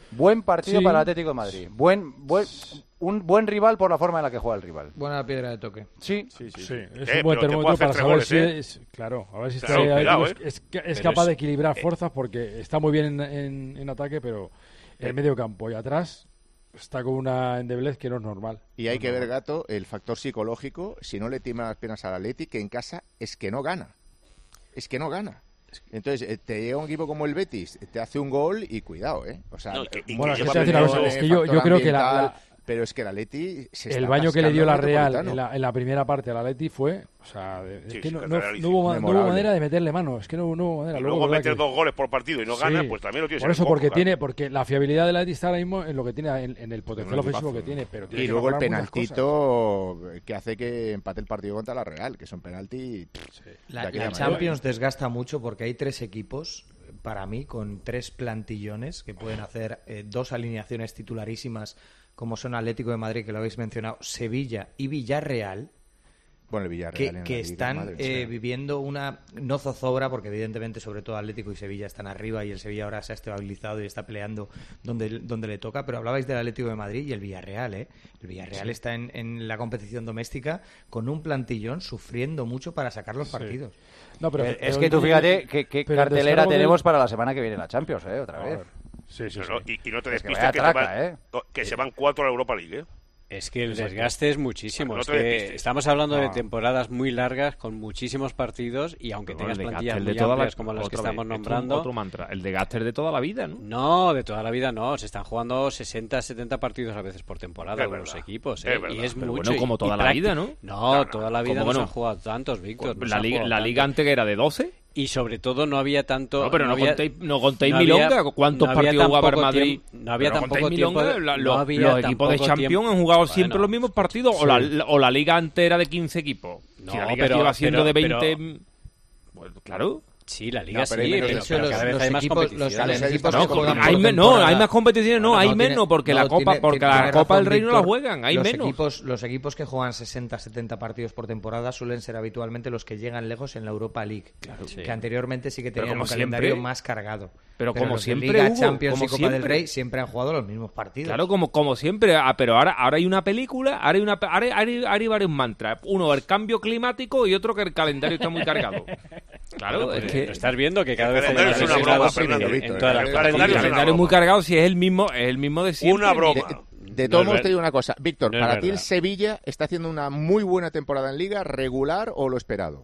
Buen partido Sí. para el Atlético de Madrid. Buen, buen, un buen rival por la forma en la que juega el rival. Buena piedra de toque. Sí, sí, sí. Es Eh, un pero buen te puede termómetro hacer para tres saber goles, si ¿eh? es... Claro, a ver si Claro, está, cuidado, es, ¿eh? es, es Pero capaz es- de equilibrar eh, fuerzas porque está muy bien en, en, en ataque, pero en medio campo y atrás está con una endeblez que no es normal. Y hay que ver, Gato, el factor psicológico. Si no le tiemblan las piernas al Atleti, que en casa es que no gana. Es que no gana. Entonces, eh, te llega un equipo como el Betis, te hace un gol y cuidado, ¿eh? O sea, No, que- y Bueno, que es que lleva te voy a decir una cosa, primero es que yo, yo creo que la, la- Pero es que el Atleti se el está baño que le dio la atascando Real al Metropolitano. en la, en la primera parte al Atleti fue, o sea, de- es Sí, que sí, no, que no- rarísimo. no hubo, ma- no hubo Memorable. manera de meterle mano, es que no, no hubo manera. Y luego ¿verdad meter que- dos goles por partido y no gana, Sí. pues también lo tienes Por en eso, el coco, porque claro. tiene, porque la fiabilidad del Atleti está ahora mismo en lo que tiene, en, en el potencial Pero un ofensivo que equipazo. tiene, pero tiene Y que luego el mejorar muchas cosas. penaltito que hace que empate el partido contra la Real, que es un penalti. La, de la aquella manera. Champions desgasta mucho porque hay tres equipos, para mí, con tres plantillones que pueden hacer eh, dos alineaciones titularísimas, como son Atlético de Madrid, que lo habéis mencionado, Sevilla y Villarreal, Bueno, el Villarreal que, en la que Liga, están madre eh, mía. viviendo una no zozobra, porque evidentemente sobre todo Atlético y Sevilla están arriba y el Sevilla ahora se ha estabilizado y está peleando donde, donde le toca, pero hablabais del Atlético de Madrid y el Villarreal, ¿eh? El Villarreal Sí. está en, en la competición doméstica con un plantillón sufriendo mucho para sacar los partidos. No, pero- Eh, pero- es que tú fíjate qué, qué pero el cartelera descargo tenemos del- para la semana que viene en la Champions, ¿eh? Otra vez. Sí, sí, No, sí. no, y, y no te Es que despistes vaya que, traca, se van, ¿eh? que se van cuatro a la Europa League, ¿eh? Es que el Exacto. desgaste es muchísimo. No Es te que despistes. estamos hablando de No. temporadas muy largas con muchísimos partidos y aunque Pero tengas el plantillas desgaste, el muy de toda la- amplias como las que otra vez, estamos esto es nombrando... otro mantra. El desgaste es de toda la vida, ¿no? No, de toda la vida no. Se están jugando sesenta, setenta partidos a veces por temporada Es algunos verdad. equipos, Es ¿eh? verdad. y es Pero mucho. bueno, y- como y toda la prácti- vida, ¿no? No, toda la vida ¿Cómo no que se no? han jugado tantos, Víctor. no se La han liga, jugado la tantos. liga antes que era de doce. Y sobre todo no había tanto... No, pero no, había- contéis, no contéis no había- milonga. ¿Cuántos no había partidos tan jugaba el poco Madrid? tiempo- no había Pero tan contéis poco tiempo milonga, de- la- no los, había los tan equipos de poco Champions tiempo. han jugado Bueno, siempre los mismos partidos o, la, o la liga antes era de quince equipos. No, si la liga pero- lleva siendo pero- de veinte... pero- Pues, claro. Sí, la liga No, sí, pero hay menos pero, de- pero los- cada vez los hay más equipos- competiciones. los- los equipos No, que como- juegan hay me- no, hay más competiciones, no, Bueno, hay no, tiene- menos, porque la no, Copa, tiene- porque tiene la razón, Copa del Reino no la Víctor. juegan, hay los menos. Equipos, los equipos que juegan sesenta, setenta partidos por temporada suelen ser habitualmente los que llegan lejos en la Europa League, Sí. que anteriormente sí que Pero tenían como un calendario siempre. más cargado. Pero como los de siempre, Liga, Hugo, Champions como y Copa del siempre. Rey siempre han jugado los mismos partidos. Claro, como, como siempre, ah, pero ahora, ahora hay una película, ahora hay, una, ahora hay, ahora hay- ahora hay varios mantras. Uno, el cambio climático y otro que el calendario está muy cargado. Claro, Bueno, es pues, que... lo estás viendo que cada El vez hay calendario más es una lesionados broma, en- Fernando, en Víctor, todas el las calendario El es una calendario es muy cargado si es el mismo, es el mismo de siempre. Una broma. De, de No todos es modos, ver- te digo una cosa. Víctor, no es para ti el verdad. Sevilla está haciendo una muy buena temporada en Liga, regular o lo esperado.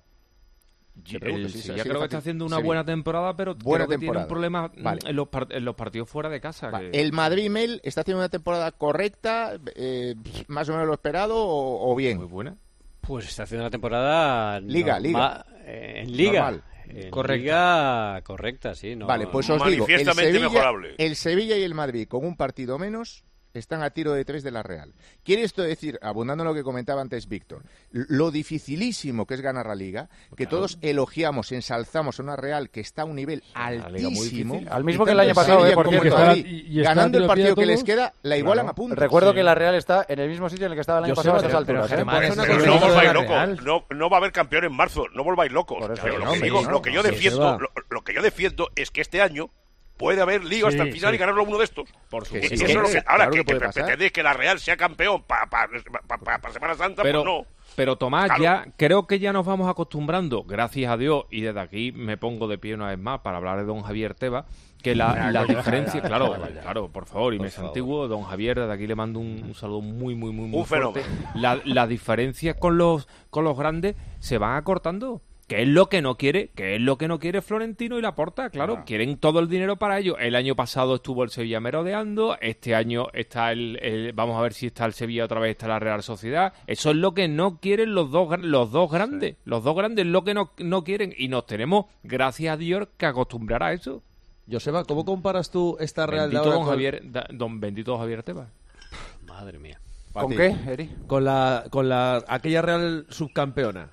Te pregunto, El sí, Sevilla así de creo que fácil. está haciendo una Sevilla. buena temporada, pero Buena creo que tiene temporada. un problema mm, Vale. en, los par- en los partidos fuera de casa. Vale. que- ¿El Madrid-Mel está haciendo una temporada correcta, eh, más o menos lo esperado o, o bien? Muy buena. Pues está haciendo una temporada... Liga, norma- liga. eh, en Liga. Normal. En Correcta. Liga correcta, sí. No, Vale, pues os digo, el Manifiestamente Sevilla, mejorable. el Sevilla y el Madrid con un partido menos están a tiro de tres de la Real. ¿Quiere esto decir, abundando en lo que comentaba antes Víctor, lo dificilísimo que es ganar la Liga, que todos elogiamos, ensalzamos a una Real que está a un nivel Liga muy altísimo? difícil. Al mismo y que el tanto año pasado, Sevilla eh, por como el cierto. Madrid, Y- y está ganando el entre partido los que pies de les queda, la igualan Claro. a puntos. Recuerdo Sí. que la Real está en el mismo sitio en el que estaba el año Yo sé, pasado a esas pero- alturas. pero ¿eh? Germán, Por es eso que Pero no no no se volváis volváis la locos, Real. no, no va a haber campeón en marzo, no volváis locos. Por eso, Pero lo no, que hombre, digo, no, lo que yo sí, defiendo, se va. lo, lo que yo defiendo es que este año puede haber liga hasta Sí, el final sí. y ganarlo uno de estos. Por Que supuesto. sí, Eso que es lo que, sí, ahora claro que, que puede que pasar. pretendéis que la Real sea campeón para pa, pa, pa, pa Semana Santa, pero, pues no. pero Tomás, Claro. ya creo que ya nos vamos acostumbrando, gracias a Dios, y desde aquí me pongo de pie una vez más para hablar de don Javier Tebas, que la, la diferencia, claro, claro, por favor, y me santiguo, don Javier, desde aquí le mando un, un saludo muy, muy, muy, muy Un fuerte. fenómeno. La, la diferencia con los, con los grandes se van acortando. Que es lo que no quiere, que es lo que no quiere Florentino y Laporta, claro, quieren todo el dinero para ello. El año pasado estuvo el Sevilla merodeando, este año está el, el- vamos a ver si está el Sevilla otra vez, está la Real Sociedad. Eso es lo que no quieren los dos gra- los dos grandes, los dos grandes es lo que no, no quieren y nos tenemos, gracias a Dios, que acostumbrar a eso. Joseba, ¿cómo comparas tú esta Real de Bendito ahora don con, Javier, da- don bendito Javier Tebas. Madre mía. ¿Con ti. qué, Eri? con la con la aquella Real subcampeona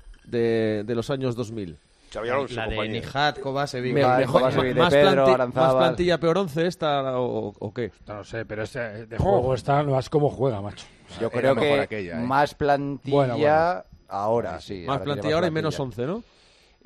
de, de los años dos mil? Xabi Alonso, La de compañero. Nijat, Kovacevic. Me- Vale, mejor- Kovacevic, de más, Pedro, planti- Aranzábal. ¿Más plantilla peor once esta o, o qué? No sé, pero este de juego está, no es como juega, macho. Yo Era creo mejor que aquella, ¿eh? más plantilla Bueno, bueno. ahora, sí. Más tiene plantilla ahora y menos plantilla. once, ¿no?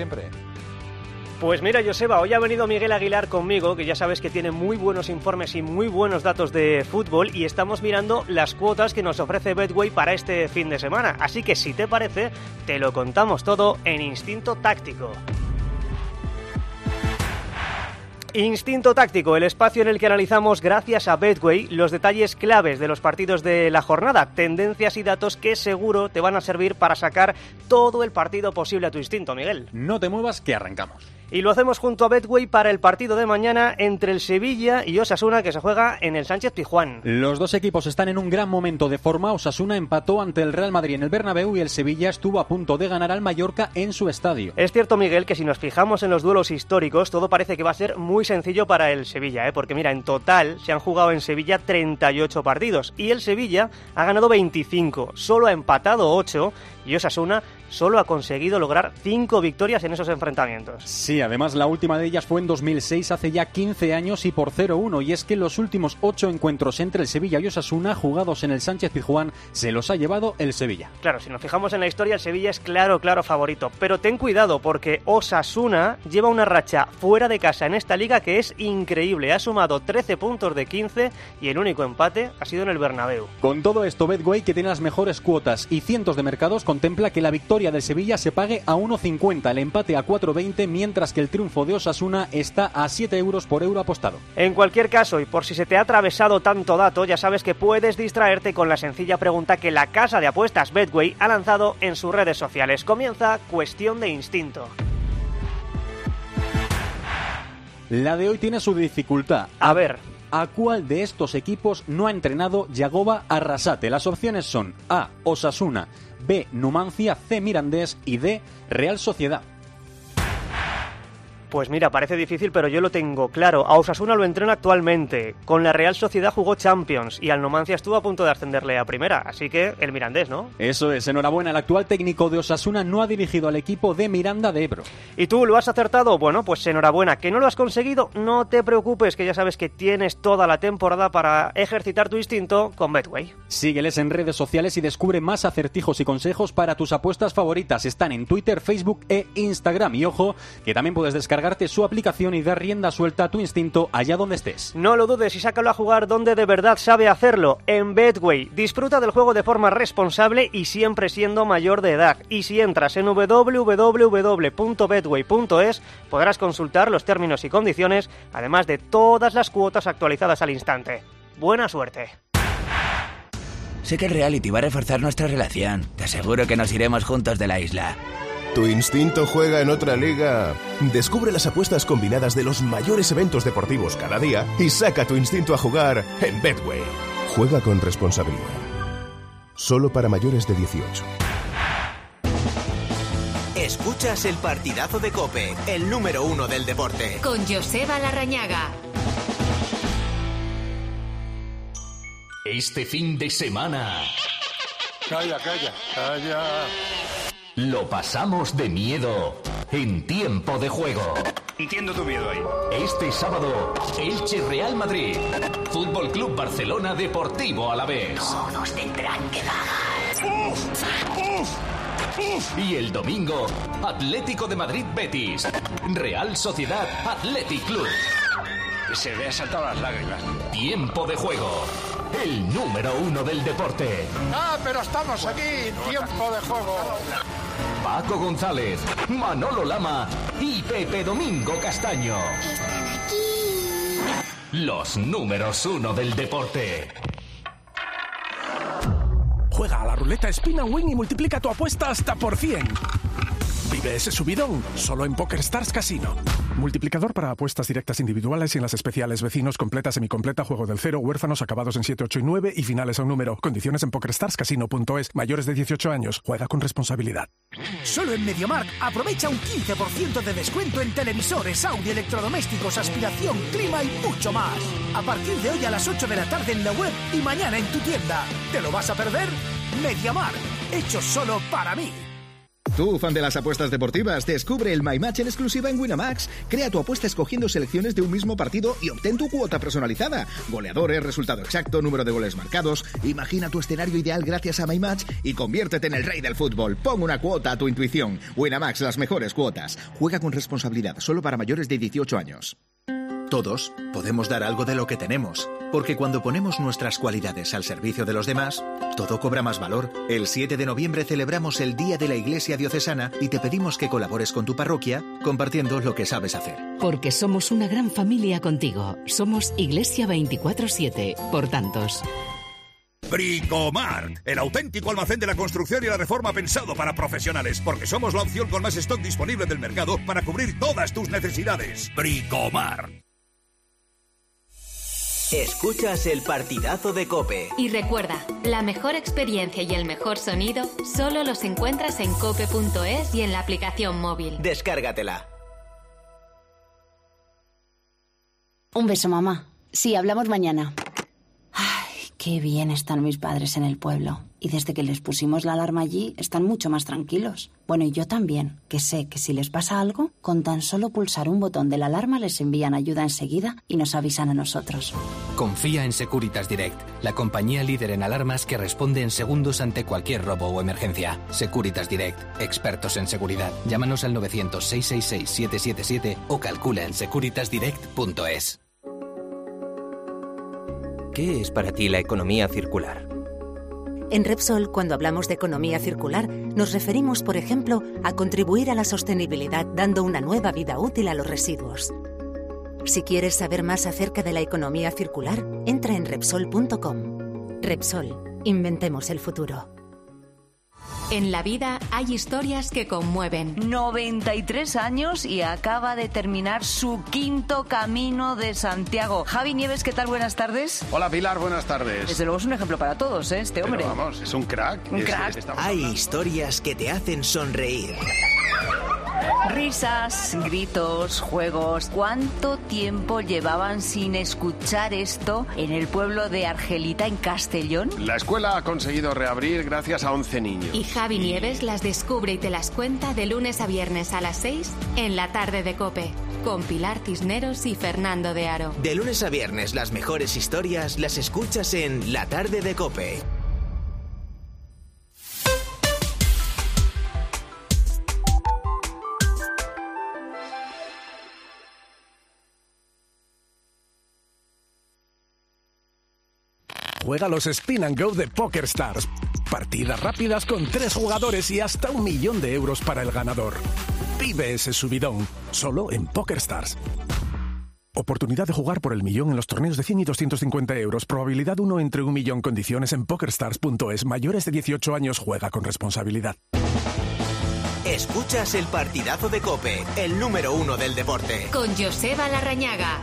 siempre. Pues mira, Joseba, hoy ha venido Miguel Aguilar conmigo, que ya sabes que tiene muy buenos informes y muy buenos datos de fútbol, y estamos mirando las cuotas que nos ofrece Betway para este fin de semana. Así que si te parece, te lo contamos todo en Instinto Táctico. Instinto Táctico, el espacio en el que analizamos, gracias a Betway, los detalles claves de los partidos de la jornada, tendencias y datos que seguro te van a servir para sacar todo el partido posible a tu instinto, Miguel. No te muevas, que arrancamos. Y lo hacemos junto a Betway para el partido de mañana entre el Sevilla y Osasuna, que se juega en el Sánchez-Pizjuán. Los dos equipos están en un gran momento de forma. Osasuna empató ante el Real Madrid en el Bernabéu y el Sevilla estuvo a punto de ganar al Mallorca en su estadio. Es cierto, Miguel, que si nos fijamos en los duelos históricos, todo parece que va a ser muy sencillo para el Sevilla, ¿eh? Porque mira, en total se han jugado en Sevilla treinta y ocho partidos y el Sevilla ha ganado veinticinco, solo ha empatado ocho y Osasuna solo ha conseguido lograr cinco victorias en esos enfrentamientos. Sí, además la última de ellas fue en dos mil seis, hace ya quince años y por cero uno, y es que los últimos ocho encuentros entre el Sevilla y Osasuna jugados en el Sánchez-Pizjuán se los ha llevado el Sevilla. Claro, si nos fijamos en la historia, el Sevilla es claro, claro favorito, pero ten cuidado porque Osasuna lleva una racha fuera de casa en esta liga que es increíble, ha sumado trece puntos de quince y el único empate ha sido en el Bernabéu. Con todo esto, Betway, que tiene las mejores cuotas y cientos de mercados, contempla que la victoria del Sevilla se pague a uno cincuenta, el empate a cuatro veinte, mientras que el triunfo de Osasuna está a siete euros por euro apostado. En cualquier caso, y por si se te ha atravesado tanto dato, ya sabes que puedes distraerte con la sencilla pregunta que la casa de apuestas Betway ha lanzado en sus redes sociales. Comienza Cuestión de Instinto. La de hoy tiene su dificultad. A ver... ¿A cuál de estos equipos no ha entrenado Yagoba Arrasate? Las opciones son A, Osasuna, B, Numancia, C, Mirandés y D, Real Sociedad. Pues mira, parece difícil, pero yo lo tengo claro. A Osasuna lo entrena actualmente. Con la Real Sociedad jugó Champions y al Numancia estuvo a punto de ascenderle a primera. Así que el Mirandés, ¿no? Eso es, enhorabuena. El actual técnico de Osasuna no ha dirigido al equipo de Miranda de Ebro. ¿Y tú lo has acertado? Bueno, pues enhorabuena. ¿Que no lo has conseguido? No te preocupes, que ya sabes que tienes toda la temporada para ejercitar tu instinto con Betway. Sígueles en redes sociales y descubre más acertijos y consejos para tus apuestas favoritas. Están en Twitter, Facebook e Instagram. Y ojo, que también puedes descargar su aplicación y dar rienda suelta a tu instinto allá donde estés. No lo dudes y sácalo a jugar donde de verdad sabe hacerlo, en Betway. Disfruta del juego de forma responsable y siempre siendo mayor de edad. Y si entras en doble u doble u doble u punto betway punto es podrás consultar los términos y condiciones, además de todas las cuotas actualizadas al instante. ¡Buena suerte! Sé que el reality va a reforzar nuestra relación. Te aseguro que nos iremos juntos de la isla. ¿Tu instinto juega en otra liga? Descubre las apuestas combinadas de los mayores eventos deportivos cada día y saca tu instinto a jugar en Betway. Juega con responsabilidad. Solo para mayores de dieciocho. Escuchas el partidazo de COPE, el número uno del deporte. Con Joseba Larrañaga. Este fin de semana... Calla, calla, calla... Lo pasamos de miedo en Tiempo de Juego. Entiendo tu miedo ahí. Este sábado, Elche Real Madrid, Fútbol Club Barcelona Deportivo Alavés. Todos tendrán que dar. Uf, uf, uf. Y el domingo, Atlético de Madrid Betis, Real Sociedad Athletic Club. Se le ha saltado las lágrimas. Tiempo de Juego, el número uno del deporte. Ah, pero estamos aquí, Tiempo de Juego. Paco González, Manolo Lama y Pepe Domingo Castaño. Están aquí. Los números uno del deporte. Juega a la ruleta Spin and Win y multiplica tu apuesta hasta por cien. Vive ese subidón, solo en PokerStars Casino. Multiplicador para apuestas directas individuales y en las especiales vecinos, completa, semicompleta, juego del cero, huérfanos, acabados en siete, ocho y nueve y finales a un número. Condiciones en pokerstars casino punto es. Mayores de dieciocho años. Juega con responsabilidad. Solo en MediaMarkt aprovecha un quince por ciento de descuento en televisores, audio, electrodomésticos, aspiración, clima y mucho más. A partir de hoy a las ocho de la tarde en la web y mañana en tu tienda. ¿Te lo vas a perder? MediaMarkt, hecho solo para mí. Tú, fan de las apuestas deportivas, descubre el My Match en exclusiva en Winamax. Crea tu apuesta escogiendo selecciones de un mismo partido y obtén tu cuota personalizada. Goleadores, resultado exacto, número de goles marcados. Imagina tu escenario ideal gracias a My Match y conviértete en el rey del fútbol. Pon una cuota a tu intuición. Winamax, las mejores cuotas. Juega con responsabilidad, solo para mayores de dieciocho años. Todos podemos dar algo de lo que tenemos, porque cuando ponemos nuestras cualidades al servicio de los demás, todo cobra más valor. El siete de noviembre celebramos el Día de la Iglesia Diocesana y te pedimos que colabores con tu parroquia compartiendo lo que sabes hacer. Porque somos una gran familia contigo. Somos Iglesia veinticuatro siete, por tantos. Bricomart, el auténtico almacén de la construcción y la reforma pensado para profesionales, porque somos la opción con más stock disponible del mercado para cubrir todas tus necesidades. Bricomart. Escuchas el partidazo de COPE. Y recuerda, la mejor experiencia y el mejor sonido solo los encuentras en cope punto es y en la aplicación móvil. Descárgatela. Un beso, mamá. Sí, hablamos mañana. Ay, qué bien están mis padres en el pueblo. Y desde que les pusimos la alarma allí, están mucho más tranquilos. Bueno, y yo también, que sé que si les pasa algo, con tan solo pulsar un botón de la alarma les envían ayuda enseguida y nos avisan a nosotros. Confía en Securitas Direct, la compañía líder en alarmas que responde en segundos ante cualquier robo o emergencia. Securitas Direct, expertos en seguridad. Llámanos al novecientos, seiscientos sesenta y seis, siete siete siete o calcula en securitas direct punto es. ¿Qué es para ti la economía circular? En Repsol, cuando hablamos de economía circular, nos referimos, por ejemplo, a contribuir a la sostenibilidad dando una nueva vida útil a los residuos. Si quieres saber más acerca de la economía circular, entra en Repsol punto com. Repsol, inventemos el futuro. En la vida hay historias que conmueven. noventa y tres años y acaba de terminar su quinto Camino de Santiago. Javi Nieves, ¿qué tal? Buenas tardes. Hola Pilar, buenas tardes. Desde luego es un ejemplo para todos, ¿eh? Este hombre. Pero vamos, es un crack. Un es, crack. Es, hay hablando. Historias que te hacen sonreír. Risas, gritos, juegos. ¿Cuánto tiempo llevaban sin escuchar esto en el pueblo de Argelita, en Castellón? La escuela ha conseguido reabrir gracias a once niños. Y Javi Nieves las descubre y te las cuenta de lunes a viernes a las seis en la tarde de COPE, con Pilar Cisneros y Fernando de Aro. De lunes a viernes las mejores historias las escuchas en la tarde de COPE. Juega los Spin and Go de PokerStars. Partidas rápidas con tres jugadores y hasta un millón de euros para el ganador. Vive ese subidón, solo en PokerStars. Oportunidad de jugar por el millón en los torneos de cien y doscientos cincuenta euros. Probabilidad uno entre un millón. Condiciones en pokerstars punto es. Mayores de dieciocho años, juega con responsabilidad. Escuchas el partidazo de COPE, el número uno del deporte. Con Joseba Larrañaga.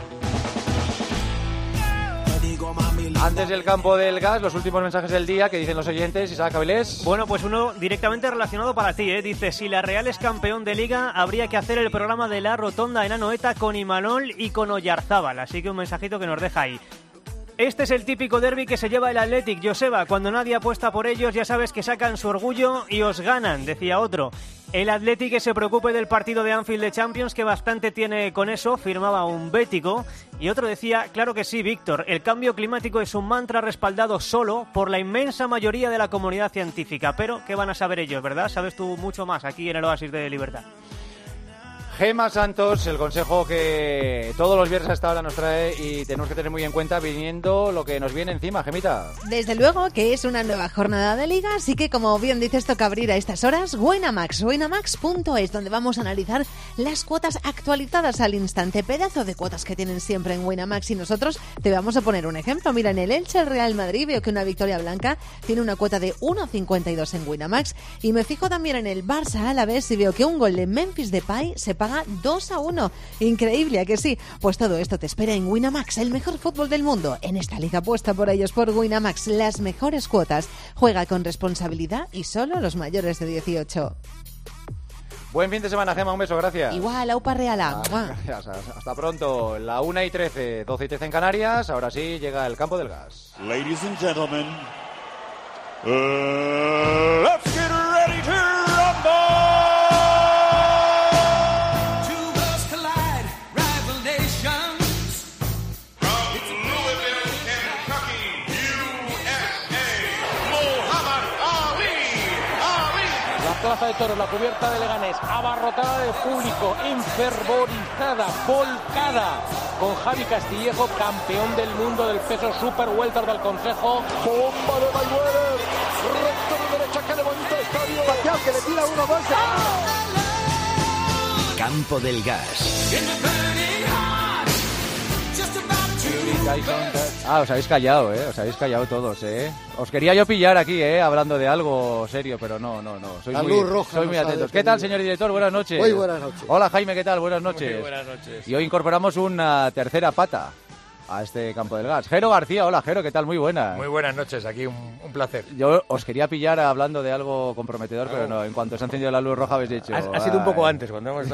Antes del campo del gas, los últimos mensajes del día que dicen los oyentes. Isaac Avilés. Bueno, pues uno directamente relacionado para ti, ¿eh? Dice, si la Real es campeón de Liga, habría que hacer el programa de la Rotonda en Anoeta con Imanol y con Oyarzábal. Así que un mensajito que nos deja ahí. Este es el típico derbi que se lleva el Athletic, Joseba. Cuando nadie apuesta por ellos, ya sabes que sacan su orgullo y os ganan, decía otro. El Athletic que se preocupe del partido de Anfield de Champions, que bastante tiene con eso, firmaba un bético. Y otro decía, claro que sí, Víctor, el cambio climático es un mantra respaldado solo por la inmensa mayoría de la comunidad científica. Pero, ¿qué van a saber ellos, verdad? Sabes tú mucho más aquí en el Oasis de Libertad. Gema Santos, el consejo que todos los viernes a esta hora nos trae y tenemos que tener muy en cuenta viniendo lo que nos viene encima, Gemita. Desde luego que es una nueva jornada de Liga, así que como bien dices, toca abrir a estas horas Winamax, winamax punto es, donde vamos a analizar las cuotas actualizadas al instante, pedazo de cuotas que tienen siempre en Winamax, y nosotros te vamos a poner un ejemplo. Mira, en el Elche Real Madrid veo que una victoria blanca tiene una cuota de uno cincuenta y dos en Winamax, y me fijo también en el Barça Alavés y veo que un gol de Memphis Depay se paga dos a uno. Increíble, ¿a que sí? Pues todo esto te espera en Winamax, el mejor fútbol del mundo. En esta liga apuesta por ellos, por Winamax, las mejores cuotas. Juega con responsabilidad y solo los mayores de dieciocho. Buen fin de semana, Gema, un beso, gracias. Igual, aupa reala. Ah, gracias, hasta pronto. La una y trece, doce y trece en Canarias. Ahora sí, llega el campo del gas. Ladies and gentlemen, uh, let's get ready to rumble! Plaza de Toros, la cubierta de Leganés, abarrotada de público, enfervorizada, volcada, con Javi Castillejo, campeón del mundo del peso super welter del Consejo. Bomba de Mayweather, recto de derecha que levanta el estadio. Pacquiao que le tira uno, dos. Campo del Gas. Ah, os habéis callado, ¿eh? Os habéis callado todos, ¿eh? Os quería yo pillar aquí, ¿eh? Hablando de algo serio, pero no, no, no. Soy La muy, luz roja soy muy nos ha atentos. ¿Qué tal, señor director? Buenas noches. Muy buenas noches. Hola, Jaime, ¿qué tal? Buenas noches. Muy buenas noches. Y hoy incorporamos una tercera pata a este Campo del Gas. Jero García, hola, Jero, ¿qué tal? Muy buenas. Muy buenas noches, aquí un, un placer. Yo os quería pillar hablando de algo comprometedor, pero no, en cuanto se ha encendido la luz roja habéis dicho... Ha, ha sido un poco "Ay". antes, cuando hemos...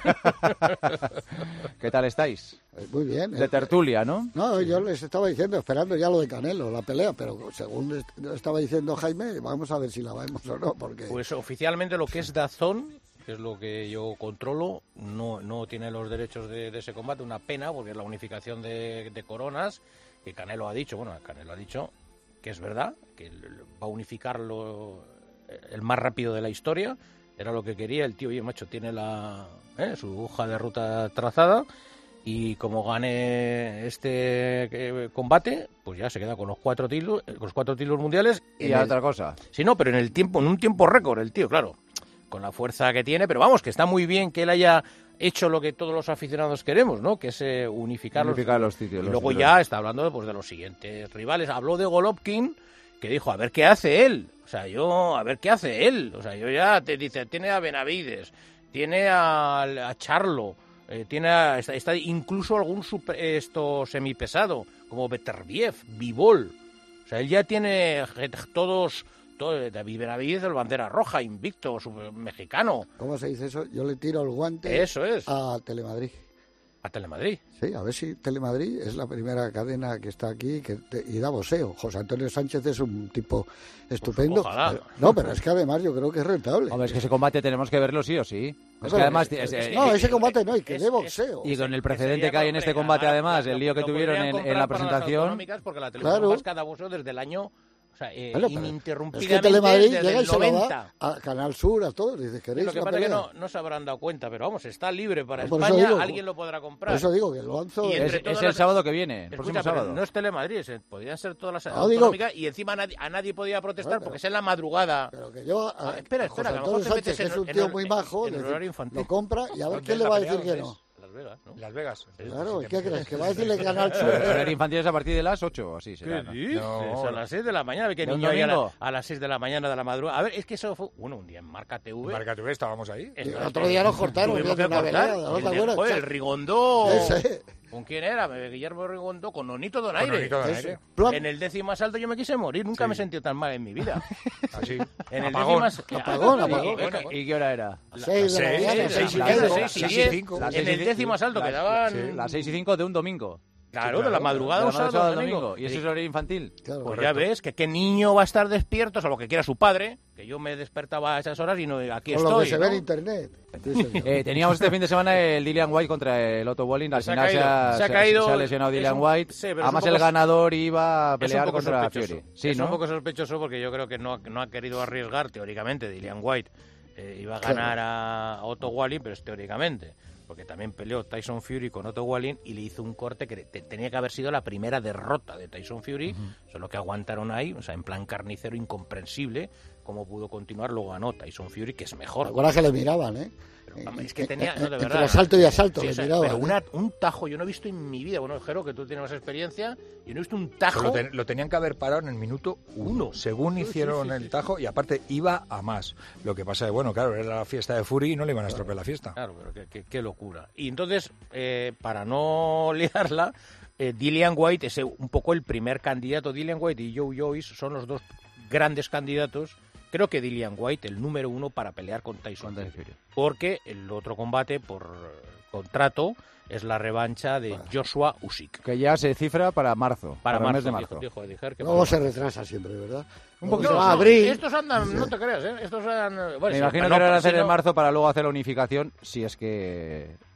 ¿Qué tal estáis? Muy bien. De tertulia, ¿no? No, yo les estaba diciendo, esperando ya lo de Canelo, la pelea, pero según est- estaba diciendo Jaime, vamos a ver si la vemos o no, porque... Pues oficialmente lo que es DAZN, que es lo que yo controlo, no, no tiene los derechos de, de ese combate. Una pena, porque es la unificación de, de coronas, que Canelo ha dicho, bueno, Canelo ha dicho que es verdad, que va a unificarlo el más rápido de la historia. Era lo que quería el tío, oye, macho, tiene la ¿eh? su hoja de ruta trazada, y como gane este eh, combate, pues ya se queda con los cuatro títulos, con los cuatro títulos mundiales. Y a otra cosa. Sí, no, pero en el tiempo, en un tiempo récord, el tío, claro, con la fuerza que tiene, pero vamos, que está muy bien que él haya hecho lo que todos los aficionados queremos, ¿no? Que es eh, unificar, Unificar los, los títulos. Y luego los ya está hablando pues, de los siguientes rivales. Habló de Golovkin, que dijo, a ver qué hace él. O sea, yo, a ver qué hace él. O sea, yo ya te dice, tiene a Benavides, tiene a, a Charlo, eh, tiene a, está, está incluso algún super, esto semipesado, como Beterbiev, Bivol. O sea, él ya tiene todos... Todo, David Benavides, el bandera roja, invicto, super, mexicano. ¿Cómo se dice eso? Yo le tiro el guante Eso es. a Telemadrid. ¿A Telemadrid? Sí, a ver si Telemadrid es la primera cadena que está aquí que te- y da boxeo. José Antonio Sánchez es un tipo estupendo. Pues ojalá. Pero- no, pero es que además yo creo que es rentable. Hombre, es que ese combate tenemos que verlo sí o sí. Es Pero que además... es- es- no, eh, ese combate no, y que de boxeo. Y con el precedente que hay en este combate, además, el lío que tuvieron en, en la presentación... Porque la televisión Claro. vasca da boxeo desde el año... O sea, eh, Bueno, pero ininterrumpidamente es que Telemadrid desde llega y el se lo noventa. da a Canal Sur, a todos. Dices, Sí, ¿queréis lo que la pasa es que pelea? no, no se habrán dado cuenta, pero vamos, está libre para Por eso España, digo, alguien lo podrá comprar. Por eso digo que lo lanzo... Y es- entre Es todas el las- sábado que viene, el Escucha, próximo pero sábado. no es Telemadrid, es- podrían ser todas las No, digo- autonómicas, y encima a nadie, a nadie podía protestar Bueno, pero- porque es en la madrugada. Pero que yo, a, Ah, espera, a espera, José que a lo mejor Antonio te Sánchez, metes que en- es un en tío hor- muy majo, en le- horario infantil. lo compra y a ver ¿Dónde quién es le la va a pelea? decir que ¿Dónde no. Las Vegas, ¿no? Las Vegas. Claro, ¿y qué crees? ¿Que va a decirle Canal Sur? El horario infantil es a partir de las ocho o así será, ¿no? dices? No. A las seis de la mañana. ¿Qué ¿De un niño hay a, la- domingo? a las seis de la mañana de la madrugada? A ver, es que eso fue... Bueno, un día en Marca T V... Marca T V, estábamos ahí. Y el otro día nos cortaron, Tuvimos viendo que una cortar. velada, ¿no te Y el- acuerdas? joder, el Rigondó... Ese. ¿Con quién era? Guillermo Rigondó, con Nonito Con Donaire. Nonito Donaire. Ese. Plan. En el décimo asalto yo me quise morir. Nunca Sí. me he sentido tan mal en mi vida. Así. En el Apagón. décimo as- Apagón, Ah, apagón. y- ¿Y qué hora era? Seis de la Seis, mañana, seis, seis y seis, media. seis y Las diez, seis y cinco. Las en seis y el cinco. décimo asalto Las- quedaban... sí, las seis y cinco de un domingo. Claro, Sí, de la claro, madrugada De a la un madrugada sábado al al domingo. domingo. Y eso es horario infantil. Claro. Pues Correcto. ya ves, que qué niño va a estar despierto, o sea, lo que quiera su padre, que yo me despertaba a esas horas y no aquí Con estoy. lo que se ve ¿no? en internet. Sí, señor. Eh, teníamos este fin de semana el Dillian White contra el Otto Walling. Al Se ha final se caído, ha, se ha se- caído, se ha lesionado es Dillian un- White. sí, pero es Además, un poco- el ganador iba a Es un pelear poco contra sospechoso. Fury. Sí, es ¿no? un poco sospechoso porque yo creo que no, ha- no ha querido arriesgar teóricamente Dillian White. Eh, iba a Claro. ganar a Otto Walling, pero es teóricamente. Porque también peleó Tyson Fury con Otto Walling y le hizo un corte que te- tenía que haber sido la primera derrota de Tyson Fury, solo que aguantaron ahí, o sea, en plan carnicero incomprensible, cómo pudo continuar, lo ganó Tyson Fury, que es mejor. ¿Te acuerdas que le miraban, eh? Pero, es que tenía, no, de Entre verdad. asalto y asalto Sí, le o sea, miraban. pero ¿eh? una- un tajo yo no he visto en mi vida. Bueno, Jero, que tú tienes más experiencia, yo no he visto un tajo. Lo, ten- lo tenían que haber parado en el minuto uno, según Sí, sí, hicieron sí, sí. el tajo, y aparte iba a más. Lo que pasa es, bueno, claro, era la fiesta de Fury y no le iban a estropear la fiesta. Claro, pero qué, qué- qué locura. Y entonces, eh, para no liarla, eh, Dillian White es eh, un poco el primer candidato. Dillian White y Joe Joyce son los dos grandes candidatos. Creo que Dillian White, el número uno para pelear con Tyson Fury. Porque el otro combate por eh, contrato es la revancha de Joshua Usyk. Que ya se cifra para marzo. Para, el marzo, mes de dijo- marzo. dijo Ediger que Luego para se marzo. retrasa siempre, ¿verdad? Un Luego poquito. se No, va a no, abril. estos andan, no te creas, ¿eh? Estos andan... bueno, Me sí, imagino pero que lo van a no, hacer si en no- marzo para luego hacer la unificación, si es que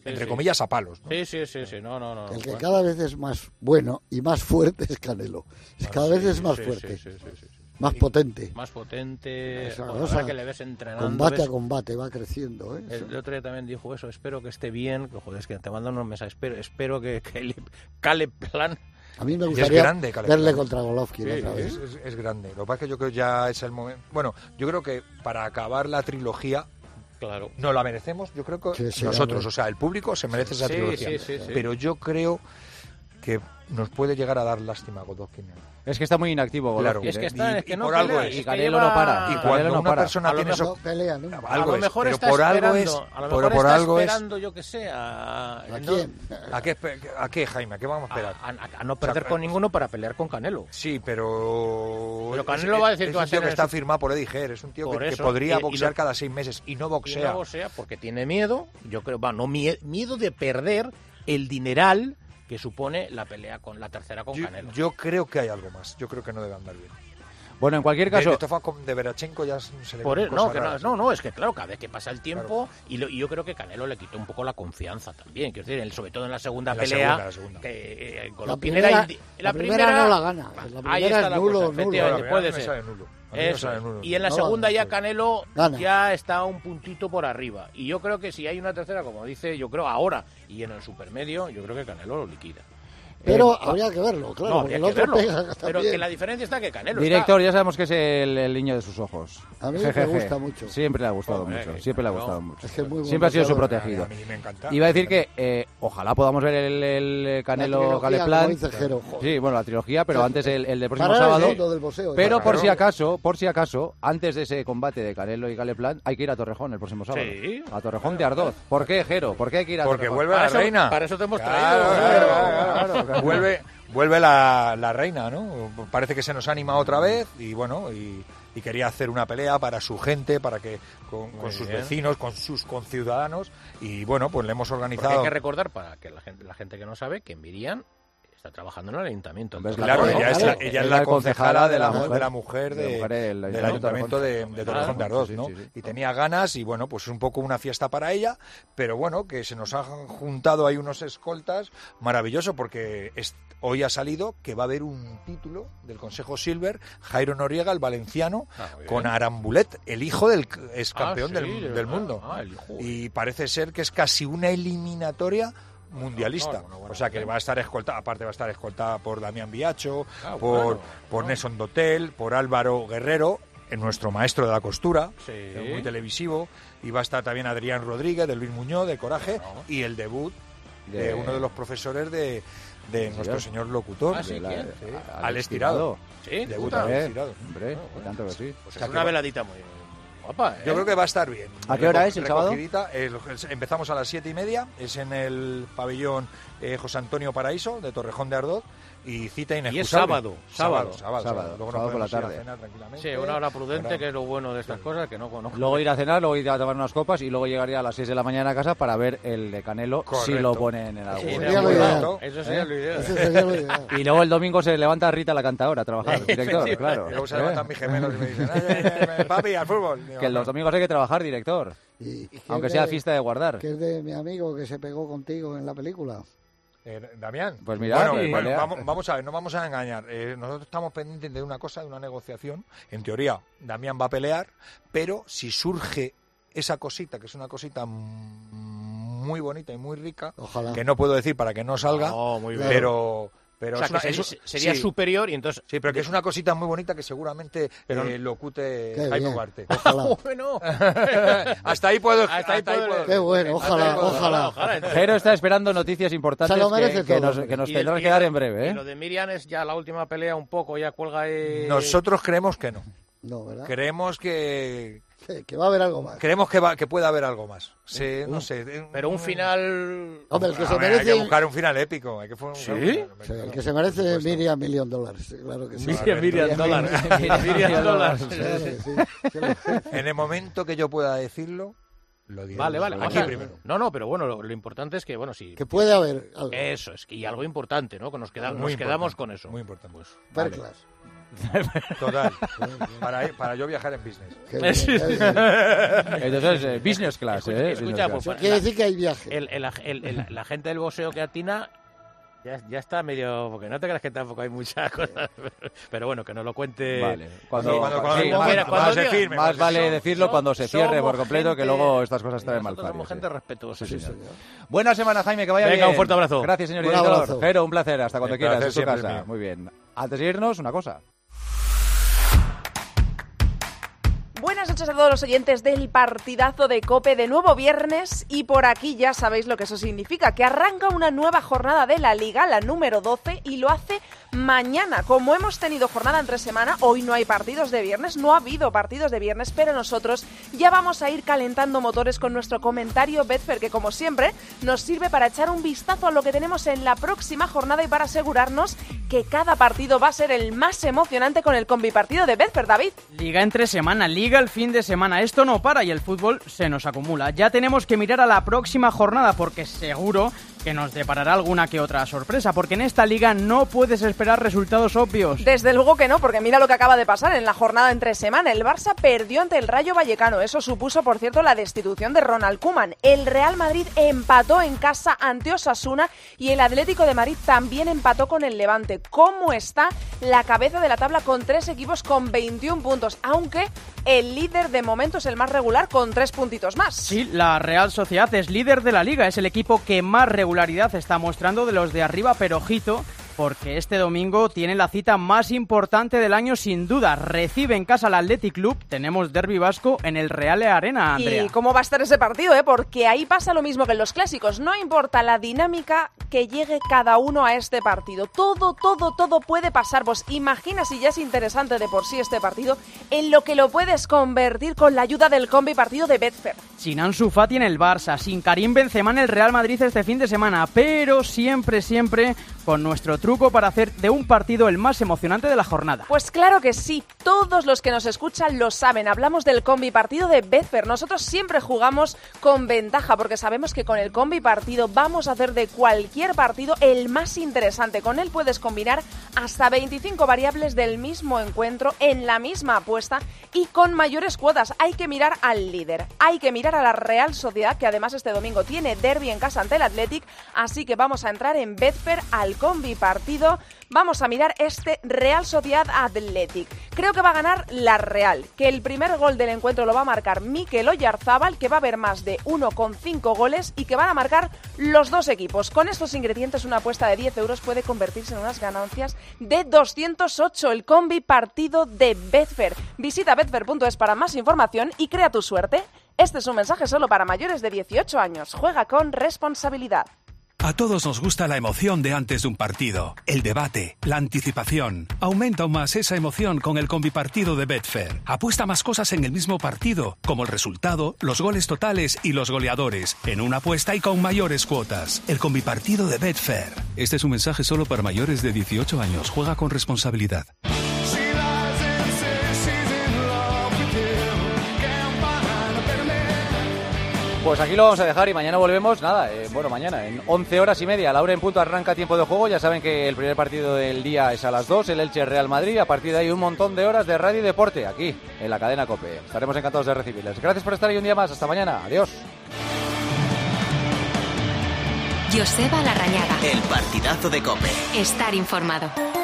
entre sí. comillas, a palos, ¿no? Sí, sí, sí, sí, no, no, no. El que bueno. cada vez es más bueno y más fuerte es Canelo. Cada sí, vez es más sí, fuerte. sí, sí, sí, sí, sí. Más potente. Más potente. Esa Bueno, cosa, ahora que le ves entrenando. combate ves, a combate, va creciendo. ¿eh? el, el otro día también dijo eso. Espero que esté bien. Que, joder, es que te mandan unos mensajes. Espero, espero que, que el Caleb Plant. A mí me Es gustaría grande, Caleb verle Plant. contra Golovkin Sí, otra vez. es, es- es grande. Lo que pasa es que yo creo que ya es el momento. Bueno, yo creo que para acabar la trilogía. Claro. No la merecemos, yo creo que Sí, sí, nosotros, hombre. o sea, el público se merece esa Sí, trilogía. sí, sí, sí. Pero yo creo que nos puede llegar a dar lástima a Golovkin. Es que está muy inactivo Claro. Golovkin, Es que ¿eh? está, Y- es que y no por algo pelea, es. es Y que Canelo lleva- no para. Y Canelo cuando no una para. persona A lo tiene mejor- eso, No pelea nunca. A algo lo es, mejor pero está por algo esperando, es, a lo pero mejor por está algo es. esperando, yo que sé, a, ¿A no- quién? ¿A qué, espe- ¿A qué, Jaime? ¿A qué vamos a esperar? a- a- a no perder con ninguno para pelear con Canelo. Sí, pero. Pero es- Canelo es- va a decir es que va a un tío ser que en está su- firmado por Eddie Hearn. Es un tío Por que, que eso, podría y- y boxear lo- cada seis meses y no Y boxea. no boxea porque tiene miedo, yo creo, va, no mie- miedo de perder el dineral que supone la pelea con la tercera con Yo, Canelo. yo creo que hay algo más. Yo creo que no debe andar bien. Bueno, en cualquier De, caso, de, todas formas, con- de Verachenko ya se le Por ven el- no, cosas que no, raras. no, no, es que claro, cada vez que pasa el tiempo y, lo- y yo creo que Canelo le quitó un poco la confianza también, quiero decir, él, sobre todo en la segunda En la pelea, segunda, la segunda. que eh, La Golovkin primera, era indi- la primera no la gana. La ahí primera está es la nulo, cosa, nulo. efectivamente, No, puede a mí me ser. sale nulo. A mí me Eso sale es. nulo. Y en la No, segunda no, ya no. Canelo Gana. ya está un puntito por arriba. Y yo creo que si hay una tercera, como dice, yo creo ahora, y en el supermedio, yo creo que Canelo lo liquida. Pero Eh, habría que verlo, claro, no, porque habría el que otro verlo. pega Pero también. que la diferencia está que Canelo director, está... ya sabemos que es el, el niño de sus ojos. A mí me gusta mucho. Siempre le ha gustado Hombre, mucho. que Siempre le ha Canelo- gustado mucho. Es que es muy buen Siempre ha sido su boxeador. protegido. A mí me encanta. Iba a decir que eh, ojalá podamos ver el, el Canelo trilogía, Caleb como Plant. dice Jero, joder. Sí, bueno, la trilogía, pero Sí. antes el, el del próximo Parar el sábado. mundo del boxeo, Pero claro. por si acaso, por si acaso, antes de ese combate de Canelo y Caleb Plant, hay que ir a Torrejón el próximo sábado. Sí. A Torrejón de Ardoz. ¿Por qué, Jero? ¿Por qué hay que ir a Porque Torrejón? vuelve Para la eso- reina. para eso te hemos Claro, traído. claro, claro, claro, claro. Vuelve, vuelve la, la reina, ¿no? Parece que se nos anima otra vez y bueno, y, y quería hacer una pelea para su gente, para que con, con sus bien. vecinos, con sus conciudadanos y bueno, pues le hemos Porque organizado. hay que recordar, para que la gente, la gente que no sabe, que Miriam está trabajando en el ayuntamiento. Hombre, Entonces, Claro, Claro, ella, es claro. la, ella es Era la concejala de la, mujer. de la mujer, De la de- mujer del- del del ayuntamiento de, Torrejón. de Torrejón de Ardoz, Sí, ¿no? sí, sí. Y tenía ganas y bueno, pues es un poco una fiesta para ella, pero bueno, que se nos han juntado ahí unos escoltas maravilloso porque es- hoy ha salido que va a haber un título del Consejo Silver, Jairo Noriega, el valenciano, Ah, muy bien. con Arambulet, el hijo del ex campeón Ah, sí, del, de del verdad. mundo. Ah, el hijo. Y parece ser que es casi una eliminatoria mundialista. No, no, no, bueno, o sea que bien. va a estar escoltada, aparte va a estar escoltada por Damián Biacho, Ah, por, bueno, por bueno. Nelson Dotel, por Álvaro Guerrero, en nuestro maestro de la costura, Sí. que es muy televisivo, y va a estar también Adrián Rodríguez, de Luis Muñoz, de Coraje, Bueno. y el debut de, De- uno de los profesores de, de Sí, nuestro sí. señor locutor, Ah, sí, De la- ¿quién? Sí. Alex Alex Tirado. Sí, Debut debuta. Alex Eh, Tirado. Hombre, tanto que sí. Pues sea es que una va- veladita muy guapa, ¿eh? Yo creo que va a estar bien. ¿A qué hora Reco- es el sábado? recogidita. El- el- empezamos a las siete y media, es en el pabellón eh, José Antonio Paraíso, de Torrejón de Ardoz, y cita inexcusable. Y es sábado, sábado, sábado. sábado, Sábado, Luego nos sábado por la podemos ir a tarde. cenar tranquilamente. Sí, una hora prudente, Ahora- que es lo bueno de estas cosas, que no conozco. Luego ir a cenar, luego ir a tomar unas copas y luego llegaría a las seis de la mañana a casa para ver el de Canelo si Correcto. lo ponen en algún Sí, sería lo de ideal. acuerdo. Eso sería ¿Eh? lo ideal. Ese sería lo ideal. Y luego el domingo se levanta Rita la cantadora a trabajar, director, claro. Y luego se ¿Eh? levantan mis gemelos y me dicen, "Ay, ay, ay, papi, al fútbol". Digo, Que "No". los domingos hay que trabajar, director. Y- y que Aunque es sea de- fiesta de guardar. Que es de mi amigo que se pegó contigo en la película. Eh, Damián. Pues mira, bueno, y- bueno, pelea. vamos, vamos a ver, no vamos a engañar. Eh, nosotros estamos pendientes de una cosa, de una negociación. En teoría, Damián va a pelear, pero si surge esa cosita, que es una cosita mm, muy bonita y muy rica, Ojalá. que no puedo decir para que no salga, No, muy bien. pero... Pero O sea, es una- que sería, es un- sería sí, superior y entonces... sí, pero que es una cosita muy bonita que seguramente Pero- eh, locute Qué Jaime bien. Ugarte. Ojalá. Bueno. Hasta ahí puedo... Hasta ahí puedo- Qué bueno, ojalá, ojalá. Jero está esperando noticias importantes Se lo merece que, que todo. nos, que nos Y- tendrán y que dar lo- en breve. Y ¿eh? lo de Miriam es ya la última pelea un poco, ya cuelga ahí... Nosotros creemos que no. No, ¿verdad? Creemos que... Sí, que va a haber algo más. Creemos que, va, que puede haber algo más. Sí, no Un- sé. Pero un final... Hombre, el que se Hombre, Hay merece... que buscar un final épico. Hay que fu- ¿Sí? buscar un final Sí, épico. el que se merece es Miriam Million Dollars. Claro que sí. Miriam, Miriam dólares. Miriam dólares. Claro que sí. En el momento que yo pueda decirlo, lo diré. Vale, vale. Aquí Ojalá- primero. No, no, pero bueno, lo, lo importante es que, bueno, sí. Que puede haber algo. Eso es, que y algo importante, ¿no? Que nos, queda, Muy nos quedamos importante, con eso. Muy importante. Pues, Perclas. Total. Para, para yo viajar en business. Entonces, eh, business class, Escucha, ¿eh? escucha, Business pues, class. Quiere decir que hay viaje. El, el, el, el, la gente del boxeo que atina ya, ya está medio... Porque no te creas que tampoco hay muchas cosas. Pero bueno, que nos lo cuente... Vale. Cuando, Sí, cuando, cuando- sí, cuando- más, cuando más- diga- firme, más vale son- decirlo son- cuando se cierre somos por completo, que gente- luego estas cosas traen mal Nosotros somos pario, gente sí. respetuosa. Sí, sí, señor. señor. Buena semana, Jaime, que vaya Venga, bien. un fuerte abrazo. Gracias, señor Un director. abrazo. Jero, un placer. Hasta cuando El quieras, placer en tu siempre es casa. mío. Muy bien. Antes de irnos, una cosa. Buenas noches a todos los oyentes del partidazo de COPE de nuevo viernes y por aquí ya sabéis lo que eso significa, que arranca una nueva jornada de la Liga, la número doce, y lo hace mañana. Como hemos tenido jornada entre semana, hoy no hay partidos de viernes, no ha habido partidos de viernes, pero nosotros ya vamos a ir calentando motores con nuestro comentario Betfair, que como siempre nos sirve para echar un vistazo a lo que tenemos en la próxima jornada y para asegurarnos que cada partido va a ser el más emocionante con el combipartido de Betfair. David. Liga entre semana, liga el fin de semana. Esto no para y el fútbol se nos acumula. Ya tenemos que mirar a la próxima jornada porque seguro que nos deparará alguna que otra sorpresa, porque en esta liga no puedes esperar resultados obvios. Desde luego que no, porque mira lo que acaba de pasar en la jornada entre semana. El Barça perdió ante el Rayo Vallecano. Eso supuso, por cierto, la destitución de Ronald Koeman. El Real Madrid empató en casa ante Osasuna y el Atlético de Madrid también empató con el Levante. ¿Cómo está la cabeza de la tabla con tres equipos con veintiún puntos? Aunque el líder de momento es el más regular con tres puntitos más. Sí, la Real Sociedad es líder de la liga, es el equipo que más regularidad está mostrando de los de arriba, pero ojito, porque este domingo tiene la cita más importante del año sin duda. Recibe en casa al Athletic Club, tenemos derbi vasco en el Real Arena, Andrea. ¿Y cómo va a estar ese partido? Eh? Porque ahí pasa lo mismo que en los clásicos. No importa la dinámica que llegue cada uno a este partido. Todo, todo, todo puede pasar. Vos imagina si ya es interesante de por sí este partido, en lo que lo puedes convertir con la ayuda del combi partido de Betfair. Sin Ansu Fati en el Barça, sin Karim Benzema en el Real Madrid este fin de semana, pero siempre, siempre con nuestro truco para hacer de un partido el más emocionante de la jornada. Pues claro que sí, todos los que nos escuchan lo saben. Hablamos del combi partido de Betfair. Nosotros siempre jugamos con ventaja porque sabemos que con el combi partido vamos a hacer de cualquier partido el más interesante. Con él puedes combinar hasta veinticinco variables del mismo encuentro en la misma apuesta y con mayores cuotas. Hay que mirar al líder, hay que mirar a la Real Sociedad, que además este domingo tiene derbi en casa ante el Athletic, así que vamos a entrar en Betfair al combi partido. Vamos a mirar este Real Sociedad Athletic. Creo que va a ganar la Real, que el primer gol del encuentro lo va a marcar Mikel Oyarzábal, que va a haber más de uno coma cinco goles y que van a marcar los dos equipos. Con estos ingredientes, una apuesta de diez euros puede convertirse en unas ganancias de doscientos ocho. El combi partido de Betfair. Visita betfair punto es para más información y crea tu suerte. Este es un mensaje solo para mayores de dieciocho años. Juega con responsabilidad. A todos nos gusta la emoción de antes de un partido, el debate, la anticipación. Aumenta aún más esa emoción con el combipartido de Betfair. Apuesta más cosas en el mismo partido, como el resultado, los goles totales y los goleadores, en una apuesta y con mayores cuotas. El combipartido de Betfair. Este es un mensaje solo para mayores de dieciocho años. Juega con responsabilidad. Pues aquí lo vamos a dejar y mañana volvemos, nada, eh, bueno, mañana en once horas y media, la hora en punto arranca tiempo de juego. Ya saben que el primer partido del día es a las dos, el Elche Real Madrid. A partir de ahí un montón de horas de radio y deporte aquí en la cadena COPE. Estaremos encantados de recibirles. Gracias por estar ahí un día más, hasta mañana, adiós. Joseba Larrañaga. El partidazo de COPE. Estar informado.